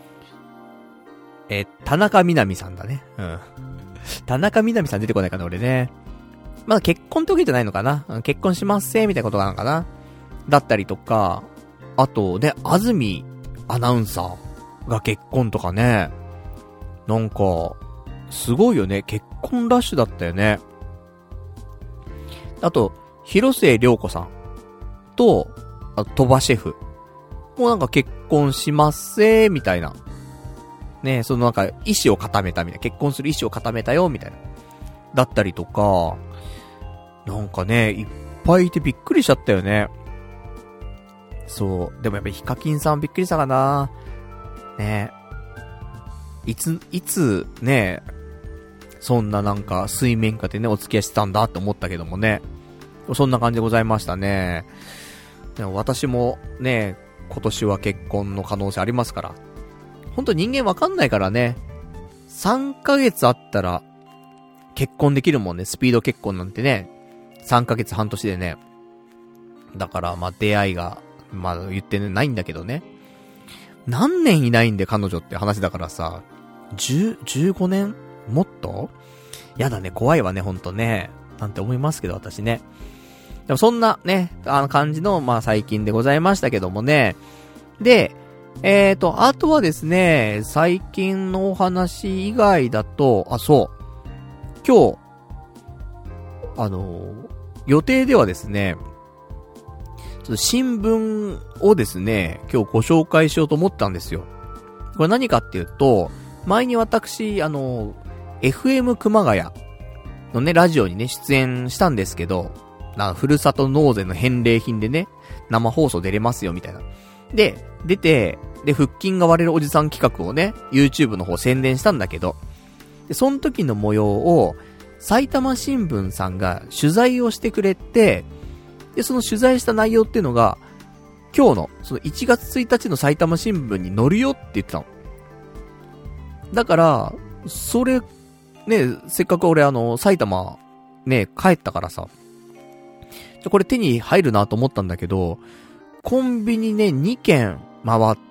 田中みな実さんだね。うん。田中みな実さん出てこないかな、俺ね。まだ結婚ってわけじゃないのかな。結婚しますせみたいなことなのかな。だったりとか、あとね、安住アナウンサーが結婚とかね。なんか、すごいよね。結婚ラッシュだったよね。あと、広末涼子さんと、鳥羽シェフ。もうなんか結婚しますせみたいな。ね、そのなんか意思を固めたみたいな。結婚する意思を固めたよみたいな。だったりとか、なんかね、いっぱいいてびっくりしちゃったよね。そう。でもやっぱりヒカキンさんびっくりしたかな。ね。いつ、ね、そんななんか水面下でね、お付き合いしてたんだって思ったけどもね。そんな感じでございましたね。でも私もね、今年は結婚の可能性ありますから。ほんと人間わかんないからね。3ヶ月あったら結婚できるもんね。スピード結婚なんてね。3ヶ月半年でね。だからまあ出会いが、まあ言ってね、ないんだけどね。何年いないんで彼女って話だからさ。15年もっとやだね、怖いわね、ほんとね。なんて思いますけど、私ね。でもそんなね、感じの、まあ最近でございましたけどもね。で、あとはですね、最近のお話以外だと、そう。今日、予定ではですね、ちょっと新聞をですね、今日ご紹介しようと思ったんですよ。これ何かっていうと、前に私、FM 熊谷のね、ラジオにね、出演したんですけど、ふるさと納税の返礼品でね、生放送出れますよ、みたいな。で、出て、で、腹筋が割れるおじさん企画をね、YouTube の方宣伝したんだけど、で、その時の模様を、埼玉新聞さんが取材をしてくれて、で、その取材した内容っていうのが、今日の、その1月1日の埼玉新聞に載るよって言ってたの。だから、それ、ね、せっかく俺埼玉、ね、帰ったからさ、これ手に入るなと思ったんだけど、コンビニね、2軒回って、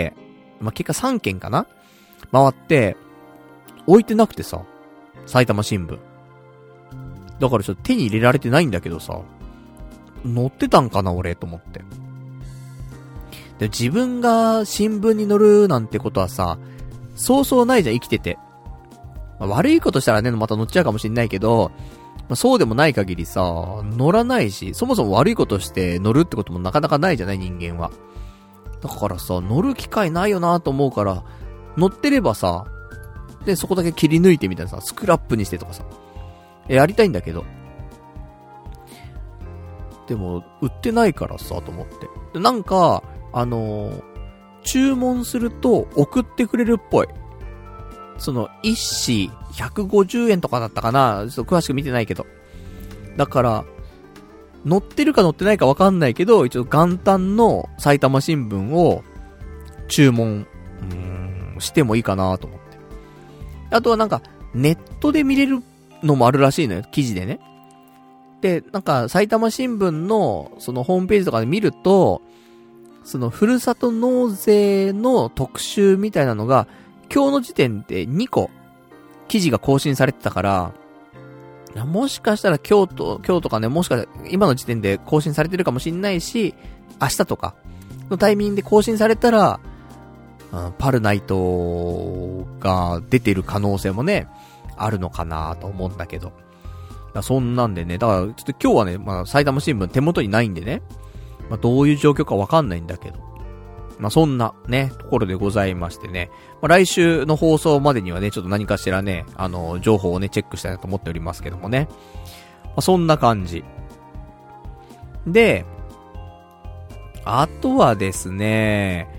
まあ、結果3軒かな回って、置いてなくてさ、埼玉新聞。だからちょっと手に入れられてないんだけどさ、載ってたんかな俺と思って。で、自分が新聞に載るなんてことはさ、そうそうないじゃん、生きてて。まあ、悪いことしたらね、また載っちゃうかもしんないけど、まあ、そうでもない限りさ、乗らないし、そもそも悪いことして乗るってこともなかなかないじゃない、人間は。だからさ、乗る機会ないよなと思うから、乗ってればさ、で、そこだけ切り抜いてみたいなさ、スクラップにしてとかさ、やりたいんだけど。でも、売ってないからさ、と思って。で、なんか、注文すると送ってくれるっぽい。その、一紙150円とかだったかな、ちょっと詳しく見てないけど。だから、載ってるか載ってないかわかんないけど、一応元旦の埼玉新聞を注文、してもいいかなと思って。あとはなんか、 ネットで見れるのもあるらしいのよ、記事でね。で、なんか、埼玉新聞の、そのホームページとかで見ると、その、ふるさと納税の特集みたいなのが、今日の時点で2個、記事が更新されてたから、もしかしたら今日とかね、もしかしたら今の時点で更新されてるかもしんないし、明日とかのタイミングで更新されたら、パルナイトが出てる可能性もね、あるのかなと思うんだけど。そんなんでね、だからちょっと今日はね、まあ埼玉新聞手元にないんでね、まあどういう状況かわかんないんだけど。まあそんなね、ところでございましてね。まあ来週の放送までにはね、ちょっと何かしらね、情報をね、チェックしたいなと思っておりますけどもね。まあそんな感じ。で、あとはですね、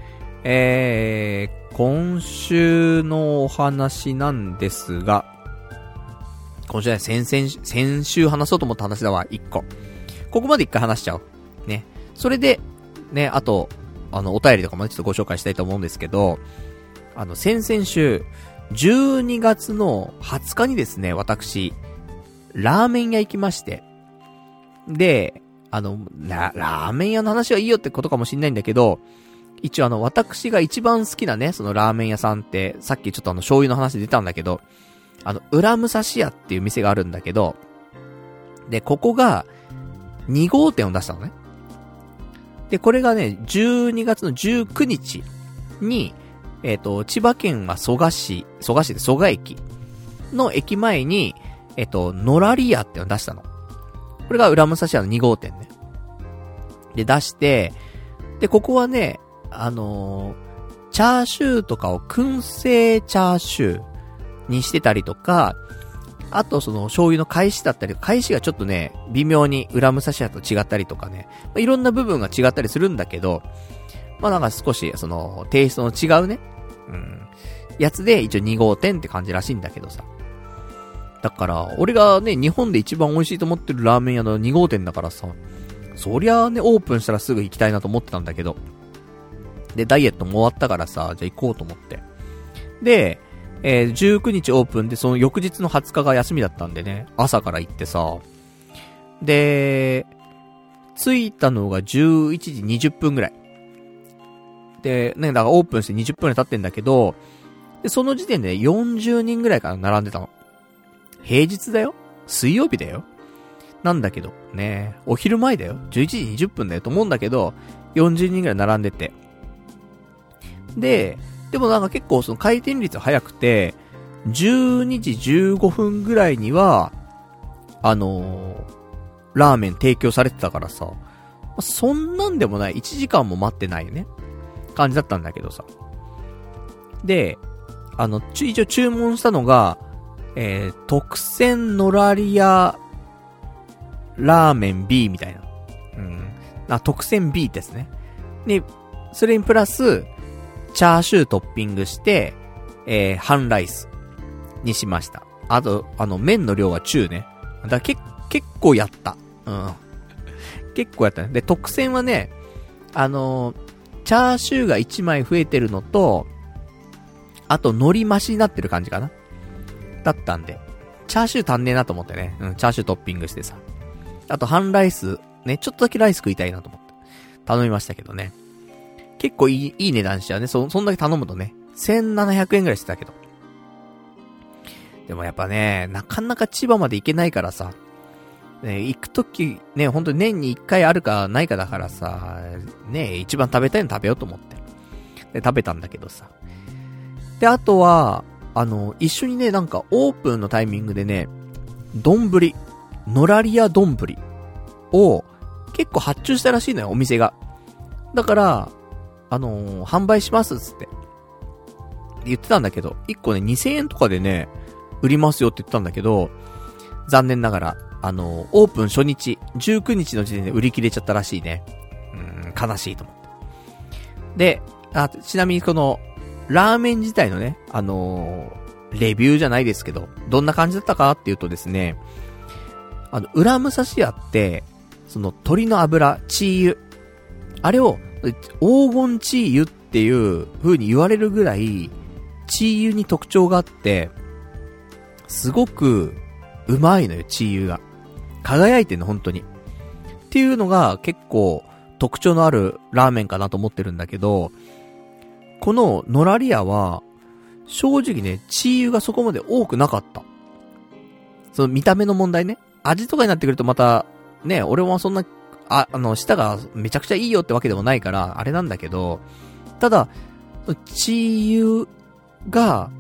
今週のお話なんですが、今週は先週話そうと思った話だわ、1個。ここまで1回話しちゃおう。ね。それで、ね、あと、お便りとかもね、ちょっとご紹介したいと思うんですけど、先々週、12月の20日にですね、私、ラーメン屋行きまして、で、ラーメン屋の話はいいよってことかもしんないんだけど、一応私が一番好きなね、そのラーメン屋さんって、さっきちょっと醤油の話出たんだけど、裏武蔵屋っていう店があるんだけど、で、ここが、2号店を出したのね。で、これがね、12月の19日に、千葉県は蘇我市で蘇我駅の駅前に、のらり屋っていうのを出したの。これが裏武蔵屋の2号店ね。で、出して、で、ここはね、チャーシューとかを燻製チャーシューにしてたりとか、あとその醤油の返しだったり、返しがちょっとね、微妙に裏武蔵屋と違ったりとかね、まあ、いろんな部分が違ったりするんだけど、まあなんか少しそのテイストの違うね、やつで一応2号店って感じらしいんだけどさ。だから、俺がね、日本で一番美味しいと思ってるラーメン屋の2号店だからさ、そりゃあね、オープンしたらすぐ行きたいなと思ってたんだけど。で、ダイエットも終わったからさ、じゃあ行こうと思って。で、19日オープンで、その翌日の20日が休みだったんでね、朝から行ってさ、で、着いたのが11時20分ぐらい。で、ね、だからオープンして20分経ってんだけど、で、その時点で40人ぐらいから並んでたの。平日だよ？水曜日だよ？なんだけど、ね、お昼前だよ？ 11 時20分だよと思うんだけど、40人ぐらい並んでて。でもなんか結構その回転率早くて、12時15分ぐらいには、ラーメン提供されてたからさ、そんなんでもない、1時間も待ってないよね。感じだったんだけどさ。で、一応注文したのが、特選のらり屋ラーメン B みたいな。特選 B ですね。で、それにプラス、チャーシュートッピングして、半ライスにしました。あと、麺の量は中ね。だから結構やった。結構やったね。で、特選はね、チャーシューが1枚増えてるのと、あと、海苔増しになってる感じかな。だったんで、チャーシュー足んねえなと思ってね。チャーシュートッピングしてさ。あと、半ライス、ね、ちょっとだけライス食いたいなと思って。頼みましたけどね。結構いい値段しちゃうね。そんだけ頼むとね。1700円ぐらいしてたけど。でもやっぱね、なかなか千葉まで行けないからさ。ね、行くとき、ね、ほんとに年に1回あるかないかだからさ、ね、一番食べたいの食べようと思って。で、食べたんだけどさ。で、あとは、一緒にね、なんかオープンのタイミングでね、のらり屋丼を結構発注したらしいのよ、お店が。だから、販売しますっつって。言ってたんだけど、1個ね、2000円とかでね、売りますよって言ったんだけど、残念ながら、オープン初日、19日の時点で売り切れちゃったらしいね。悲しいと思って。で、ちなみにこの、ラーメン自体のね、レビューじゃないですけど、どんな感じだったかっていうとですね、裏武蔵屋って、その鶏の油、チー油、あれを、黄金チー油っていう風に言われるぐらい、チー油に特徴があって、 すごくうまいのよ、チーユが。輝いてんの、本当に。っていうのが結構特徴のあるラーメンかなと思ってるんだけど、このノラリアは、正直ね、チーユがそこまで多くなかった。その見た目の問題ね。味とかになってくるとまた、ね、俺はそんな、舌がめちゃくちゃいいよってわけでもないから、あれなんだけど、ただ、チーユが、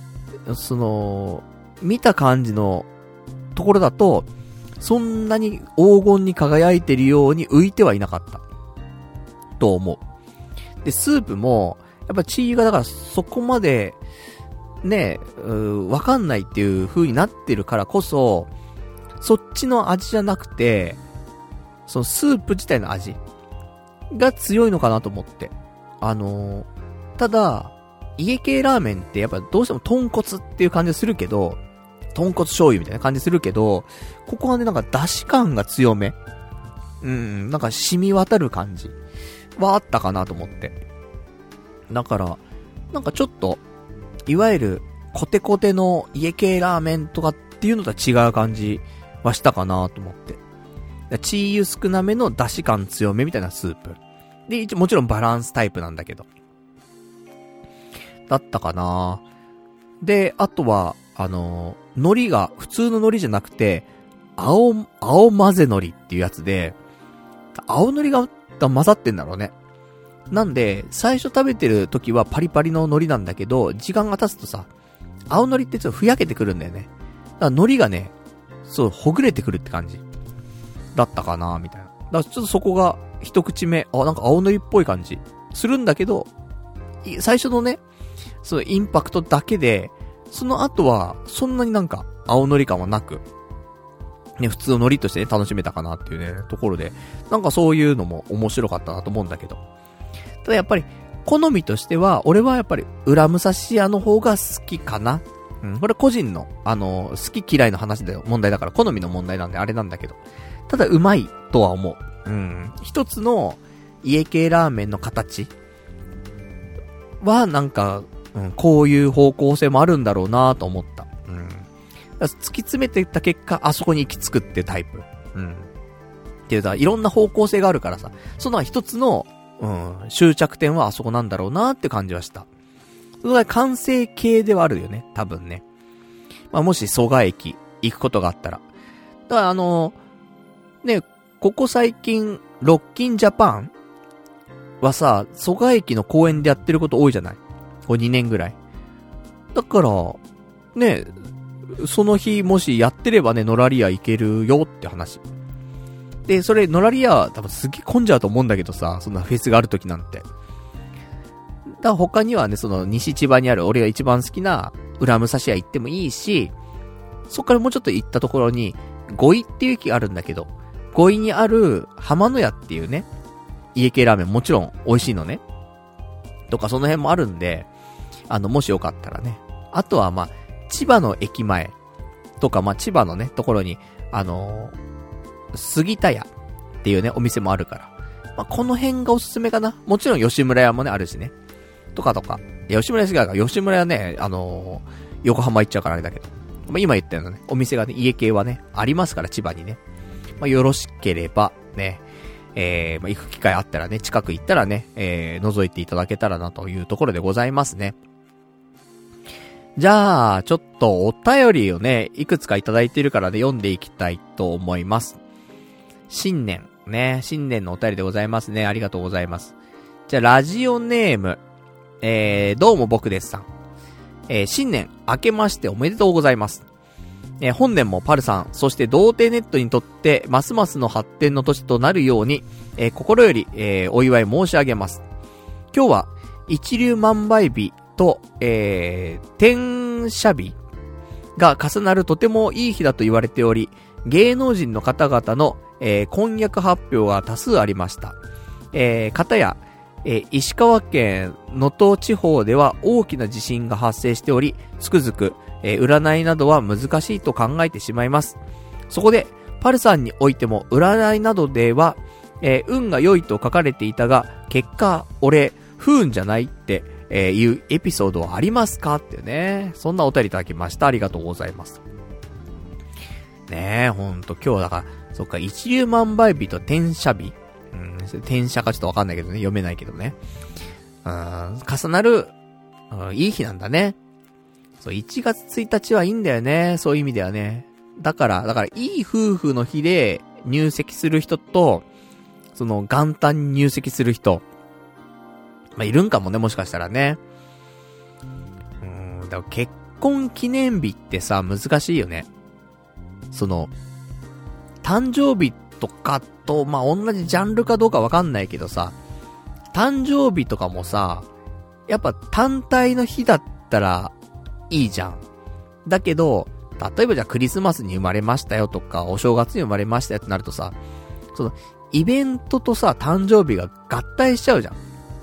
見た感じのところだと、そんなに黄金に輝いてるように浮いてはいなかった。と思う。で、スープも、やっぱチーユがだからそこまで、ね、わかんないっていう風になってるからこそ、そっちの味じゃなくて、そのスープ自体の味が強いのかなと思って。ただ、家系ラーメンってやっぱどうしても豚骨っていう感じするけど、豚骨醤油みたいな感じするけど、ここはね、なんか出汁感が強め。なんか染み渡る感じはあったかなと思って。だから、なんかちょっと、いわゆるコテコテの家系ラーメンとかっていうのとは違う感じはしたかなと思って。チー油少なめの出汁感強めみたいなスープ。で、一応もちろんバランスタイプなんだけど。だったかな。で、あとは、海苔が、普通の海苔じゃなくて、青混ぜ海苔っていうやつで、青海苔が混ざってんだろうね。なんで、最初食べてる時はパリパリの海苔なんだけど、時間が経つとさ、青海苔ってちょっとふやけてくるんだよね。だから海苔がね、そう、ほぐれてくるって感じ。だったかなみたいな。だからちょっとそこが、一口目、なんか青海苔っぽい感じ。するんだけど、最初のね、そのインパクトだけで、その後は、そんなになんか、青海苔感はなく、ね、普通の海苔としてね、楽しめたかなっていうね、ところで、なんかそういうのも面白かったなと思うんだけど。ただやっぱり、好みとしては、俺はやっぱり、裏武蔵屋の方が好きかな。これ個人の、好き嫌いの話だよ、問題だから、好みの問題なんであれなんだけど。ただ、うまいとは思う。一つの、家系ラーメンの形は、なんか、こういう方向性もあるんだろうなと思った。突き詰めていった結果、あそこに行き着くってタイプ。っていうか、いろんな方向性があるからさ、その一つの、終着点はあそこなんだろうなって感じはした。それが完成形ではあるよね、多分ね。まあ、もし蘇我駅行くことがあったら。だからね、ここ最近、ロッキンジャパンはさ、蘇我駅の公園でやってること多いじゃない？これ2年ぐらい。だから、ね、その日もしやってればね、ノラリア行けるよって話。で、それ、ノラリア多分すげえ混んじゃうと思うんだけどさ、そんなフェスがある時なんて。だから他にはね、その西千葉にある俺が一番好きな裏武蔵屋行ってもいいし、そっからもうちょっと行ったところに、五井っていう駅があるんだけど、五井にある浜の屋っていうね、家系ラーメンもちろん美味しいのね。とかその辺もあるんで、もしよかったらね。あとはまあ、千葉の駅前とか、まあ千葉のね、ところに、杉田屋っていうね、お店もあるから。まあこの辺がおすすめかな。もちろん吉村屋もね、あるしね。とか。吉村屋が、吉村屋ね、横浜行っちゃうからあれだけど。まあ今言ったようなね、お店がね、家系はね、ありますから、千葉にね。まあよろしければ、ね、まあ行く機会あったらね、近く行ったらね、覗いていただけたらなというところでございますね。じゃあ、ちょっとお便りをね、いくつかいただいているからね、読んでいきたいと思います。新年のお便りでございますね。ありがとうございます。じゃあ、ラジオネーム、どうも僕ですさん。新年明けましておめでとうございます。本年もパルさん、そして童貞ネットにとってますますの発展の年となるように、心より、お祝い申し上げます。今日は一粒万倍日と、天赦日が重なるとてもいい日だと言われており、芸能人の方々の、婚約発表が多数ありました。方や、石川県能登地方では大きな地震が発生しており、つくづく、占いなどは難しいと考えてしまいます。そこで、パルさんにおいても占いなどでは、運が良いと書かれていたが、結果、俺、不運じゃないって、 いうエピソードはありますかってね。そんなお便りいただきました。ありがとうございます。ねえ、ほんと今日だから、そっか、一粒万倍日と転写日。転写かちょっとわかんないけどね、読めないけどね。重なる、いい日なんだね。そう、1月1日はいいんだよね。そういう意味ではね。だから、いい夫婦の日で入籍する人と、その元旦に入籍する人。まあ、いるんかもね、もしかしたらね。だから結婚記念日ってさ、難しいよね。その、誕生日とかと、まあ、同じジャンルかどうかわかんないけどさ、誕生日とかもさ、やっぱ単体の日だったらいいじゃん。だけど、例えばじゃあクリスマスに生まれましたよとか、お正月に生まれましたよってなるとさ、その、イベントとさ、誕生日が合体しちゃうじゃん。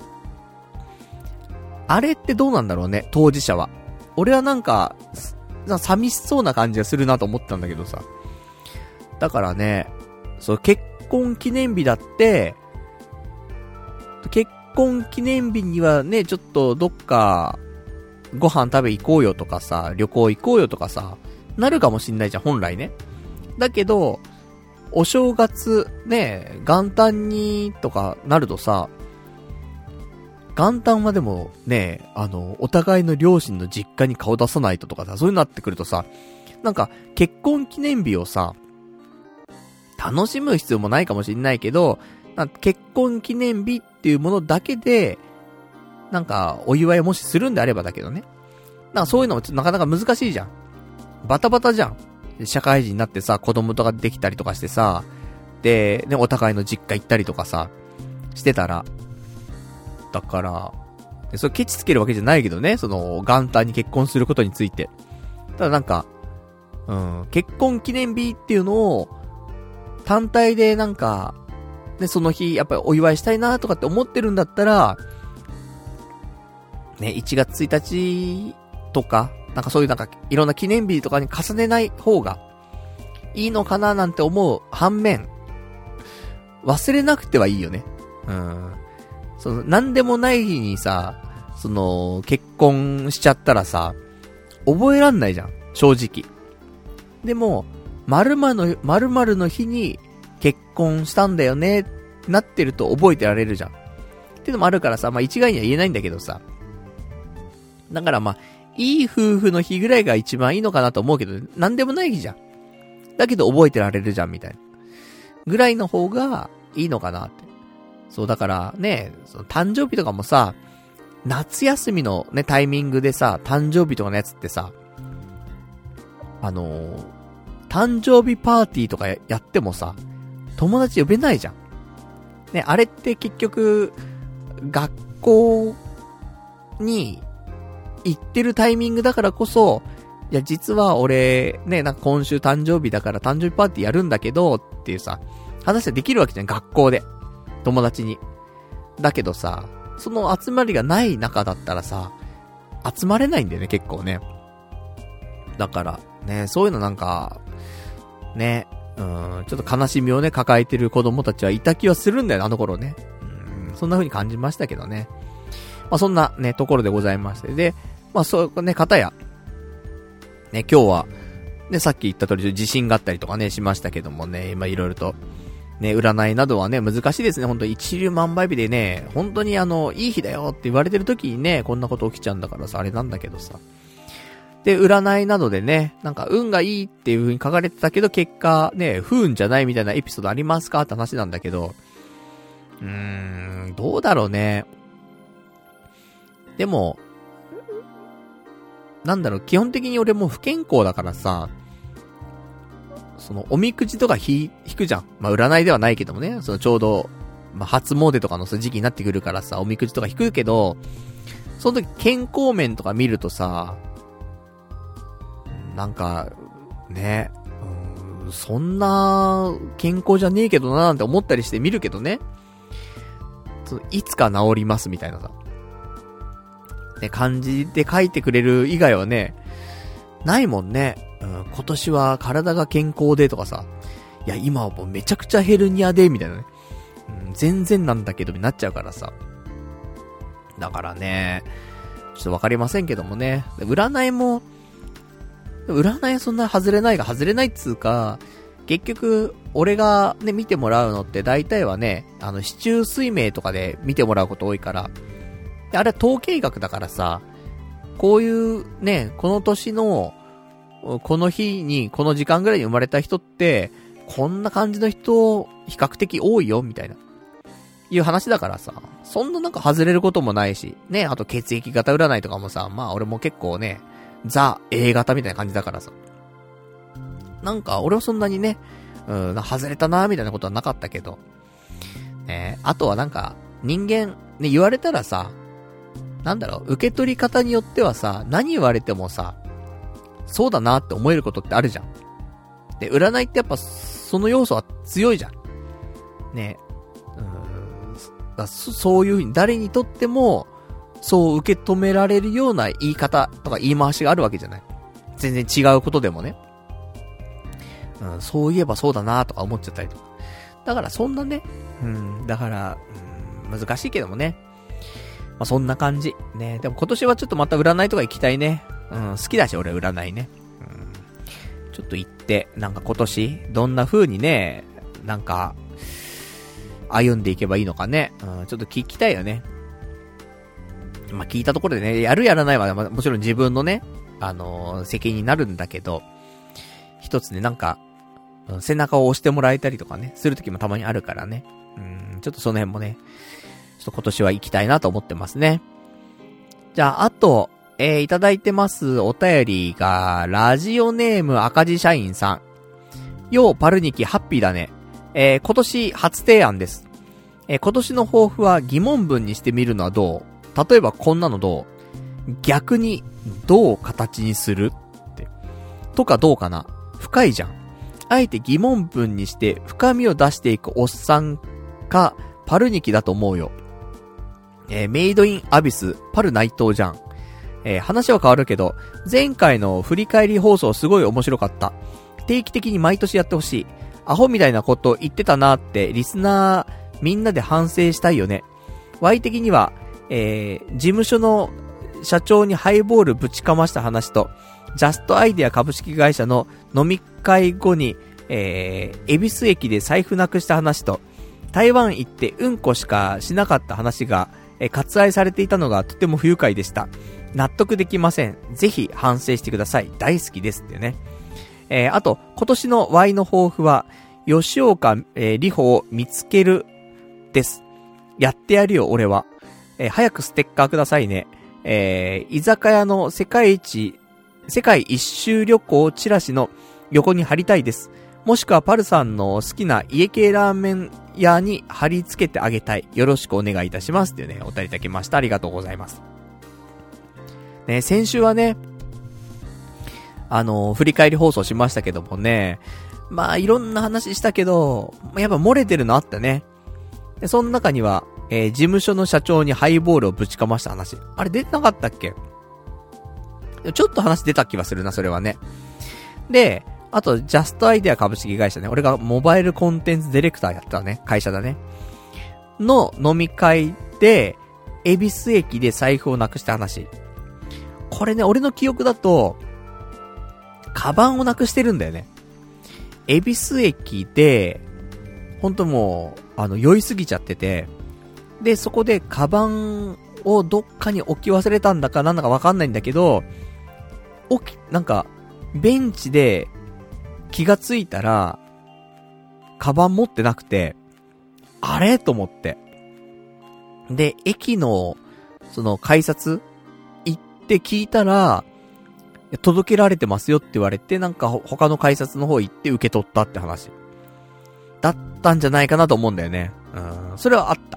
あれってどうなんだろうね、当事者は。俺はなんか寂しそうな感じがするなと思ったんだけどさ。だからね、そう結婚記念日だって、結婚記念日にはね、ちょっとどっかご飯食べ行こうよとかさ、旅行行こうよとかさ、なるかもしんないじゃん、本来ね。だけど、お正月ね、元旦にとかなるとさ、元旦はでもね、お互いの両親の実家に顔出さないととかさ、そういうのなってくるとさ、なんか結婚記念日をさ、楽しむ必要もないかもしんないけど、結婚記念日っていうものだけで、なんかお祝いもしするんであればだけどね。なんかそういうのもなかなか難しいじゃん。バタバタじゃん。社会人になってさ、子供とかできたりとかしてさ、で、ね、お互いの実家行ったりとかさ、してたら、だから、それケチつけるわけじゃないけどね、その、元旦に結婚することについて。ただなんか、結婚記念日っていうのを、単体でなんか、ね、その日、やっぱりお祝いしたいなとかって思ってるんだったら、ね、1月1日とか、なんかそういうなんか、いろんな記念日とかに重ねない方が、いいのかななんて思う反面、忘れなくてはいいよね。その、なんでもない日にさ、その、結婚しちゃったらさ、覚えらんないじゃん、正直。でも、〇〇の日に結婚したんだよね、なってると覚えてられるじゃん。っていうのもあるからさ、まあ一概には言えないんだけどさ。だからまあ、いい夫婦の日ぐらいが一番いいのかなと思うけど、なんでもない日じゃん。だけど覚えてられるじゃん、みたいな。ぐらいの方がいいのかなって。そうだからね、その誕生日とかもさ、夏休みのね、タイミングでさ、誕生日とかのやつってさ、誕生日パーティーとかやってもさ、友達呼べないじゃん。ね、あれって結局、学校に行ってるタイミングだからこそ、いや実は俺、ね、なんか今週誕生日だから誕生日パーティーやるんだけど、っていうさ、話はできるわけじゃん、学校で。友達に。だけどさ、その集まりがない中だったらさ、集まれないんだよね、結構ね。だから、ね、そういうのなんか、ね、ちょっと悲しみをね、抱えてる子供たちはいた気はするんだよ、あの頃ね。そんな風に感じましたけどね。まあ、そんなね、ところでございまして。で、まあ、そうね、方や、ね、今日は、ね、さっき言った通り地震があったりとかね、しましたけどもね、まあ、いろいろと、ね、占いなどはね、難しいですね。本当一粒万倍日でね、本当にいい日だよって言われてる時にね、こんなこと起きちゃうんだからさ、あれなんだけどさ。で、占いなどでね、なんか運がいいっていう風に書かれてたけど、結果ね、不運じゃないみたいなエピソードありますかって話なんだけど、どうだろうね。でも、なんだろう、基本的に俺もう不健康だからさ、その、おみくじとか引くじゃん。まあ、占いではないけどもね、そのちょうど、まあ、初詣とかの時期になってくるからさ、おみくじとか引くけど、その時健康面とか見るとさ、なんか、ね、そんな、健康じゃねえけどななんて思ったりして見るけどね。いつか治りますみたいなさ。ね、漢字で書いてくれる以外はね、ないもんね。今年は体が健康でとかさ。いや、今はもうめちゃくちゃヘルニアで、みたいなね。全然なんだけどになっちゃうからさ。だからね、 ちょっとわかりませんけどもね。占いそんな外れないが外れないっつうか、結局、俺がね、見てもらうのって大体はね、市中水明とかで見てもらうこと多いから、であれは統計学だからさ、こういうね、この年の、この日に、この時間ぐらいに生まれた人って、こんな感じの人、比較的多いよ、みたいな。いう話だからさ、そんななんか外れることもないし、ね、あと血液型占いとかもさ、まあ俺も結構ね、ザ A 型みたいな感じだからさ。なんか俺はそんなにね、外れたなーみたいなことはなかったけど、ね、あとはなんか、人間、ね、言われたらさ、なんだろう、受け取り方によってはさ、何言われてもさ、そうだなって思えることってあるじゃん。で、占いってやっぱ、その要素は強いじゃん。ね。そういう風に誰にとっても、そう受け止められるような言い方とか言い回しがあるわけじゃない。全然違うことでもね。そういえばそうだなとか思っちゃったりとか。だからそんなね、だから、難しいけどもね。まあ、そんな感じ。ね。でも今年はちょっとまた占いとか行きたいね。好きだし俺占いね。ちょっと行って、なんか今年、どんな風にね、なんか、歩んでいけばいいのかね。ちょっと聞きたいよね。まあ、聞いたところでね、やるやらないは、もちろん自分のね、責任になるんだけど、一つね、なんか、背中を押してもらえたりとかね、するときもたまにあるからね。ちょっとその辺もね、ちょっと今年は行きたいなと思ってますね。じゃあ、あと、いただいてますお便りが、ラジオネーム赤字社員さん。ようパルニキハッピーだね。今年初提案です。今年の抱負は疑問文にしてみるのはどう？例えばこんなのどう？逆にどう形にする？って。とかどうかな？深いじゃん。あえて疑問文にして深みを出していくおっさんかパルニキだと思うよ。メイドインアビスパル内藤じゃん。話は変わるけど、前回の振り返り放送すごい面白かった。定期的に毎年やってほしい。アホみたいなこと言ってたなーってリスナーみんなで反省したいよね。Y的には、事務所の社長にハイボールぶちかました話と、ジャストアイデア株式会社の飲み会後に、恵比寿駅で財布なくした話と、台湾行ってうんこしかしなかった話が、割愛されていたのがとても不愉快でした。納得できません。ぜひ反省してください。大好きですってね。あと、今年の Y の抱負は、吉岡、里帆を見つける、です。やってやるよ、俺は。早くステッカーくださいね。居酒屋の世界一周旅行チラシの横に貼りたいです。もしくはパルさんの好きな家系ラーメン屋に貼り付けてあげたい。よろしくお願いいたします。っていうね、お便りいただきました。ありがとうございます。ね、先週はね、振り返り放送しましたけどもね、まあいろんな話したけど、やっぱ漏れてるのあったね。で、その中には、事務所の社長にハイボールをぶちかました話。あれ出てなかったっけ？ちょっと話出た気はするな、それはね。で、あと、ジャストアイデア株式会社ね。俺がモバイルコンテンツディレクターやったね、会社だね。の飲み会で、恵比寿駅で財布をなくした話。これね、俺の記憶だと、カバンをなくしてるんだよね。恵比寿駅で、ほんともう、酔いすぎちゃってて、で、そこでカバンをどっかに置き忘れたんだかなんだかわかんないんだけど、なんか、ベンチで気がついたら、カバン持ってなくて、あれと思って。で、駅の、その改札行って聞いたら、届けられてますよって言われて、なんか他の改札の方行って受け取ったって話。だったんじゃないかなと思うんだよね。それはあった。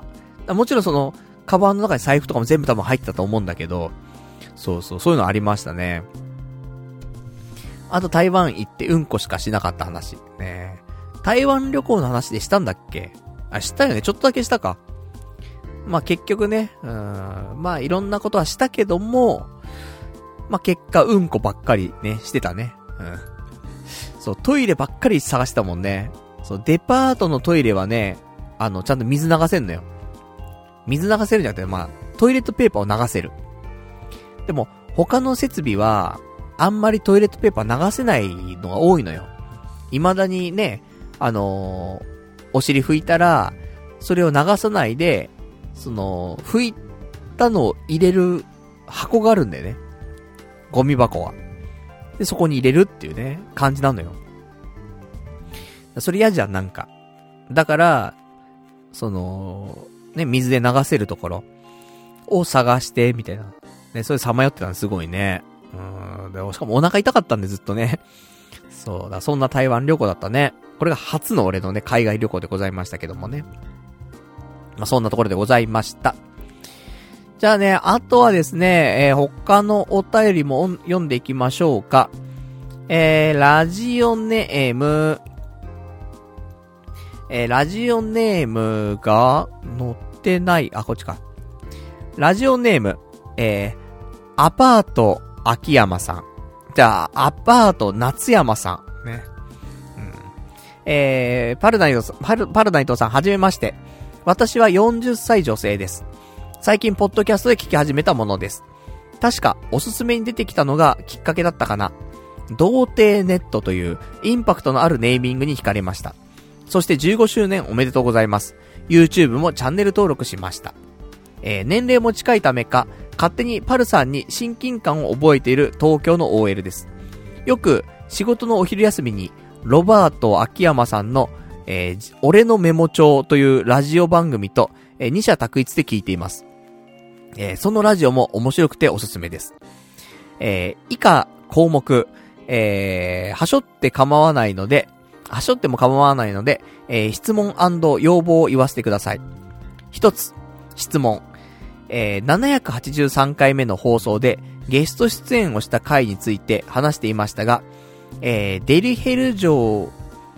もちろんその、カバンの中に財布とかも全部多分入ってたと思うんだけど、そういうのありましたね。あと台湾行ってうんこしかしなかった話。ね。台湾旅行の話でしたんだっけ？したよね。ちょっとだけしたか。まあ結局ね、まあいろんなことはしたけども、まあ結果うんこばっかりね、してたね。そう、トイレばっかり探したもんね。そう、デパートのトイレはね、ちゃんと水流せんのよ。水流せるんじゃなくて、まあ、トイレットペーパーを流せる。 でも、他の設備は、あんまりトイレットペーパー流せないのが多いのよ。未だにね、お尻拭いたら、それを流さないで、拭いたのを入れる箱があるんだよね。ゴミ箱は。で、そこに入れるっていうね、感じなのよ。それ嫌じゃん、なんか。だから、ね、水で流せるところを探して、みたいな。ね、それさまよってたのすごいね。で、しかもお腹痛かったんでずっとね。そうだ、そんな台湾旅行だったね。これが初の俺のね、海外旅行でございましたけどもね。まあ、そんなところでございました。じゃあね、あとはですね、他のお便りも読んでいきましょうか。ラジオネームが載ってない、こっちか。ラジオネーム、アパート秋山さん。じゃあ、アパート夏山さん。ね。パルナイトさん、はじめまして。私は40歳女性です。最近、ポッドキャストで聞き始めたものです。確か、おすすめに出てきたのがきっかけだったかな。童貞ネットという、インパクトのあるネーミングに惹かれました。そして15周年おめでとうございます。YouTube もチャンネル登録しました。年齢も近いためか、勝手にパルさんに親近感を覚えている東京の OL です。よく仕事のお昼休みにロバート秋山さんの、俺のメモ帳というラジオ番組と、二者択一で聞いています。そのラジオも面白くておすすめです。以下項目、はしょっても構わないので、質問&要望を言わせてください。一つ、質問。783回目の放送でゲスト出演をした回について話していましたが、デリヘル城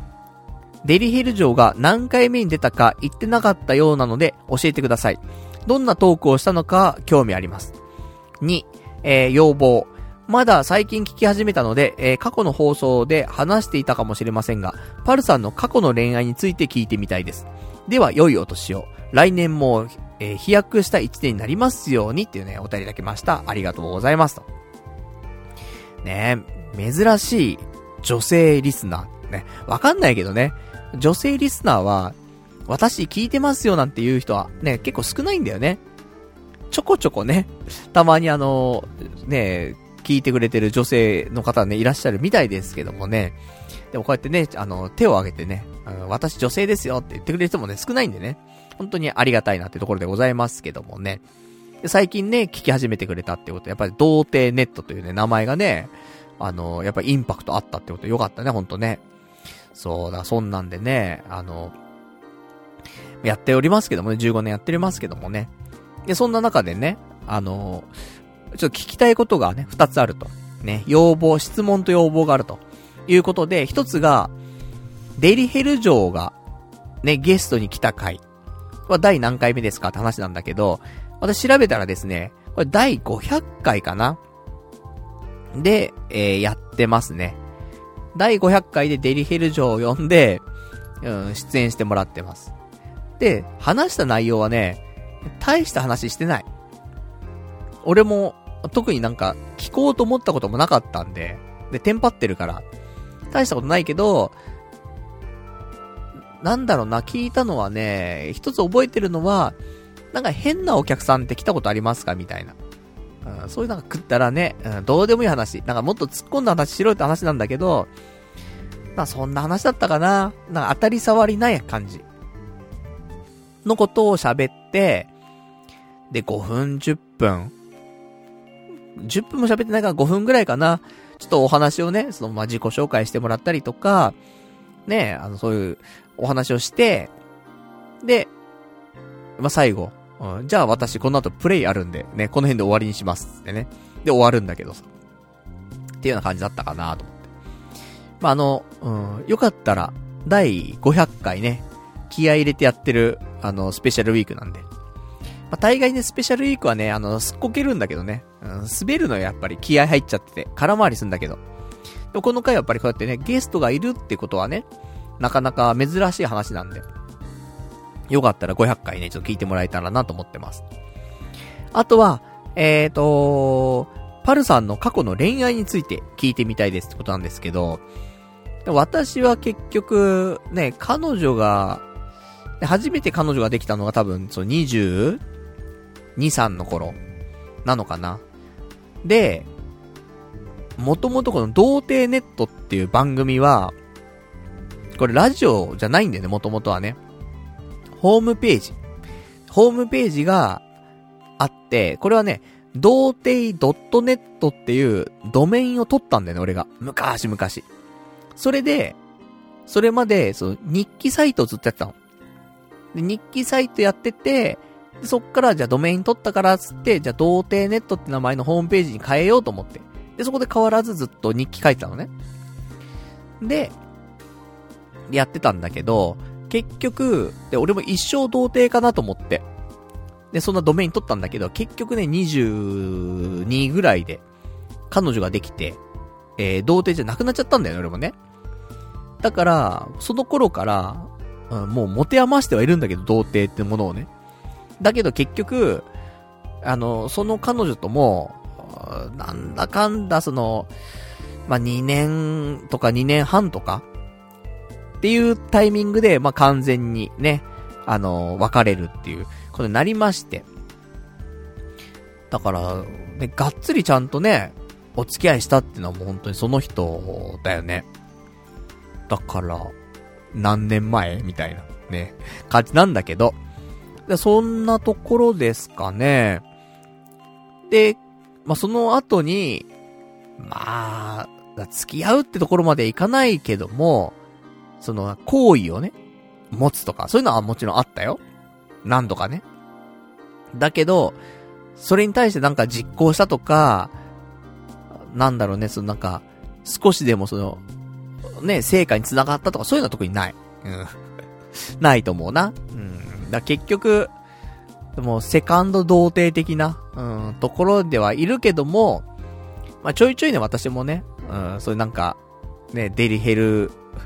が何回目に出たか言ってなかったようなので教えてください。どんなトークをしたのか興味あります。2、要望。まだ最近聞き始めたので、過去の放送で話していたかもしれませんが、パルさんの過去の恋愛について聞いてみたいです。では、良いお年を。来年も、飛躍した一年になりますようにっていうね、お便りいただきました。ありがとうございますと。ねえ、珍しい女性リスナー。ね、わかんないけどね、女性リスナーは、私聞いてますよなんていう人はね、結構少ないんだよね。ちょこちょこね、たまにね、聞いてくれてる女性の方ね、いらっしゃるみたいですけどもね。でもこうやってね、手を挙げてね、私女性ですよって言ってくれる人もね、少ないんでね。本当にありがたいなってところでございますけどもね。で最近ね、聞き始めてくれたってこと、やっぱり童貞ネットというね、名前がね、やっぱりインパクトあったってことよかったね、ほんとね。そうだ、そんなんでね、やっておりますけどもね、15年やっておりますけどもね。で、そんな中でね、ちょっと聞きたいことがね、2つあると。ね、質問と要望があるということで、一つが、デリヘル城がね、ゲストに来た回は第何回目ですかって話なんだけど、私調べたらですね、これ第500回かなで、やってますね。第500回でデリヘル城を呼んで、出演してもらってます。で、話した内容はね、大した話してない。俺も、特になんか、聞こうと思ったこともなかったんで、テンパってるから、大したことないけど、なんだろうな、聞いたのはね、一つ覚えてるのは、なんか変なお客さんって来たことありますかみたいな。そういうなんか食ったらね、どうでもいい話。なんかもっと突っ込んだ話しろって話なんだけど、まあそんな話だったかな。なんか当たり障りない感じ。のことを喋って、で、5分、10分。10分も喋ってないから5分ぐらいかな。ちょっとお話をね、まあ、自己紹介してもらったりとか、ね、そういうお話をして、で、まあ、最後、じゃあ私この後プレイあるんで、ね、この辺で終わりにしますってね。で、終わるんだけどさ。っていうような感じだったかなと思って。まあ、よかったら、第500回ね、気合い入れてやってる、スペシャルウィークなんで。まあ、大概ね、スペシャルウィークはね、すっこけるんだけどね、滑るのよ、やっぱり気合入っちゃってて、空回りするんだけど。でもこの回はやっぱりこうやってね、ゲストがいるってことはね、なかなか珍しい話なんで。よかったら500回ね、ちょっと聞いてもらえたらなと思ってます。あとは、 パルさんの過去の恋愛について聞いてみたいですってことなんですけど、私は結局、ね、初めて彼女ができたのが多分、22、3の頃、なのかな。で、もともとこの童貞ネットっていう番組は、これラジオじゃないんだよね、もともとはね。ホームページがあって、これはね、童貞 .net っていうドメインを取ったんだよね、俺が。昔。それで、それまで、日記サイトをずっとやってたの。で、日記サイトやってて、そっからじゃあドメイン取ったからつって、じゃあ童貞ネットって名前のホームページに変えようと思って。で、そこで変わらずずっと日記書いてたのね。で、やってたんだけど、結局、で、俺も一生童貞かなと思って。で、そんなドメイン取ったんだけど、結局ね、22ぐらいで、彼女ができて、童貞じゃなくなっちゃったんだよね、俺もね。だから、その頃から、もう持て余してはいるんだけど、童貞ってものをね。だけど結局、その彼女とも、なんだかんだ2年とか2年半とか、っていうタイミングで、完全にね、別れるっていうことになりまして。だから、ね、がっつりちゃんとね、お付き合いしたっていうのはもう本当にその人だよね。だから、何年前みたいな、ね、感じなんだけど。そんなところですかね。で、その後に、付き合うってところまでいかないけども、行為をね、持つとか、そういうのはもちろんあったよ。何度かね。だけど、それに対してなんか実行したとか、なんだろうね、少しでも成果に繋がったとか、そういうのは特にない。ないと思うな。結局、もうセカンド童貞的な、ところではいるけども、ちょいちょいね、私もね、そういうなんか、ね、デリヘル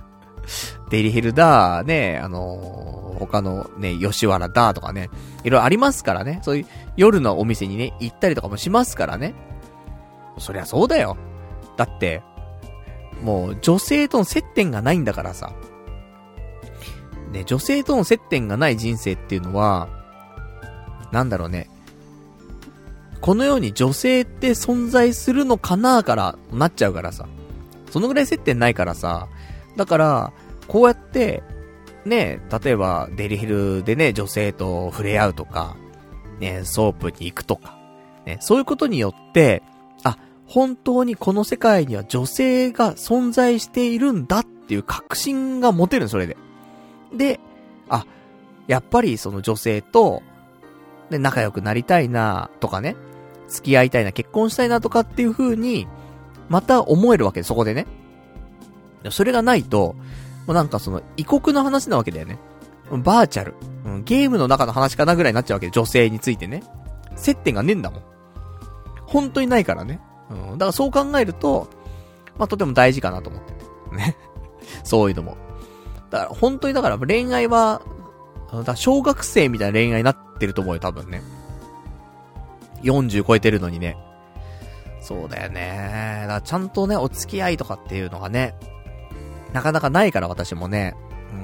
だ、ね、他のね、吉原だとかね、いろいろありますからね、そういう夜のお店にね、行ったりとかもしますからね。そりゃそうだよ。だって、もう女性との接点がないんだからさ。ね、女性との接点がない人生っていうのは、なんだろうね。この世に女性って存在するのかなからなっちゃうからさ。そのぐらい接点ないからさ。だから、こうやって、ね、例えばデリヘルでね、女性と触れ合うとか、ね、ソープに行くとか、ね、そういうことによって、本当にこの世界には女性が存在しているんだっていう確信が持てるの、それで。で、やっぱりその女性と、ね、仲良くなりたいなとかね、付き合いたいな、結婚したいなとかっていう風に、また思えるわけで、そこでね。それがないと、もうなんか異国の話なわけだよね。バーチャル。ゲームの中の話かなぐらいになっちゃうわけで、女性についてね。接点がねえんだもん。本当にないからね。だからそう考えると、とても大事かなと思ってて。ね。そういうのも。だから本当に恋愛は、小学生みたいな恋愛になってると思うよ、多分ね。40超えてるのにね。そうだよね。だからちゃんとね、お付き合いとかっていうのがね、なかなかないから私もね。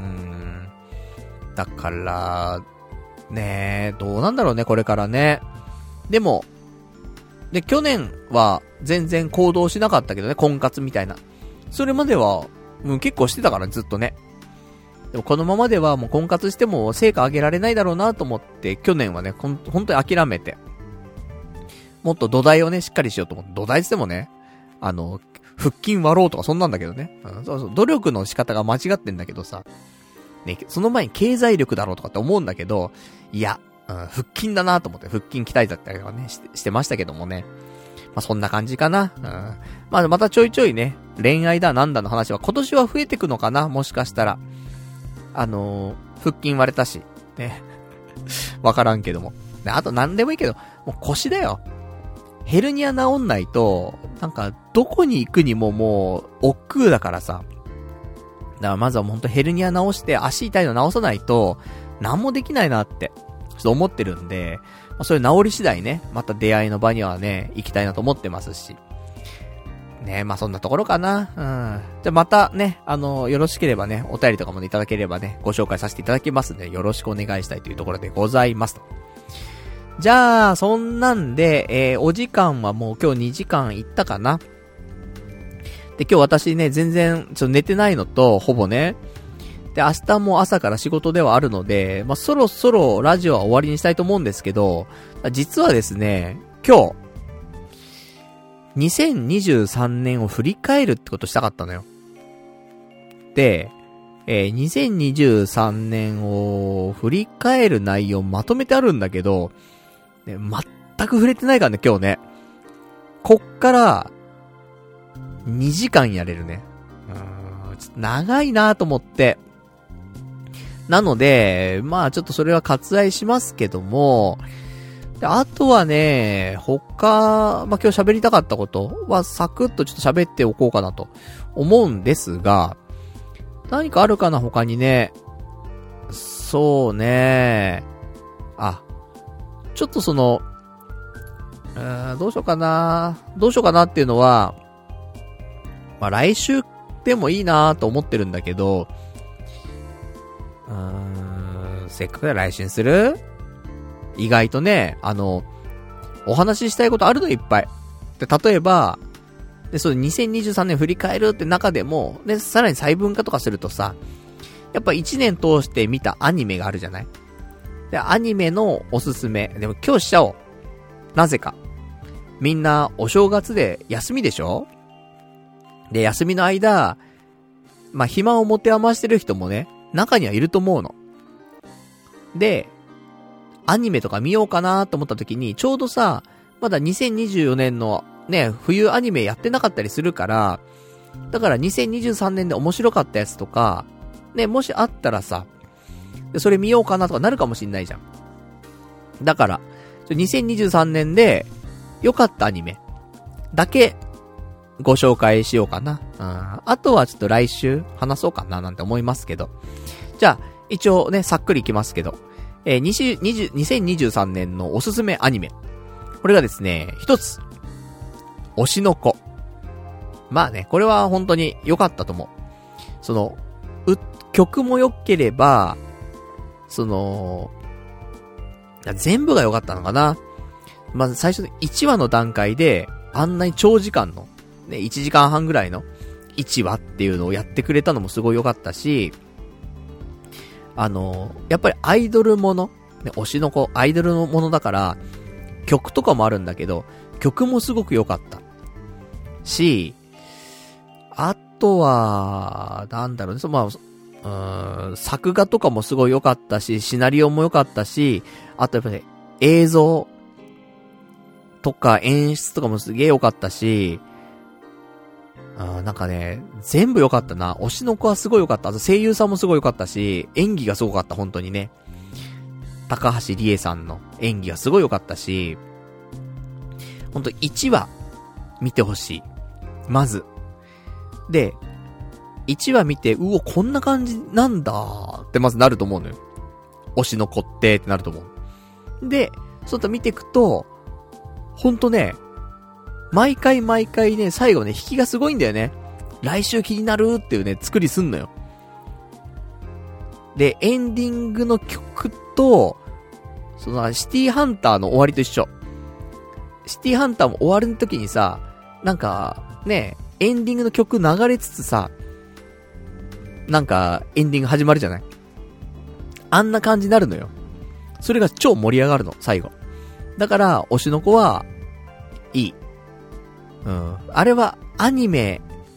だから、ね、どうなんだろうね、これからね。でも、去年は全然行動しなかったけどね、婚活みたいな。それまでは、結構してたからずっとね。でもこのままではもう婚活しても成果上げられないだろうなと思って、去年はね、本当に諦めて。もっと土台をね、しっかりしようと思って。土台ってもね、腹筋割ろうとかそんなんだけどね。そうそう、努力の仕方が間違ってんだけどさ。ね、その前に経済力だろうとかって思うんだけど、いや、腹筋だなと思って腹筋鍛えたりとかね、してましたけどもね。そんな感じかな。またちょいちょいね、恋愛だなんだの話は今年は増えてくのかな、もしかしたら。腹筋割れたし、ね。わからんけども。あと何でもいいけど、もう腰だよ。ヘルニア治んないと、なんか、どこに行くにももう、億劫だからさ。だからまずはほんとヘルニア治して、足痛いの治さないと、何もできないなって、ちょっと思ってるんで、 そういう治り次第ね、また出会いの場にはね、行きたいなと思ってますし。ね、そんなところかな。じゃあまたね、よろしければね、お便りとかもね、いただければね、ご紹介させていただきますので、よろしくお願いしたいというところでございますと。じゃあ、そんなんで、お時間はもう今日2時間いったかな。で、今日私ね、全然、寝てないのと、ほぼね。で、明日も朝から仕事ではあるので、そろそろラジオは終わりにしたいと思うんですけど、実はですね、今日、2023年を振り返るってことしたかったのよ。で、2023年を振り返る内容まとめてあるんだけど、ね、全く触れてないからね、今日ね。こっから、2時間やれるね。ちょっと長いなと思って。なので、ちょっとそれは割愛しますけども、であとはね、今日喋りたかったことはサクッとちょっと喋っておこうかなと思うんですが、何かあるかな他にね。そうね。ちょっとどうしようかなっていうのは、来週でもいいなと思ってるんだけど、せっかくで来週にする？意外とね、お話ししたいことあるのいっぱい。で、例えば、で、2023年振り返るって中でも、で、さらに細分化とかするとさ、やっぱ1年通して見たアニメがあるじゃない？で、アニメのおすすめ。でも今日しちゃおう。なぜか。みんなお正月で休みでしょ？で、休みの間、暇を持て余してる人もね、中にはいると思うの。で、アニメとか見ようかなと思った時に、ちょうどさ、まだ2024年のね、冬アニメやってなかったりするから、だから2023年で面白かったやつとか、ね、もしあったらさ、それ見ようかなとかなるかもしんないじゃん。だから、2023年で良かったアニメだけご紹介しようかな。あとはちょっと来週話そうかななんて思いますけど。じゃあ、一応ね、さっくりいきますけど。2023年のおすすめアニメ。これがですね、一つ。推しの子。これは本当に良かったと思う。曲も良ければ、全部が良かったのかな。まず最初の1話の段階で、あんなに長時間の、ね、1時間半ぐらいの1話っていうのをやってくれたのもすごい良かったし、やっぱりアイドルもの、ね、推しの子、アイドルのものだから、曲とかもあるんだけど、曲もすごく良かった。し、あとは、なんだろうね、作画とかもすごい良かったし、シナリオも良かったし、あとやっぱり、映像とか演出とかもすげえ良かったし、なんかね、全部良かったな。推しの子はすごい良かった。あと声優さんもすごい良かったし、演技がすごかった、本当にね。高橋理恵さんの演技がすごい良かったし、本当1話見てほしい。まず。で、1話見て、こんな感じなんだってまずなると思うのよ。推しの子ってなると思う。で、そう見ていくと、ほんとね、毎回ね、最後ね、引きがすごいんだよね。来週気になるっていうね、作りすんのよ。で、エンディングの曲と、シティハンターの終わりと一緒。シティハンターも終わる時にさ、なんか、ね、エンディングの曲流れつつさ、なんか、エンディング始まるじゃない？あんな感じになるのよ。それが超盛り上がるの、最後。だから、推しの子は、いい。あれは、アニメ、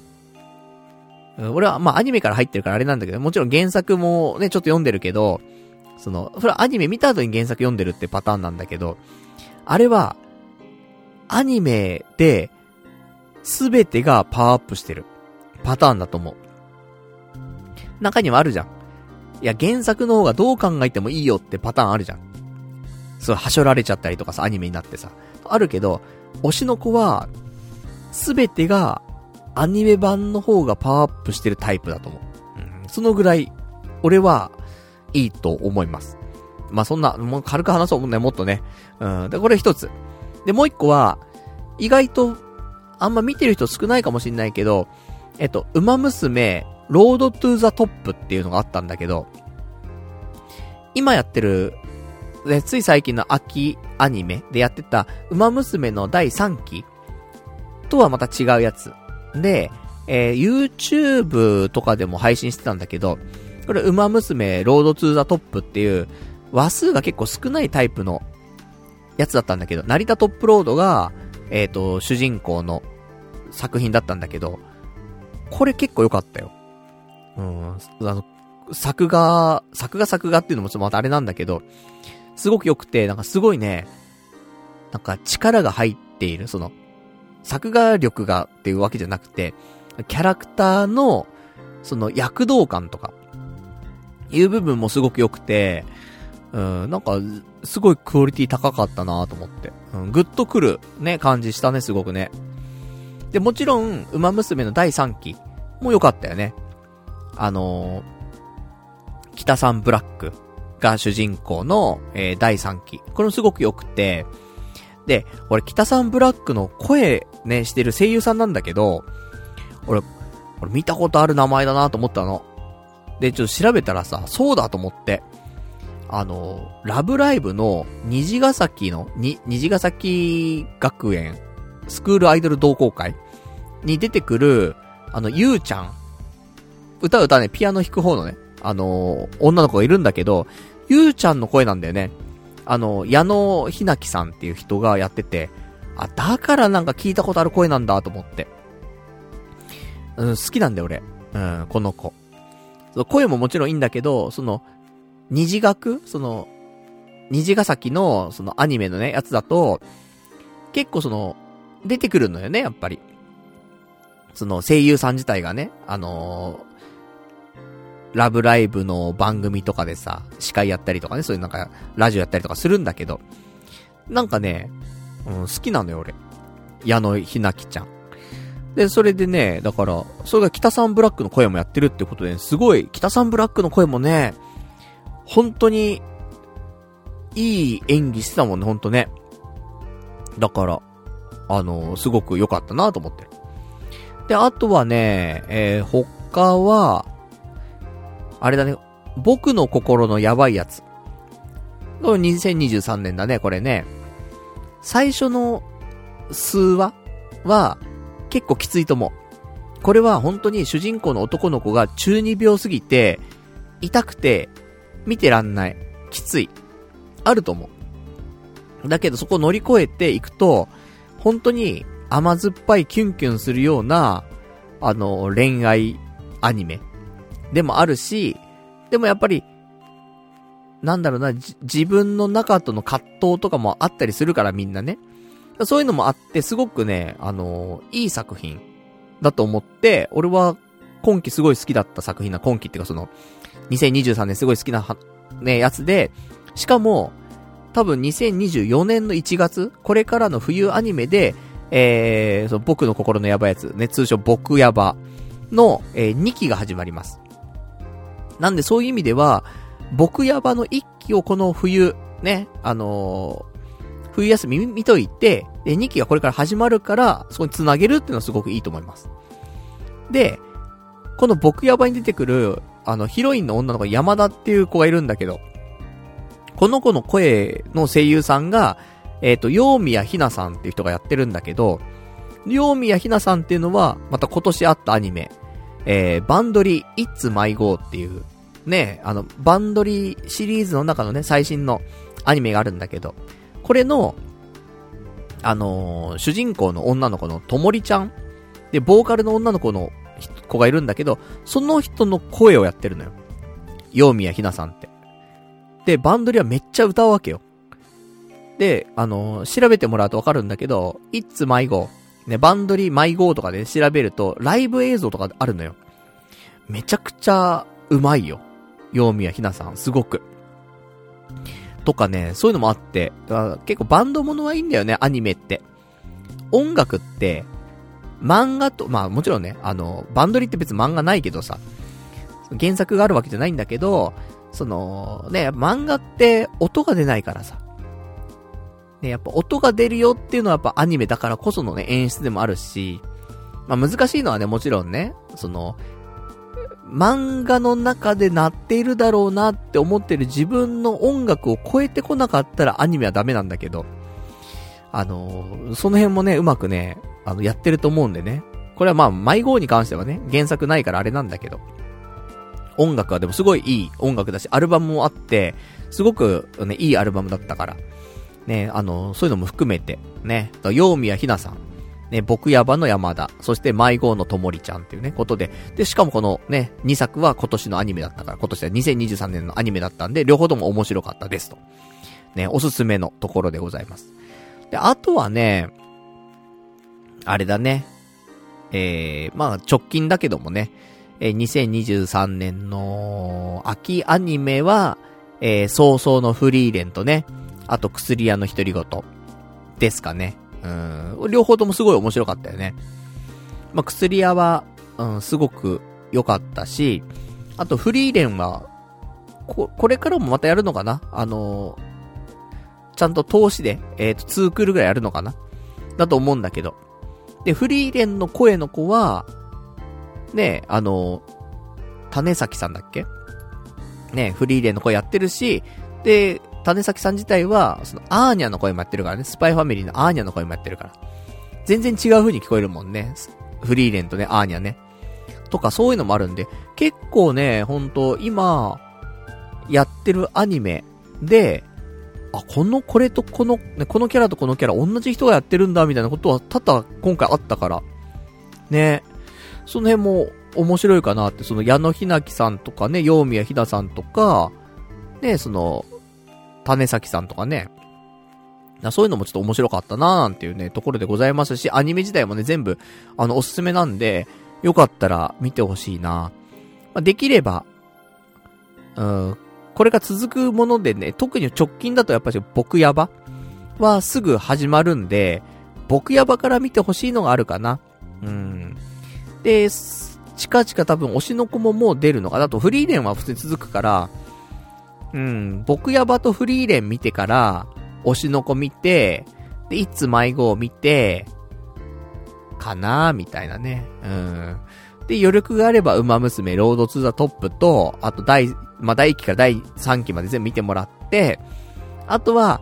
俺は、アニメから入ってるからあれなんだけど、もちろん原作もね、ちょっと読んでるけど、それはアニメ見た後に原作読んでるってパターンなんだけど、あれは、アニメで、すべてがパワーアップしてるパターンだと思う。中にはあるじゃん。いや、原作の方がどう考えてもいいよってパターンあるじゃん。はしょられちゃったりとかさ、アニメになってさ。あるけど、推しの子は、すべてが、アニメ版の方がパワーアップしてるタイプだと思う。そのぐらい、俺は、いいと思います。 まあ、そんな、もう軽く話そうもんね、もっとね。で、これ一つ。で、もう一個は、意外と、あんま見てる人少ないかもしんないけど、ウマ娘、ロードトゥーザトップっていうのがあったんだけど、今やってる、ね、つい最近の秋アニメでやってた、ウマ娘の第3期とはまた違うやつ。で、YouTube とかでも配信してたんだけど、これ、ウマ娘、ロードトゥーザトップっていう、話数が結構少ないタイプのやつだったんだけど、成田トップロードが、主人公の作品だったんだけど、これ結構良かったよ。作画っていうのもちょっとまたあれなんだけど、すごく良くて、なんかすごいね、なんか力が入っている、その、作画力がっていうわけじゃなくて、キャラクターの、その躍動感とか、いう部分もすごく良くて、なんか、すごいクオリティ高かったなと思って。グッとくる、ね、感じしたね、すごくね。で、もちろん、ウマ娘の第3期も良かったよね。北さんブラックが主人公の、第3期。これもすごく良くて、で、俺、北さんブラックの声ね、してる声優さんなんだけど、俺見たことある名前だなと思ったの。で、ちょっと調べたらさ、そうだと思って、ラブライブの虹ヶ崎学園スクールアイドル同好会に出てくる、ゆうちゃん。歌ね、ピアノ弾く方のね、女の子がいるんだけど、ゆうちゃんの声なんだよね。矢野ひなきさんっていう人がやってて、あ、だからなんか聞いたことある声なんだと思って。好きなんだよ俺。この子。声ももちろんいいんだけど、虹ヶ崎の、アニメのね、やつだと、結構出てくるのよね、やっぱり。声優さん自体がね、ラブライブの番組とかでさ、司会やったりとかね、そういうなんか、ラジオやったりとかするんだけど、なんかね、好きなのよ、俺。矢野ひなきちゃん。で、それでね、だから、それが北さんブラックの声もやってるってことで、すごい、北さんブラックの声もね、本当に、いい演技してたもんね、本当ね。だから、すごく良かったなと思ってる。で、あとはね、他は、あれだね、僕の心のやばいやつ。これ2023年だね、これね。最初の数話は結構きついと思う。これは本当に主人公の男の子が中二病すぎて、痛くて、見てらんない。きつい。あると思う。だけどそこを乗り越えていくと、本当に甘酸っぱいキュンキュンするような、恋愛アニメでもあるし、でもやっぱり、なんだろうな、自分の中との葛藤とかもあったりするからみんなね。そういうのもあって、すごくね、いい作品だと思って、俺は今期すごい好きだった作品今期っていうか2023年すごい好きなね、やつで、しかも、多分2024年の1月、これからの冬アニメで、僕の心のやばいやつ、ね、通称僕やばの、2期が始まります。なんでそういう意味では、僕やばの1期をこの冬、ね、冬休み見といて、で、2期がこれから始まるから、そこに繋げるっていうのはすごくいいと思います。で、この僕やばに出てくる、ヒロインの女の子山田っていう子がいるんだけど、この子の声の声優さんが、陽宮ひなさんっていう人がやってるんだけど、陽宮ひなさんっていうのは、また今年あったアニメ、バンドリ It's My Go っていう、ね、バンドリシリーズの中のね、最新のアニメがあるんだけど、これの、主人公の女の子のともりちゃんで、ボーカルの女の子がいるんだけど、その人の声をやってるのよ。陽宮ひなさんって。で、バンドリはめっちゃ歌うわけよ。で、調べてもらうとわかるんだけど、It's My Go。ね、バンドリ My Go とかで調べると、ライブ映像とかあるのよ。めちゃくちゃうまいよ。陽宮ひなさん、すごく。とかね、そういうのもあって、結構バンドものはいいんだよね、アニメって。音楽って、漫画と、まあもちろんね、バンドリって別に漫画ないけどさ、原作があるわけじゃないんだけど、 漫画って音が出ないからさ。ね、やっぱ音が出るよっていうのはやっぱアニメだからこそのね、演出でもあるし、まあ難しいのはね、もちろんね、漫画の中で鳴っているだろうなって思ってる自分の音楽を超えてこなかったらアニメはダメなんだけど、その辺もね、うまくね、やってると思うんでね。これはまあ、迷子に関してはね、原作ないからあれなんだけど、音楽はでもすごいいい音楽だし、アルバムもあって、すごくね、いいアルバムだったから、ね、そういうのも含めて、ね、陽宮ひなさん、ね、僕やばの山田、そして迷子のともりちゃんっていうね、ことで、で、しかもこのね、2作は今年のアニメだったから、今年は2023年のアニメだったんで、両方とも面白かったですと。ね、おすすめのところでございます。で、あとはね、あれだね、まあ直近だけどもね、2023年の秋アニメは、早々のフリーレンとね、あと薬屋の独り言ですかね。両方ともすごい面白かったよね。まあ、薬屋は、すごく良かったし、あとフリーレンは、これからもまたやるのかな？ちゃんと投資で、2クールぐらいやるのかなだと思うんだけど。で、フリーレンの声の子は、ね、種崎さんだっけね、フリーレンの声やってるし、で、種崎さん自体は、アーニャの声もやってるからね、スパイファミリーのアーニャの声もやってるから。全然違う風に聞こえるもんね。フリーレンとね、アーニャね。とかそういうのもあるんで、結構ね、ほんと、今、やってるアニメで、これとこのキャラとこのキャラ同じ人がやってるんだみたいなことは多々今回あったからね、その辺も面白いかなって、矢野ひなきさんとかね、陽宮ひなさんとかね、種崎さんとかね、そういうのもちょっと面白かったなーなんていうねところでございますし、アニメ自体もね全部おすすめなんで、よかったら見てほしいな。まあ、できればこれが続くものでね、特に直近だとやっぱり僕やばはすぐ始まるんで、僕やばから見てほしいのがあるかな。で、近々多分推しの子ももう出るのかなと、フリーレンは普通に続くから、僕やばとフリーレン見てから、推しの子見て、で、いつ迷子を見て、かなーみたいなね。で、余力があれば、ウマ娘、ロードツーザトップと、あと第1期から第3期まで全部見てもらって、あとは、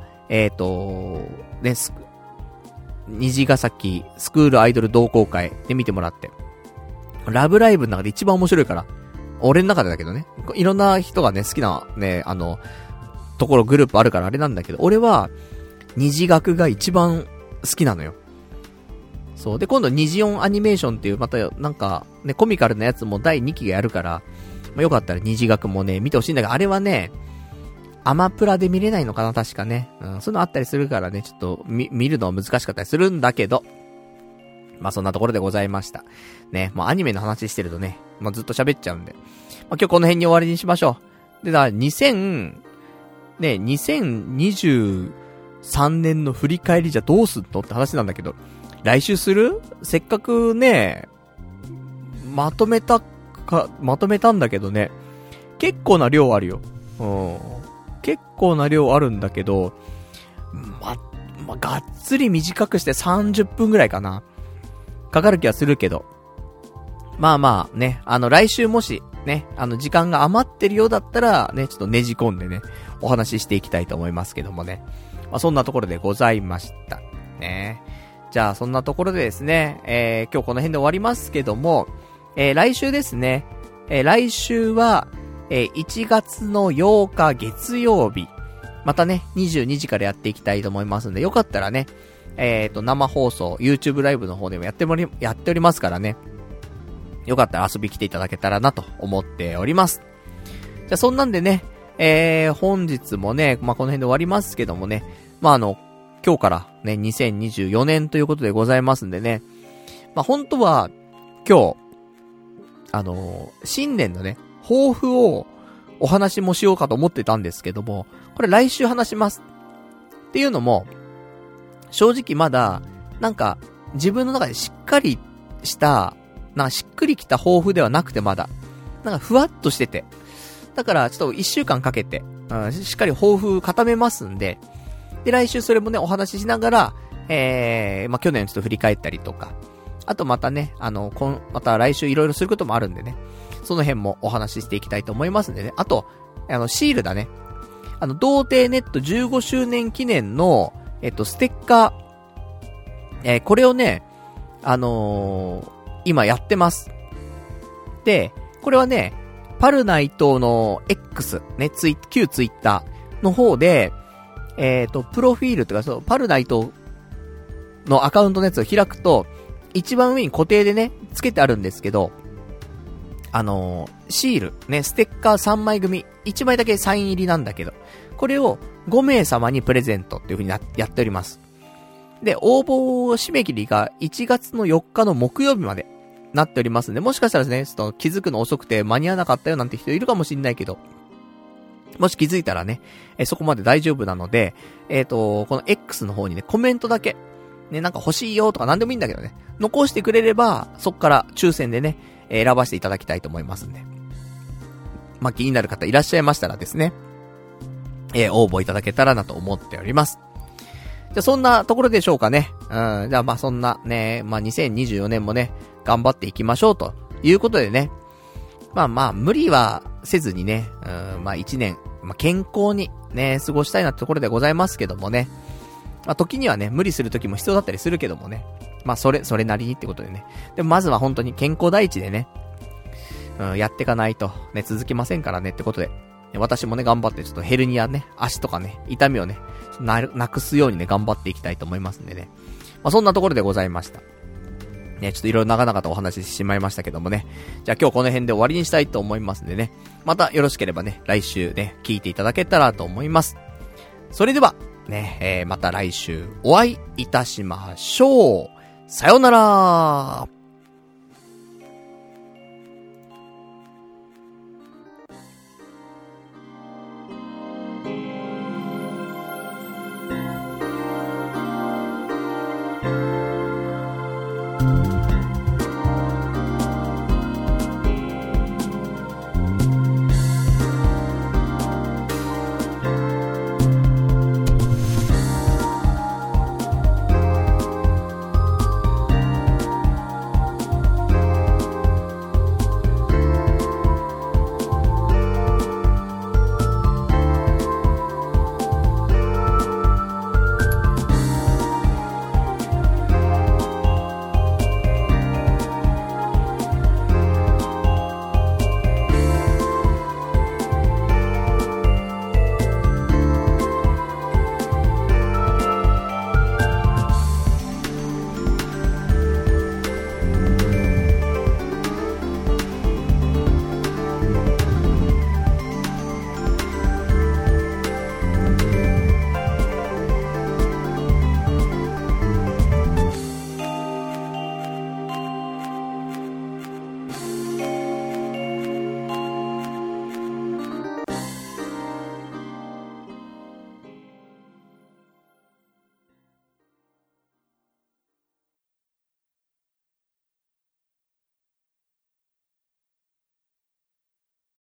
虹ヶ崎スクールアイドル同好会で見てもらって。ラブライブの中で一番面白いから。俺の中でだけどね。いろんな人がね、好きなね、ところグループあるからあれなんだけど、俺は、虹学が一番好きなのよ。そう。で、今度虹音アニメーションっていう、また、なんか、ね、コミカルなやつも第2期がやるから、まあ、よかったら虹学もね、見てほしいんだけど、あれはね、アマプラで見れないのかな、確かね。そういうのあったりするからね、ちょっと、見るのは難しかったりするんだけど、まあ、そんなところでございました。ね、もうアニメの話してるとね、まあ、ずっと喋っちゃうんで。まあ、今日この辺に終わりにしましょう。で、2023年の振り返りじゃどうすんのって話なんだけど、来週する？せっかくね、まとめたんだけどね、結構な量あるよ。結構な量あるんだけど、がっつり短くして30分ぐらいかな。かかる気はするけど。まあまあね、来週もし、ね、時間が余ってるようだったら、ね、ちょっとねじ込んでね、お話ししていきたいと思いますけどもね。まあそんなところでございました。ね。じゃあそんなところでですね、今日この辺で終わりますけども、来週ですね、来週は、1月の8日月曜日、またね、22時からやっていきたいと思いますんで、よかったらね、生放送、YouTube ライブの方でもやっておりますからね、よかったら遊び来ていただけたらなと思っております。じゃあそんなんでね、本日もね、まあ、この辺で終わりますけどもね、まあ、今日からね、2024年ということでございますんでね、まあ、本当は、今日、新年のね、抱負をお話もしようかと思ってたんですけども、これ来週話します。っていうのも、正直まだ、なんか、自分の中でしっかりした、なんかしっくりきた抱負ではなくてまだ、なんかふわっとしてて、 だから、ちょっと1週間かけて、しっかり抱負固めますんで、で、来週それもね、お話ししながら、まあ、去年ちょっと振り返ったりとか、あとまたね、また来週いろいろすることもあるんでね、その辺もお話ししていきたいと思いますんでね。あと、シールだね。童貞ネット15周年記念の、ステッカー、これをね、今やってます。で、これはね、パルナイトの X、ね、旧ツイッターの方で、プロフィールとか、そう、パルナイトのアカウントのやつを開くと、一番上に固定でね、つけてあるんですけど、シール、ね、ステッカー3枚組、1枚だけサイン入りなんだけど、これを5名様にプレゼントっていう風にやっております。で、応募締め切りが1月の4日の木曜日までなっておりますんで、もしかしたらですね、ちょっと気づくの遅くて間に合わなかったよなんて人いるかもしんないけど、もし気づいたらね、そこまで大丈夫なので、この X の方にね、コメントだけ、ね、なんか欲しいよとかなんでもいいんだけどね、残してくれれば、そっから抽選でね、選ばせていただきたいと思いますんで。まあ、気になる方いらっしゃいましたらですね、応募いただけたらなと思っております。じゃあそんなところでしょうかね。じゃあまあそんなね、まあ2024年もね、頑張っていきましょうということでね。まあ無理はせずにね、まあ1年、まあ健康にね、過ごしたいなってところでございますけどもね。まあ時にはね、無理する時も必要だったりするけどもね。まあそれなりにってことでね。でもまずは本当に健康第一でね、やっていかないとね、続きませんからねってことで。私もね、頑張ってちょっとヘルニアね、足とかね、痛みをね、なくすようにね、頑張っていきたいと思いますんでね。まあそんなところでございました。ね、ちょっといろいろ長々とお話ししてしまいましたけどもね。じゃあ今日この辺で終わりにしたいと思いますんでね。またよろしければね、来週ね、聞いていただけたらと思います。それでは、ね、また来週お会いいたしましょう。さようなら。